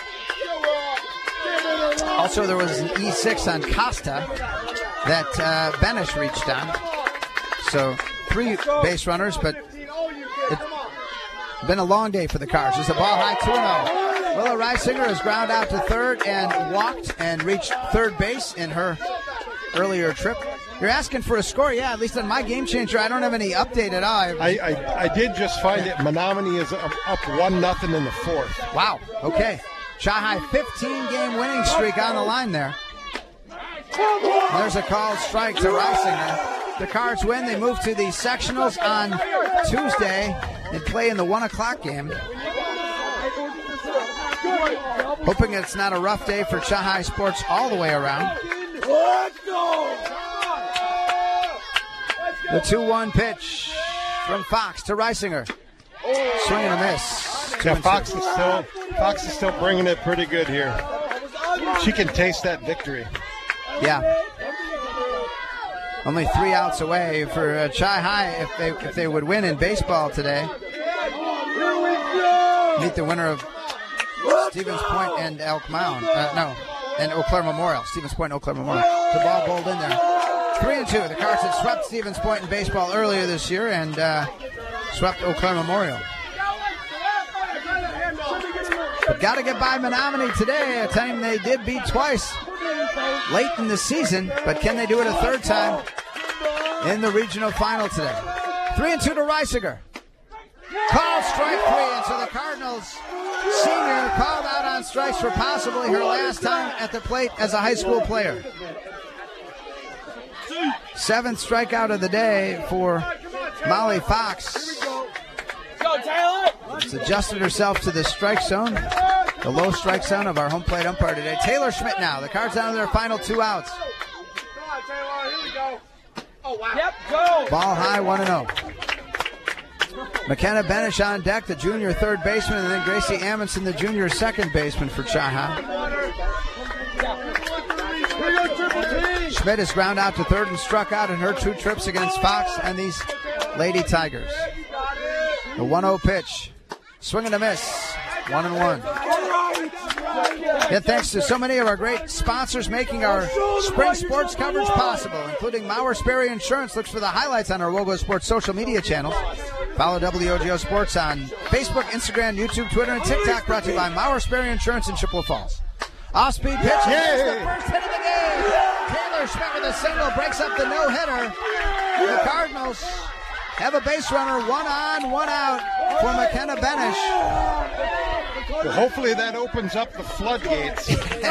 Also, there was an E6 on Costa that Benish reached on. So 3 base runners, but it's been a long day for the Cards. There's a ball high, 2-0. Willa Reisinger has ground out to third and walked and reached third base in her earlier trip. You're asking for a score, yeah, at least on my Game Changer. I don't have any update at all. I did just find it. Menominee is up 1-0 in the 4th. Wow, okay. Chi-Hi 15-game winning streak on the line there. There's a called strike to Reisinger. The Cards win. They move to the sectionals on Tuesday and play in the 1 o'clock game. Hoping it's not a rough day for Chi-Hi sports all the way around. Let's go! The 2-1 pitch from Fox to Reisinger. Swing and a miss. Yeah, Fox is still bringing it pretty good here. She can taste that victory. Yeah. Only 3 outs away for Chi-Hi if they would win in baseball today. Meet the winner of Stevens Point and Elk Mound. And Eau Claire Memorial. Stevens Point, Eau Claire Memorial. The ball bowled in there. 3-2. The Cards had swept Stevens Point in baseball earlier this year and swept Eau Claire Memorial. But got to get by Menominee today, a team they did beat twice late in the season. But can they do it a third time in the regional final today? 3-2 to Reisinger. Cardinals senior called out on strikes for possibly her last time at the plate as a high school player. 7th strikeout of the day for Molly Fox. She's adjusted herself to the strike zone, the low strike zone of our home plate umpire today. Taylor Schmidt now. The Cards down to their final 2 outs. Yep, go. Ball high, 1-0. McKenna Benish on deck, the junior third baseman, and then Gracie Amundsen, the junior second baseman for Chi-High. Schmidt is ground out to third and struck out in her 2 trips against Fox and these Lady Tigers. The 1-0 pitch. Swing and a miss. 1-1. Yet thanks to so many of our great sponsors making our spring sports coverage possible, including Mauer Sperry Insurance. Looks for the highlights on our Wogo Sports social media channels. Follow WOGO Sports on Facebook, Instagram, YouTube, Twitter, and TikTok. Brought to you by Mauer Sperry Insurance in Chippewa Falls. Off-speed pitch. Here's the first hit of the game. Taylor Schmidt with a single breaks up the no-hitter. The Cardinals have a base runner, 1 on, 1 out for McKenna Benish. Well, hopefully that opens up the floodgates.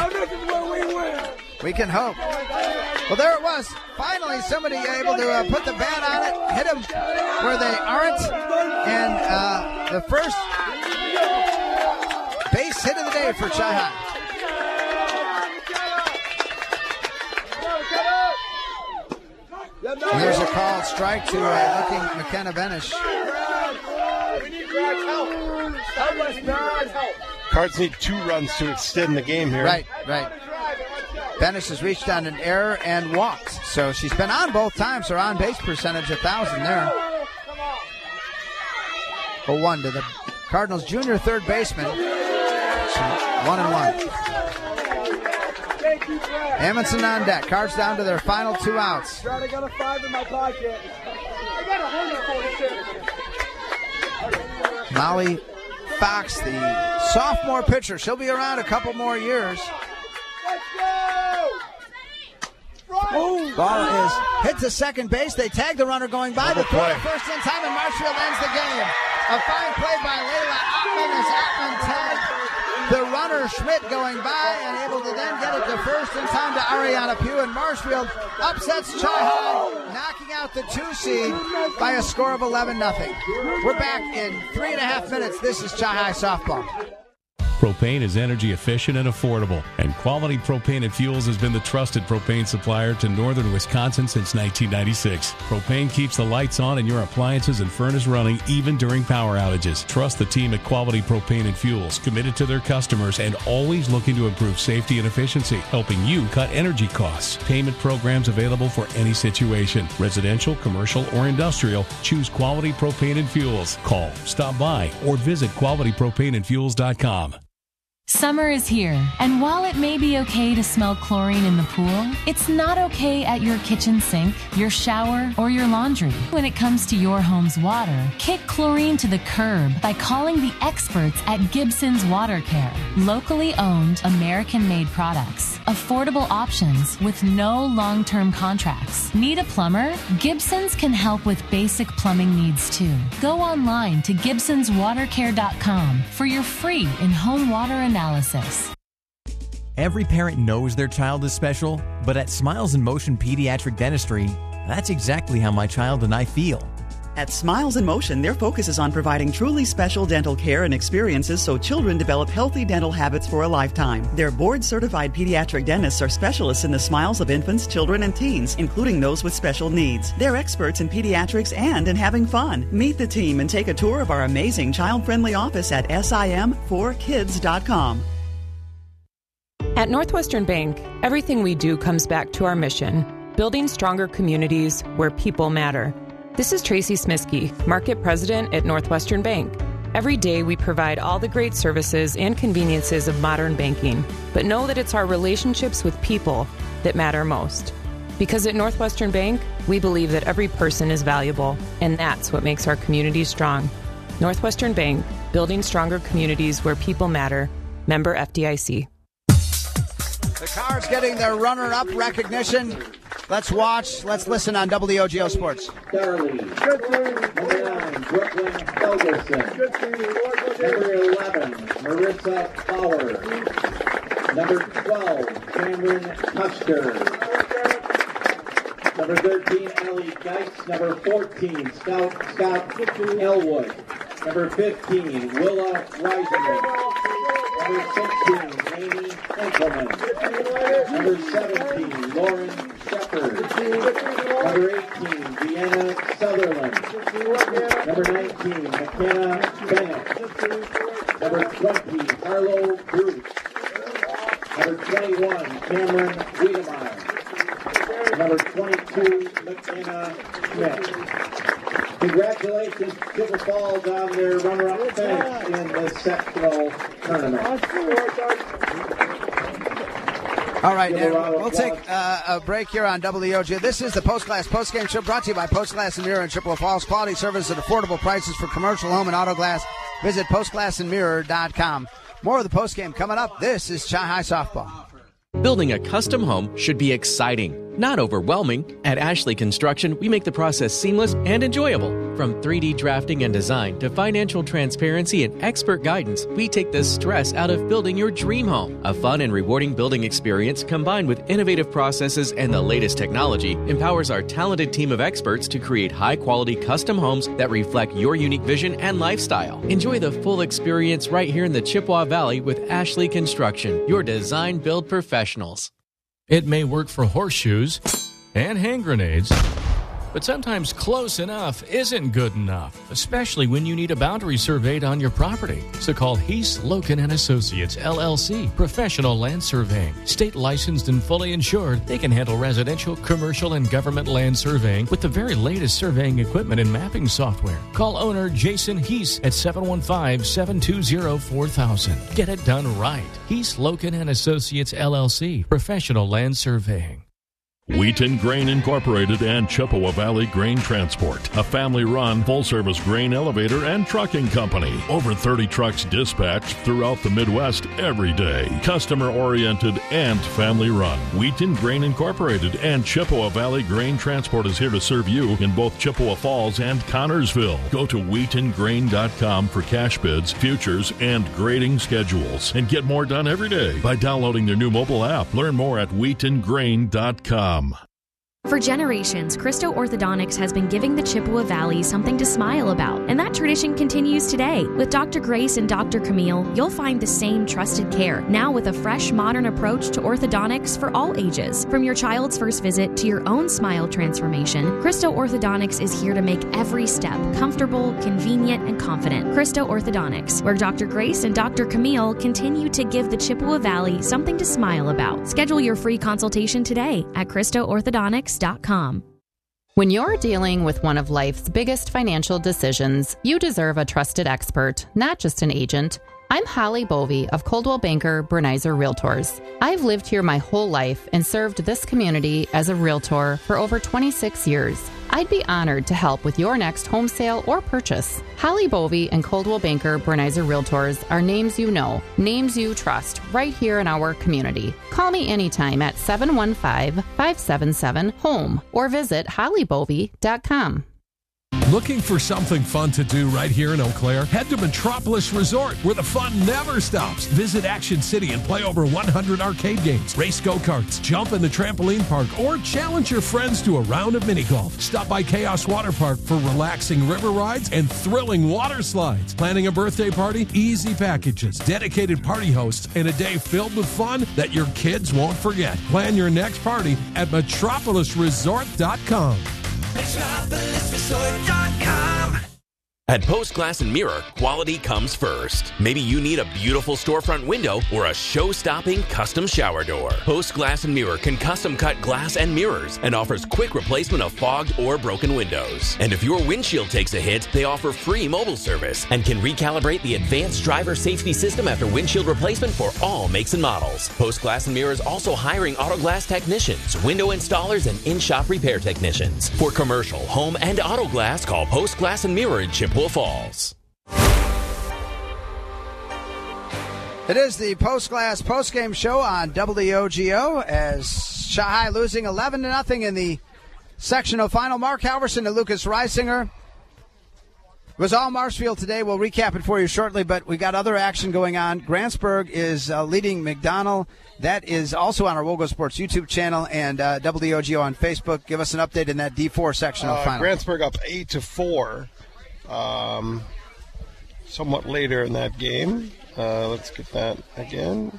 We can hope. Well, there it was. Finally, somebody able to put the bat on it, hit them where they aren't. And the first base hit of the day for Chi-High. And there's a called strike to looking McKenna Benish. Cards need 2 runs to extend the game here. Right. Benish has reached on an error and walked. So she's been on both times. Her on-base percentage, 1,000 there. 0-1 to the Cardinals' junior third baseman. 1-1. Amundsen on deck. Cards down to their final 2 outs. I got a 5 in my pocket. I got 146. Molly Fox, the sophomore pitcher. She'll be around a couple more years. Ball is hit to second base. They tag the runner going by the throw. First in time, and Marshfield ends the game. A fine play by Layla Ottman as Ottman tagged the runner Schmidt going by and able to then get it to first in time to Ariana Pugh, and Marshfield upsets Chi-High, knocking out the 2 seed by a score of 11-0. We're back in 3.5 minutes. This is Chi-High softball. Propane is energy efficient and affordable, and Quality Propane and Fuels has been the trusted propane supplier to northern Wisconsin since 1996. Propane keeps the lights on and your appliances and furnace running even during power outages. Trust the team at Quality Propane and Fuels, committed to their customers and always looking to improve safety and efficiency, helping you cut energy costs. Payment programs available for any situation. Residential, commercial, or industrial, choose Quality Propane and Fuels. Call, stop by, or visit qualitypropaneandfuels.com. Summer is here, and while it may be okay to smell chlorine in the pool, it's not okay at your kitchen sink, your shower, or your laundry. When it comes to your home's water, kick chlorine to the curb by calling the experts at Gibson's Water Care. Locally owned, American-made products. Affordable options with no long-term contracts. Need a plumber? Gibson's can help with basic plumbing needs too. Go online to gibsonswatercare.com for your free in-home water analysis. Every parent knows their child is special, but at Smiles in Motion Pediatric Dentistry, that's exactly how my child and I feel. At Smiles in Motion, their focus is on providing truly special dental care and experiences so children develop healthy dental habits for a lifetime. Their board-certified pediatric dentists are specialists in the smiles of infants, children, and teens, including those with special needs. They're experts in pediatrics and in having fun. Meet the team and take a tour of our amazing child-friendly office at sim4kids.com. At Northwestern Bank, everything we do comes back to our mission, building stronger communities where people matter. This is Tracy Smiskey, Market President at Northwestern Bank. Every day we provide all the great services and conveniences of modern banking, but know that it's our relationships with people that matter most. Because at Northwestern Bank, we believe that every person is valuable, and that's what makes our communities strong. Northwestern Bank, building stronger communities where people matter. Member FDIC. The Cards getting their runner-up recognition Let's watch. Let's listen on WOGO Sports. Darley. Number 9, Brooklyn Helgeson. Number 11, Marissa Power. Number 12, Cameron Custer. Number 13, Allie Geis. Number 14, Scott Elwood. Number 15, Willa Reisenman. Number 16, Amy Enkelman. Number 17, Lauren Shepard. Number 18, Deanna Sutherland. Number 19, McKenna Bennett. Number 20, Harlow Bruce. Number 21, Cameron Wiedemeyer. Number 22, McKenna Schmidt. Congratulations, Chippewa Falls, on their runner-up finish in the sectional tournament. All right, we'll take a break here on WOGO. This is the Post-Glass Post-Game Show brought to you by Post-Glass and Mirror in Chippewa Falls. Quality service at affordable prices for commercial, home, and auto glass. Visit postglassandmirror.com. More of the post-game coming up. This is Chi-High Softball. Building a custom home should be exciting, not overwhelming. At Ashley Construction, we make the process seamless and enjoyable. From 3D drafting and design to financial transparency and expert guidance, we take the stress out of building your dream home. A fun and rewarding building experience combined with innovative processes and the latest technology empowers our talented team of experts to create high-quality custom homes that reflect your unique vision and lifestyle. Enjoy the full experience right here in the Chippewa Valley with Ashley Construction, your design-build professionals. It may work for horseshoes and hand grenades, but sometimes close enough isn't good enough, especially when you need a boundary surveyed on your property. So call Heath, Loken & Associates, LLC, Professional Land Surveying. State licensed and fully insured, they can handle residential, commercial, and government land surveying with the very latest surveying equipment and mapping software. Call owner Jason Heath at 715-720-4000. Get it done right. Heath, Loken & Associates, LLC, Professional Land Surveying. Wheaton Grain Incorporated and Chippewa Valley Grain Transport, a family-run, full-service grain elevator and trucking company. Over 30 trucks dispatched throughout the Midwest every day. Customer-oriented and family-run. Wheaton Grain Incorporated and Chippewa Valley Grain Transport is here to serve you in both Chippewa Falls and Connorsville. Go to WheatonGrain.com for cash bids, futures, and grading schedules. And get more done every day by downloading their new mobile app. Learn more at WheatonGrain.com. For generations, Christo Orthodontics has been giving the Chippewa Valley something to smile about, and that tradition continues today. With Dr. Grace and Dr. Camille, you'll find the same trusted care, now with a fresh, modern approach to orthodontics for all ages. From your child's first visit to your own smile transformation, Christo Orthodontics is here to make every step comfortable, convenient, and confident. Christo Orthodontics, where Dr. Grace and Dr. Camille continue to give the Chippewa Valley something to smile about. Schedule your free consultation today at ChristoOrthodontics.com. When you're dealing with one of life's biggest financial decisions, you deserve a trusted expert, not just an agent. I'm Holly Bovey of Coldwell Banker Bernizer Realtors. I've lived here my whole life and served this community as a realtor for over 26 years. I'd be honored to help with your next home sale or purchase. Holly Bovey and Coldwell Banker Bernizer Realtors are names you know, names you trust, right here in our community. Call me anytime at 715-577-HOME or visit hollybovey.com. Looking for something fun to do right here in Eau Claire? Head to Metropolis Resort, where the fun never stops. Visit Action City and play over 100 arcade games, race go-karts, jump in the trampoline park, or challenge your friends to a round of mini golf. Stop by Chaos Water Park for relaxing river rides and thrilling water slides. Planning a birthday party? Easy packages, dedicated party hosts, and a day filled with fun that your kids won't forget. Plan your next party at metropolisresort.com. MetropolisResort.com. At Post Glass and Mirror, quality comes first. Maybe you need a beautiful storefront window or a show-stopping custom shower door. Post Glass and Mirror can custom cut glass and mirrors and offers quick replacement of fogged or broken windows. And if your windshield takes a hit, they offer free mobile service and can recalibrate the advanced driver safety system after windshield replacement for all makes and models. Post Glass and Mirror is also hiring auto glass technicians, window installers, and in-shop repair technicians. For commercial, home, and auto glass, call Post Glass and Mirror in Chippewa Falls. It is the Post Glass Post Game Show on WOGO as Chi-High losing 11-0 in the sectional final. Mark Halverson to Lucas Reisinger. It was all Marshfield today. We'll recap it for you shortly, but we got other action going on. Grantsburg is leading McDonald. That is also on our Wogo Sports YouTube channel and WOGO on Facebook. Give us an update in that D4 sectional final. Grantsburg up 8-4. Somewhat later in that game. Let's get that again.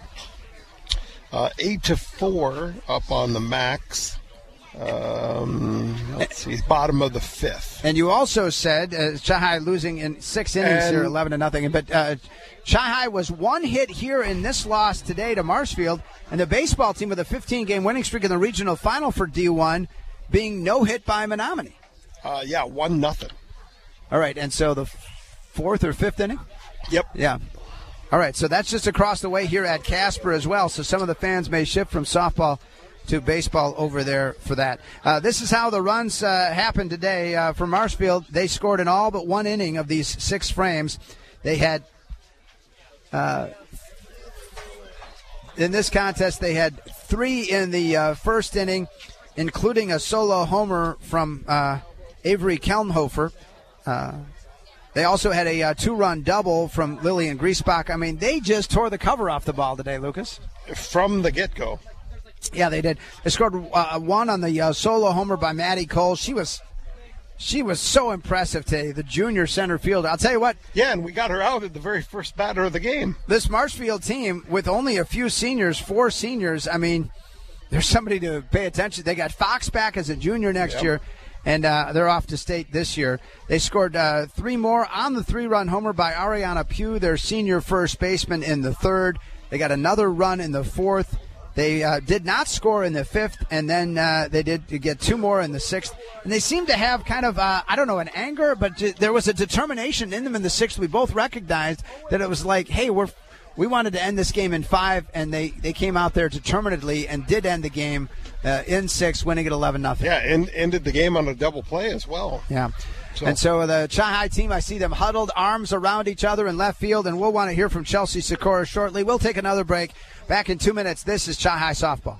8-4 up on the Max. Let's see, bottom of the fifth. And you also said Chi-High losing in 6 innings here, 11-0. But Chi-High was one hit here in this loss today to Marshfield, and the baseball team with a 15-game winning streak in the regional final for D1 being no hit by Menominee. 1-0. All right, and so the fourth or fifth inning? Yep. Yeah. All right, so that's just across the way here at Casper as well. So some of the fans may shift from softball to baseball over there for that. This is how the runs happened today for Marshfield. They scored in all but one inning of these 6 frames. They had, in this contest, they had 3 in the first inning, including a solo homer from Avery Kelmhofer. They also had a 2-run double from Lillian Griesbach. I mean, they just tore the cover off the ball today, Lucas. From the get-go. Yeah, they did. They scored 1 on the solo homer by Maddie Cole. She was so impressive today, the junior center fielder. I'll tell you what. Yeah, and we got her out at the very first batter of the game. This Marshfield team, with only a few seniors, 4 seniors, I mean, there's somebody to pay attention. They got Fox back as a junior next year, and they're off to state this year. They scored 3 more on the 3-run homer by Ariana Pugh, their senior first baseman, in the third. They got another run in the fourth. They did not score in the fifth, and then they did get 2 more in the sixth. And they seemed to have kind of, an anger, but there was a determination in them in the sixth. We both recognized that it was like, hey, we wanted to end this game in 5, and they came out there determinedly and did end the game in 6, winning it 11-0. Yeah, and ended the game on a double play as well. Yeah. And so the Chi-High team, I see them huddled, arms around each other in left field, and we'll want to hear from Chelsea Sikora shortly. We'll take another break. Back in 2 minutes. This is Chi-High Softball.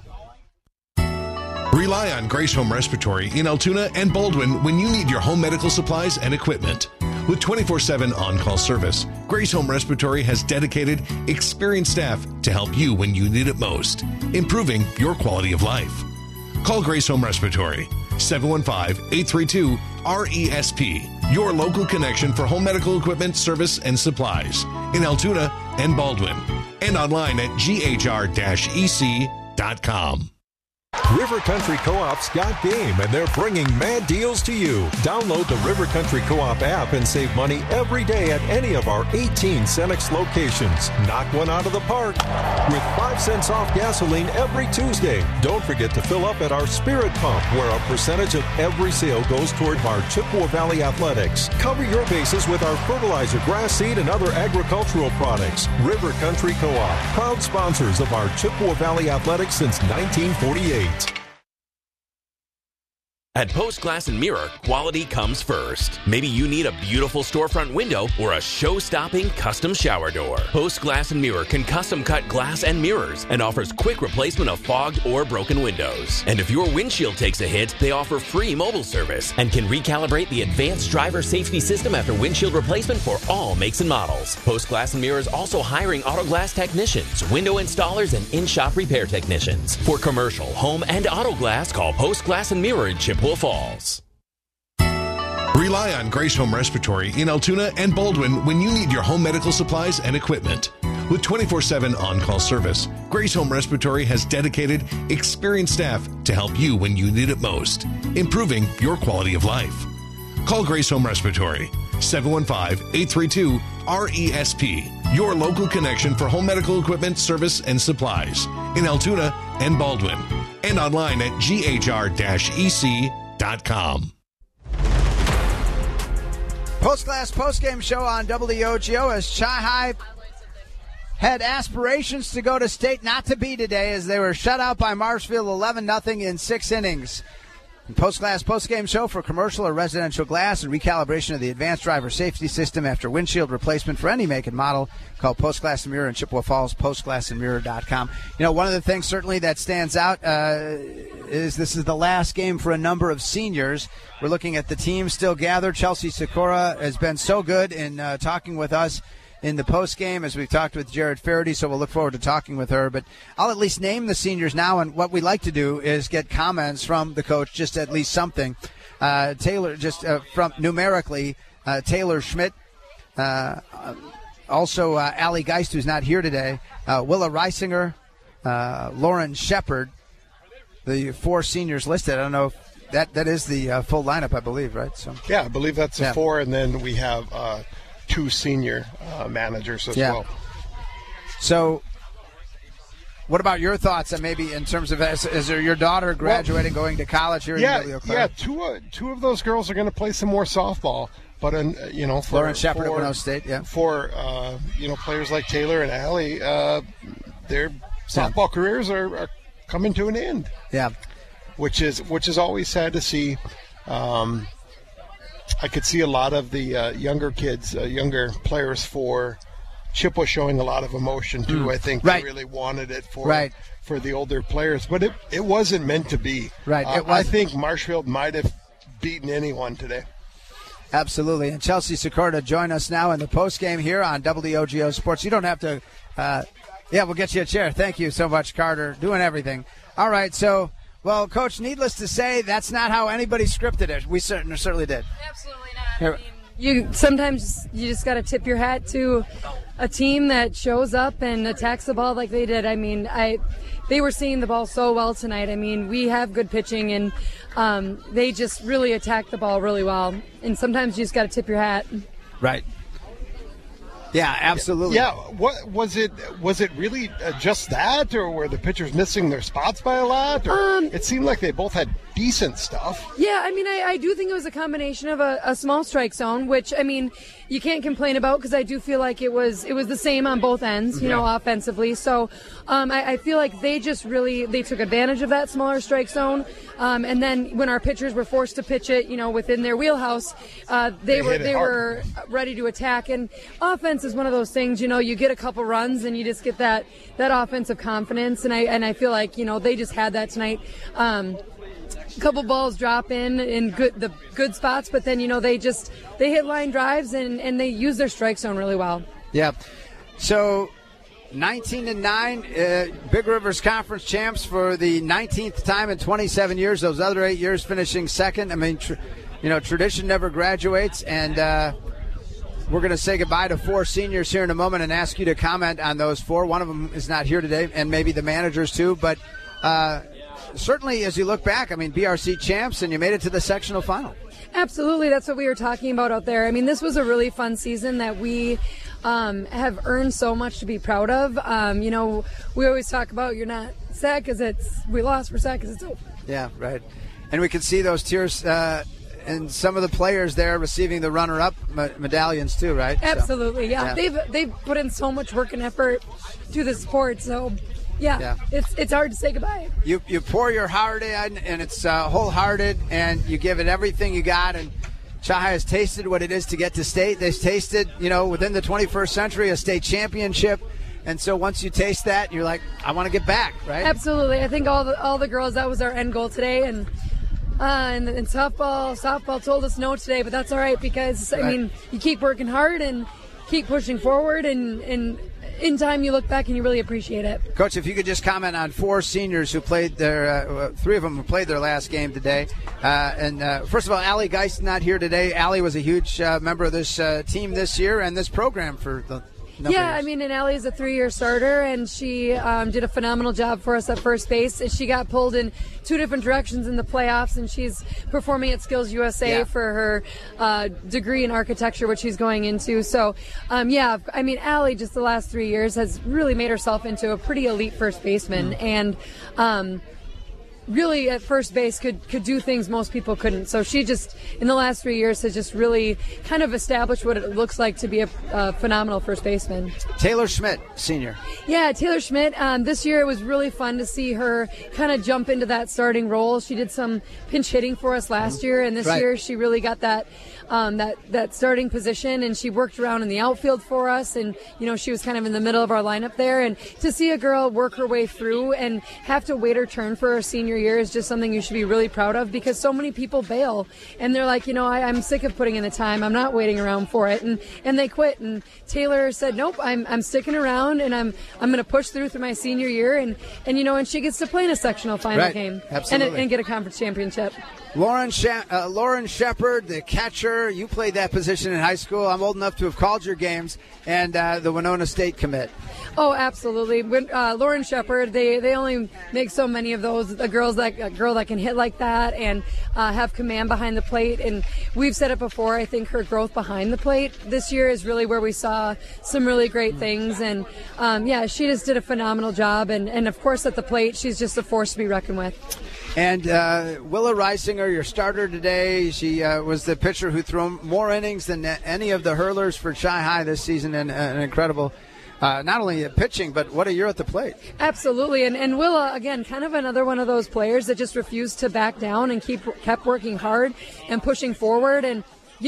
Rely on Grace Home Respiratory in Altoona and Baldwin when you need your home medical supplies and equipment. With 24/7 on-call service, Grace Home Respiratory has dedicated, experienced staff to help you when you need it most, improving your quality of life. Call Grace Home Respiratory, 715-832-RESP, your local connection for home medical equipment, service, and supplies in Altoona and Baldwin, and online at ghr-ec.com. River Country Co-op's got game, and they're bringing mad deals to you. Download the River Country Co-op app and save money every day at any of our 18 Cenex locations. Knock one out of the park with 5 cents off gasoline every Tuesday. Don't forget to fill up at our Spirit Pump, where a percentage of every sale goes toward our Chippewa Valley athletics. Cover your bases with our fertilizer, grass seed, and other agricultural products. River Country Co-op, proud sponsors of our Chippewa Valley athletics since 1948. At Post Glass and Mirror, quality comes first. Maybe you need a beautiful storefront window or a show-stopping custom shower door. Post Glass and Mirror can custom cut glass and mirrors and offers quick replacement of fogged or broken windows. And if your windshield takes a hit, they offer free mobile service and can recalibrate the advanced driver safety system after windshield replacement for all makes and models. Post Glass and Mirror is also hiring auto glass technicians, window installers, and in-shop repair technicians. For commercial, home, and auto glass, call Post Glass and Mirror in Chippewa Falls. Rely on Grace Home Respiratory in Altoona and Baldwin when you need your home medical supplies and equipment. With 24/7 on-call service, Grace Home Respiratory has dedicated, experienced staff to help you when you need it most, improving your quality of life. Call Grace Home Respiratory, 715-832-RESP, your local connection for home medical equipment, service, and supplies in Altoona and Baldwin, and online at ghr-ec.com. Post-class post-game show on WOGO as Chi-High had aspirations to go to state, not to be today, as they were shut out by Marshfield 11-0 in 6 innings. Post-Glass post-game show for commercial or residential glass and recalibration of the advanced driver safety system after windshield replacement for any make and model. Call Post-Glass and Mirror in Chippewa Falls, postglassandmirror.com. One of the things certainly that stands out is this is the last game for a number of seniors. We're looking at the team still gathered. Chelsea Sikora has been so good in talking with us in the post-game as we've talked with Jared Faraday, so we'll look forward to talking with her. But I'll at least name the seniors now, and what we like to do is get comments from the coach, just at least something. Taylor, just from numerically, Taylor Schmidt, also Allie Geist, who's not here today, Willa Reisinger, Lauren Shepard, the 4 seniors listed. I don't know if that is the full lineup, I believe, right? So yeah, I believe that's the 4, and then we have 2 senior managers as well. So what about your thoughts, maybe in terms of is there your daughter graduating, going to college here in W.O. Clare? Yeah, two of those girls are going to play some more softball. But, for Lauren Shepard at Winona State, for, players like Taylor and Allie, their softball careers are coming to an end. Yeah. Which is always sad to see. I could see a lot of the younger kids, younger players for Chippewa showing a lot of emotion too. I think they really wanted it for the older players, but it wasn't meant to be. Right. I think Marshfield might have beaten anyone today. Absolutely. And Chelsea Sikora join us now in the postgame here on WOGO Sports. You don't have to. We'll get you a chair. Thank you so much, Carter. Doing everything. All right. So. Well, Coach, needless to say, that's not how anybody scripted it. We certainly did. Absolutely not. Sometimes you just got to tip your hat to a team that shows up and attacks the ball like they did. They were seeing the ball so well tonight. We have good pitching, and they just really attacked the ball really well. And sometimes you just got to tip your hat. Right. Yeah, absolutely. Yeah, what was it? Was it really just that, or were the pitchers missing their spots by a lot? Or it seemed like they both had decent stuff. Yeah, I do think it was a combination of a small strike zone, which you can't complain about because I do feel like it was the same on both ends, offensively. So I feel like they just they took advantage of that smaller strike zone, and then when our pitchers were forced to pitch it, within their wheelhouse, they were ready to attack. And offense is one of those things, you get a couple runs and you just get that offensive confidence, and I feel like they just had that tonight. A couple balls drop in the good spots, but then they hit line drives and they use their strike zone really well. Yeah. So 19-9, Big Rivers Conference champs for the 19th time in 27 years. Those other 8 years finishing second. Tradition never graduates, and we're going to say goodbye to 4 seniors here in a moment and ask you to comment on those 4. One of them is not here today, and maybe the managers too, but certainly as you look back, BRC champs, and you made it to the sectional final. Absolutely. That's what we were talking about out there. This was a really fun season that we have earned so much to be proud of. We always talk about you're not sad because we lost, we're sad because it's over. Yeah, right. And we can see those tears and some of the players there receiving the runner-up medallions too, right? Absolutely, yeah. They've put in so much work and effort to the sport, so yeah. It's hard to say goodbye. You pour your heart in, and it's wholehearted, and you give it everything you got. And Chahai has tasted what it is to get to state. They've tasted, within the 21st century, a state championship. And so once you taste that, you're like, I want to get back, right? Absolutely. I think all the girls, that was our end goal today, and softball told us no today, but that's all right because you keep working hard and keep pushing forward, and in time you look back and you really appreciate it. Coach, if you could just comment on 4 seniors who played 3 of them who played their last game today. First of all, Allie Geist not here today. Allie was a huge member of this team this year and this program for the and Allie is a 3-year starter, and she did a phenomenal job for us at first base. She got pulled in 2 different directions in the playoffs, and she's performing at Skills USA for her degree in architecture, which she's going into. So, Allie, just the last 3 years, has really made herself into a pretty elite first baseman, and really at first base could do things most people couldn't. So she just, in the last 3 years, has just really kind of established what it looks like to be a phenomenal first baseman. Taylor Schmidt, senior. Yeah, Taylor Schmidt. This year it was really fun to see her kind of jump into that starting role. She did some pinch hitting for us last year, and this year she really got that starting position, and she worked around in the outfield for us, and she was kind of in the middle of our lineup there. And to see a girl work her way through and have to wait her turn for her senior year is just something you should be really proud of, because so many people bail and they're like, I'm sick of putting in the time, I'm not waiting around for it, and they quit. And Taylor said, nope, I'm sticking around, and I'm going to push through my senior year, and she gets to play in a sectional final game and get a conference championship. Lauren Shepard, the catcher. You played that position in high school. I'm old enough to have called your games, and the Winona State commit. Oh, absolutely. Lauren Shepard, they only make so many of those. A girl that can hit like that and have command behind the plate. And we've said it before, I think her growth behind the plate this year is really where we saw some really great things. And, she just did a phenomenal job. And of course, at the plate, she's just a force to be reckoned with. And Willa Reisinger, your starter today, she was the pitcher who threw more innings than any of the hurlers for Chi High this season, and an incredible not only pitching, but what a year at the plate. Absolutely. And Willa, again, kind of another one of those players that just refused to back down and kept working hard and pushing forward. And,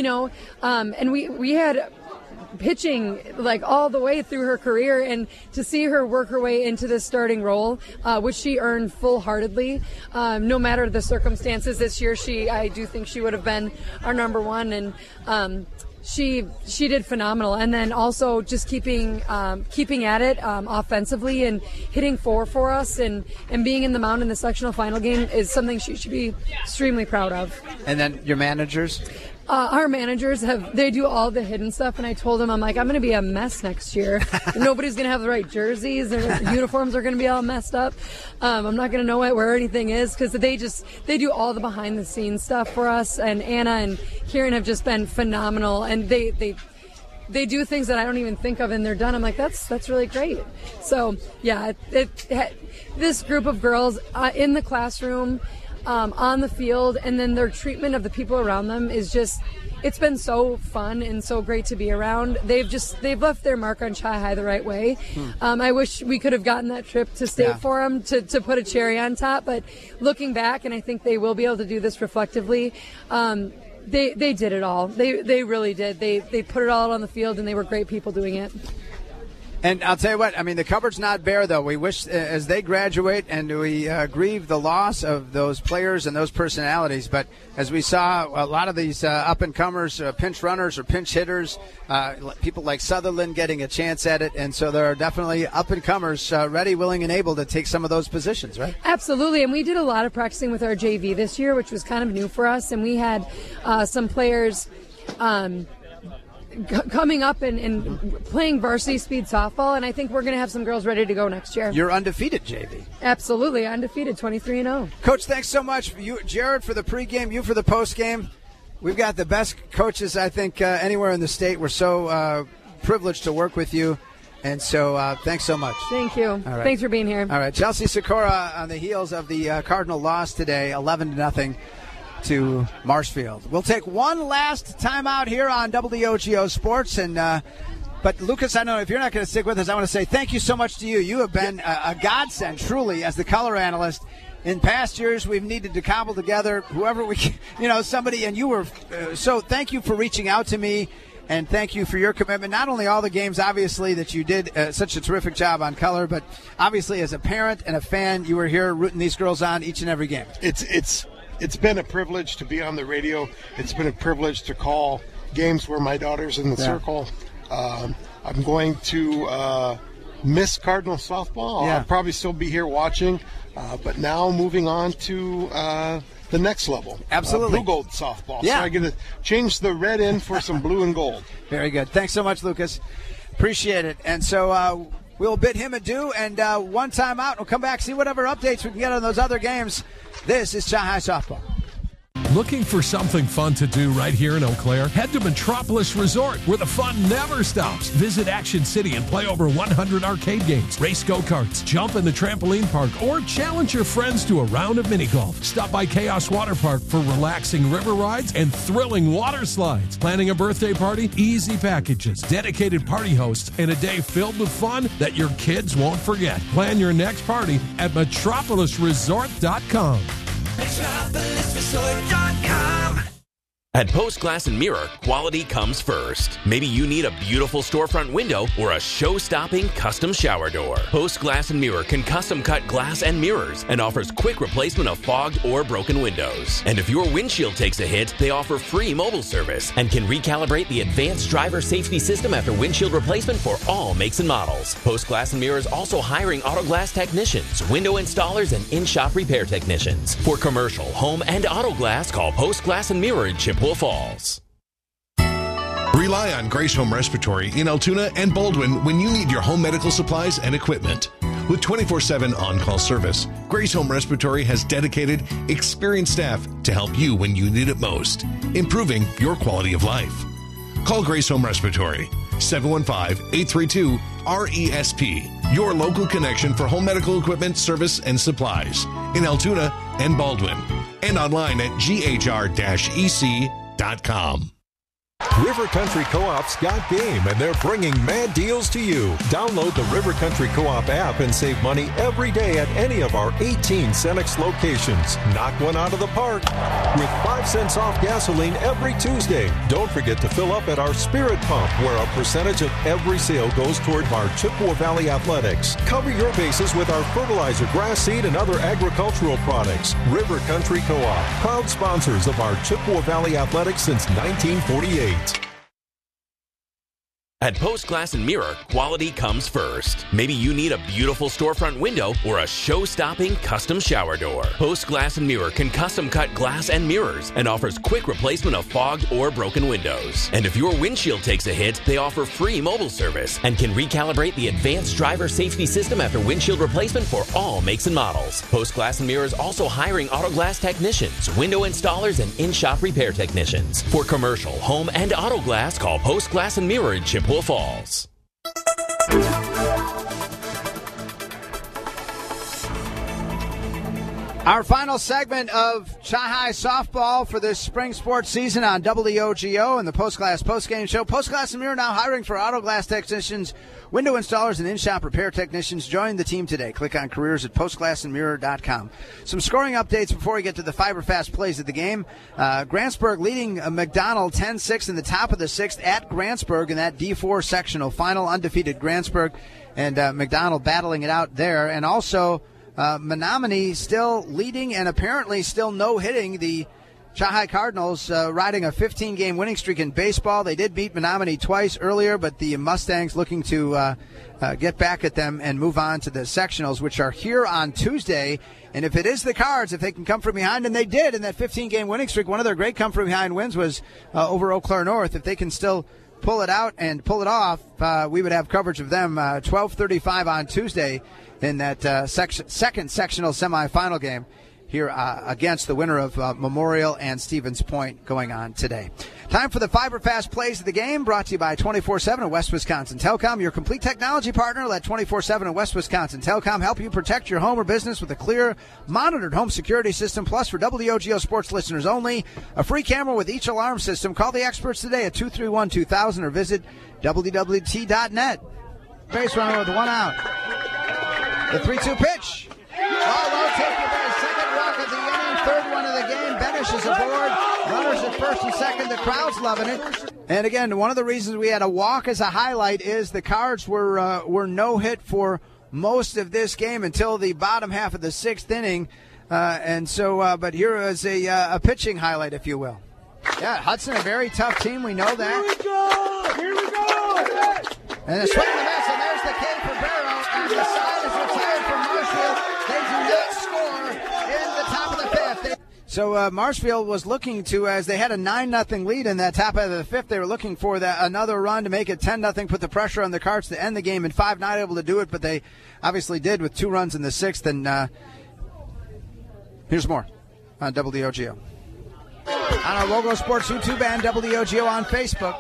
and we had pitching like all the way through her career, and to see her work her way into this starting role, which she earned full-heartedly, no matter the circumstances this year, I do think she would have been our number one, and she did phenomenal. And then also just keeping at it offensively and hitting for us, and being in the mound in the sectional final game is something she should be extremely proud of. And then your managers? Our managers they do all the hidden stuff, and I told them, I'm going to be a mess next year. Nobody's going to have the right jerseys, and uniforms are going to be all messed up. I'm not going to know where anything is, because they do all the behind the scenes stuff for us. And Anna and Kieran have just been phenomenal, and they do things that I don't even think of, and they're done. I'm like, that's really great. So yeah, this group of girls in the classroom, on the field, and then their treatment of the people around them is just, it's been so fun and so great to be around. They've left their mark on Chi High the right way. I wish we could have gotten that trip to state for them to put a cherry on top, but looking back, and I think they will be able to do this reflectively, they did it all. They really did. They put it all on the field, and they were great people doing it. And I'll tell you what, the cupboard's not bare, though. We wish, as they graduate, and we grieve the loss of those players and those personalities. But as we saw, a lot of these up-and-comers, pinch runners or pinch hitters, people like Sutherland getting a chance at it. And so there are definitely up-and-comers ready, willing, and able to take some of those positions, right? Absolutely. And we did a lot of practicing with our JV this year, which was kind of new for us. And we had some players coming up and playing varsity speed softball, and I think we're going to have some girls ready to go next year. You're undefeated, JV. Absolutely, undefeated, 23-0. Coach, thanks so much. You, Jared, for the pregame, you for the postgame. We've got the best coaches, I think, anywhere in the state. We're so privileged to work with you, and so thanks so much. Thank you. All right. Thanks for being here. All right, Chelsea Sikora on the heels of the Cardinal loss today, 11-0. To Marshfield. We'll take one last time out here on WOGO Sports, and but Lucas, I know if you're not going to stick with us, I want to say thank you so much to you. You have been a godsend, truly, as the color analyst. In past years, we've needed to cobble together whoever we, somebody, and you were so. Thank you for reaching out to me, and thank you for your commitment. Not only all the games, obviously, that you did such a terrific job on color, but obviously as a parent and a fan, you were here rooting these girls on each and every game. It's been a privilege to be on the radio. It's been a privilege to call games where my daughter's in the circle. I'm going to miss Cardinal softball. I'll probably still be here watching, but now moving on to the next level. Absolutely. Blue gold softball. Yeah. So I'm going to change the red in for some blue and gold. Very good. Thanks so much, Lucas. Appreciate it. And so we'll bid him adieu, and one time out. We'll come back, see whatever updates we can get on those other games. This is Chi High Softball. Looking for something fun to do right here in Eau Claire? Head to Metropolis Resort, where the fun never stops. Visit Action City and play over 100 arcade games, race go-karts, jump in the trampoline park, or challenge your friends to a round of mini golf. Stop by Chaos Water Park for relaxing river rides and thrilling water slides. Planning a birthday party? Easy packages, dedicated party hosts, and a day filled with fun that your kids won't forget. Plan your next party at metropolisresort.com. MetropolisResort.com. At Post Glass and Mirror, quality comes first. Maybe you need a beautiful storefront window or a show-stopping custom shower door. Post Glass and Mirror can custom cut glass and mirrors and offers quick replacement of fogged or broken windows. And if your windshield takes a hit, they offer free mobile service and can recalibrate the advanced driver safety system after windshield replacement for all makes and models. Post Glass and Mirror is also hiring auto glass technicians, window installers, and in-shop repair technicians. For commercial, home, and auto glass, call Post Glass and Mirror in Chippewa Falls. Rely on Grace Home Respiratory in Altoona and Baldwin when you need your home medical supplies and equipment. With 24/7 on-call service, Grace Home Respiratory has dedicated, experienced staff to help you when you need it most, improving your quality of life. Call Grace Home Respiratory, 715-832-RESP, your local connection for home medical equipment, service, and supplies in Altoona and Baldwin, and online at ghr-ec.com. River Country Co-op's got game, and they're bringing mad deals to you. Download the River Country Co-op app and save money every day at any of our 18 Cenex locations. Knock one out of the park with 5 cents off gasoline every Tuesday. Don't forget to fill up at our Spirit Pump, where a percentage of every sale goes toward our Chippewa Valley athletics. Cover your bases with our fertilizer, grass seed, and other agricultural products. River Country Co-op, proud sponsors of our Chippewa Valley athletics since 1948. At Post Glass and Mirror, quality comes first. Maybe you need a beautiful storefront window or a show-stopping custom shower door. Post Glass and Mirror can custom cut glass and mirrors and offers quick replacement of fogged or broken windows. And if your windshield takes a hit, they offer free mobile service and can recalibrate the advanced driver safety system after windshield replacement for all makes and models. Post Glass and Mirror is also hiring auto glass technicians, window installers, and in-shop repair technicians. For commercial, home, and auto glass, call Post Glass and Mirror in Chippewa Falls. Our final segment of Chi-High softball for this spring sports season on WOGO and the Post Glass postgame show. Post Glass and Mirror now hiring for auto glass technicians, window installers, and in-shop repair technicians. Join the team today. Click on careers at postglassandmirror.com. Some scoring updates before we get to the fiber fast plays of the game. Grantsburg leading McDonald 10-6 in the top of the 6th at Grantsburg in that D4 sectional final. Undefeated Grantsburg and McDonald battling it out there. And also Menominee still leading and apparently still no-hitting the Chi-High Cardinals, riding a 15-game winning streak in baseball. They did beat Menominee twice earlier, but the Mustangs looking to get back at them and move on to the sectionals, which are here on Tuesday. And if it is the Cards, if they can come from behind, and they did in that 15-game winning streak, one of their great come-from-behind wins was over Eau Claire North. If they can still pull it out and pull it off, we would have coverage of them 12:35 on Tuesday in that second sectional semifinal game here against the winner of Memorial and Stevens Point going on today. Time for the Fiber Fast plays of the game, brought to you by 24/7 and West Wisconsin Telecom, your complete technology partner. Let 24/7 and West Wisconsin Telecom help you protect your home or business with a clear, monitored home security system. Plus, for WOGO Sports listeners only, a free camera with each alarm system. Call the experts today at 231-2000 or visit WWT.net. Base runner with one out. The 3-2 pitch. Low take for the second walk of the inning, third one of the game. Benish is aboard. Runners at first and second. The crowd's loving it. And again, one of the reasons we had a walk as a highlight is the Cards were no hit for most of this game until the bottom half of the 6th inning. But here is a pitching highlight, if you will. Yeah, Hudson, a very tough team. We know that. Here we go! And a swing and a miss, and there's the K for Barrow, and the side is retired from Marshfield. They do not score in the top of the 5th. So Marshfield was looking to, as they had a 9-0 lead in that top of the 5th, they were looking for another run to make it 10-0, put the pressure on the Cards to end the game in 5. Not able to do it, but they obviously did with 2 runs in the 6th. And here's more on WOGO. on our Logo Sports YouTube and WOGO on Facebook.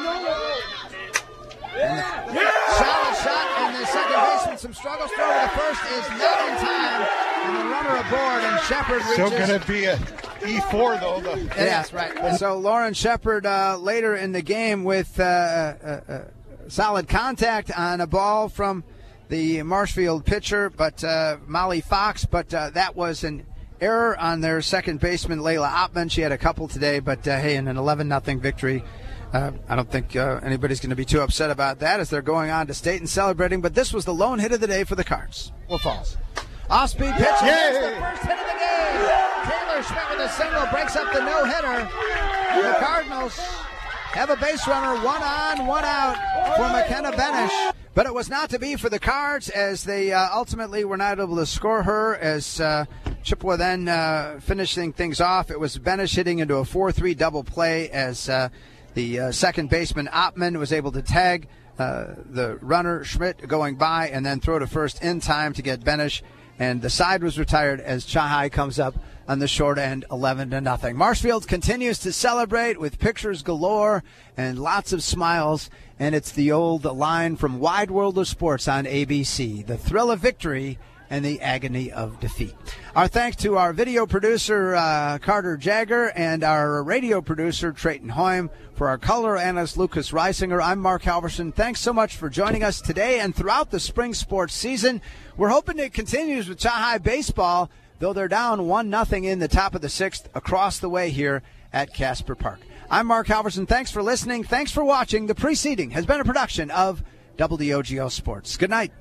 Solid shot, and the second baseman, some struggles. Throw to the first is not in time, and the runner aboard, and Shepard reaches. Still going to be a E4, though. Yes, right. So Lauren Shepard later in the game with solid contact on a ball from the Marshfield pitcher, but Molly Fox, but that was an error on their second baseman, Layla Oppman. She had a couple today, but hey, in an 11-0 victory, I don't think anybody's going to be too upset about that as they're going on to state and celebrating, but this was the lone hit of the day for the Cards. Well, Falls. Off-speed pitch. Here's the first hit of the game. Taylor Schmidt with a single breaks up the no-hitter. The Cardinals have a base runner, 1 on, 1 out for McKenna Benish. But it was not to be for the Cards as they ultimately were not able to score her as Chippewa then finishing things off. It was Benish hitting into a 4-3 double play as the second baseman Oppman was able to tag the runner Schmidt going by and then throw to first in time to get Benish. And the side was retired as Chahai comes up on the short end, 11-0. Marshfield continues to celebrate with pictures galore and lots of smiles. And it's the old line from Wide World of Sports on ABC, the thrill of victory and the agony of defeat. Our thanks to our video producer, Carter Jagger, and our radio producer, Trayton Hoym. For our color analyst, Lucas Reisinger, I'm Mark Halverson. Thanks so much for joining us today and throughout the spring sports season. We're hoping it continues with Chahai baseball, though they're down 1-0 in the top of the sixth across the way here at Casper Park. I'm Mark Halverson. Thanks for listening. Thanks for watching. The preceding has been a production of WOGO Sports. Good night.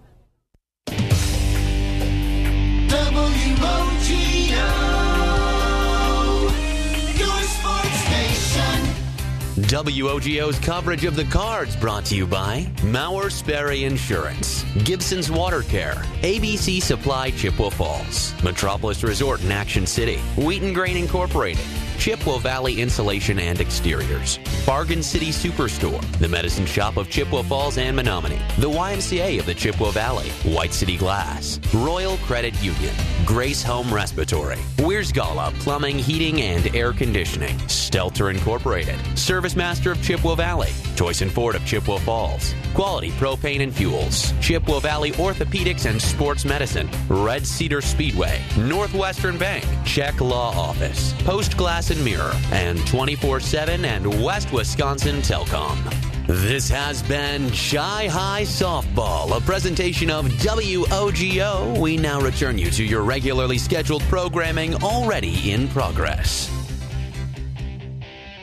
WOGO's coverage of the Cards brought to you by Mauer Sperry Insurance, Gibson's Water Care, ABC Supply Chippewa Falls, Metropolis Resort in Action City, Wheaton Grain Incorporated, Chippewa Valley Insulation and Exteriors, Bargain City Superstore, the Medicine Shop of Chippewa Falls and Menominee, the YMCA of the Chippewa Valley, White City Glass, Royal Credit Union, Grace Home Respiratory, Wiersgala Plumbing, Heating, and Air Conditioning, Stelter Incorporated, Service Master of Chippewa Valley, Choice and Ford of Chippewa Falls, Quality Propane and Fuels, Chippewa Valley Orthopedics and Sports Medicine, Red Cedar Speedway, Northwestern Bank, Czech Law Office, Post Glass and Mirror, and 24/7 and West Wisconsin Telcom. This has been Chi-Hi Softball, a presentation of WOGO. We now return you to your regularly scheduled programming already in progress.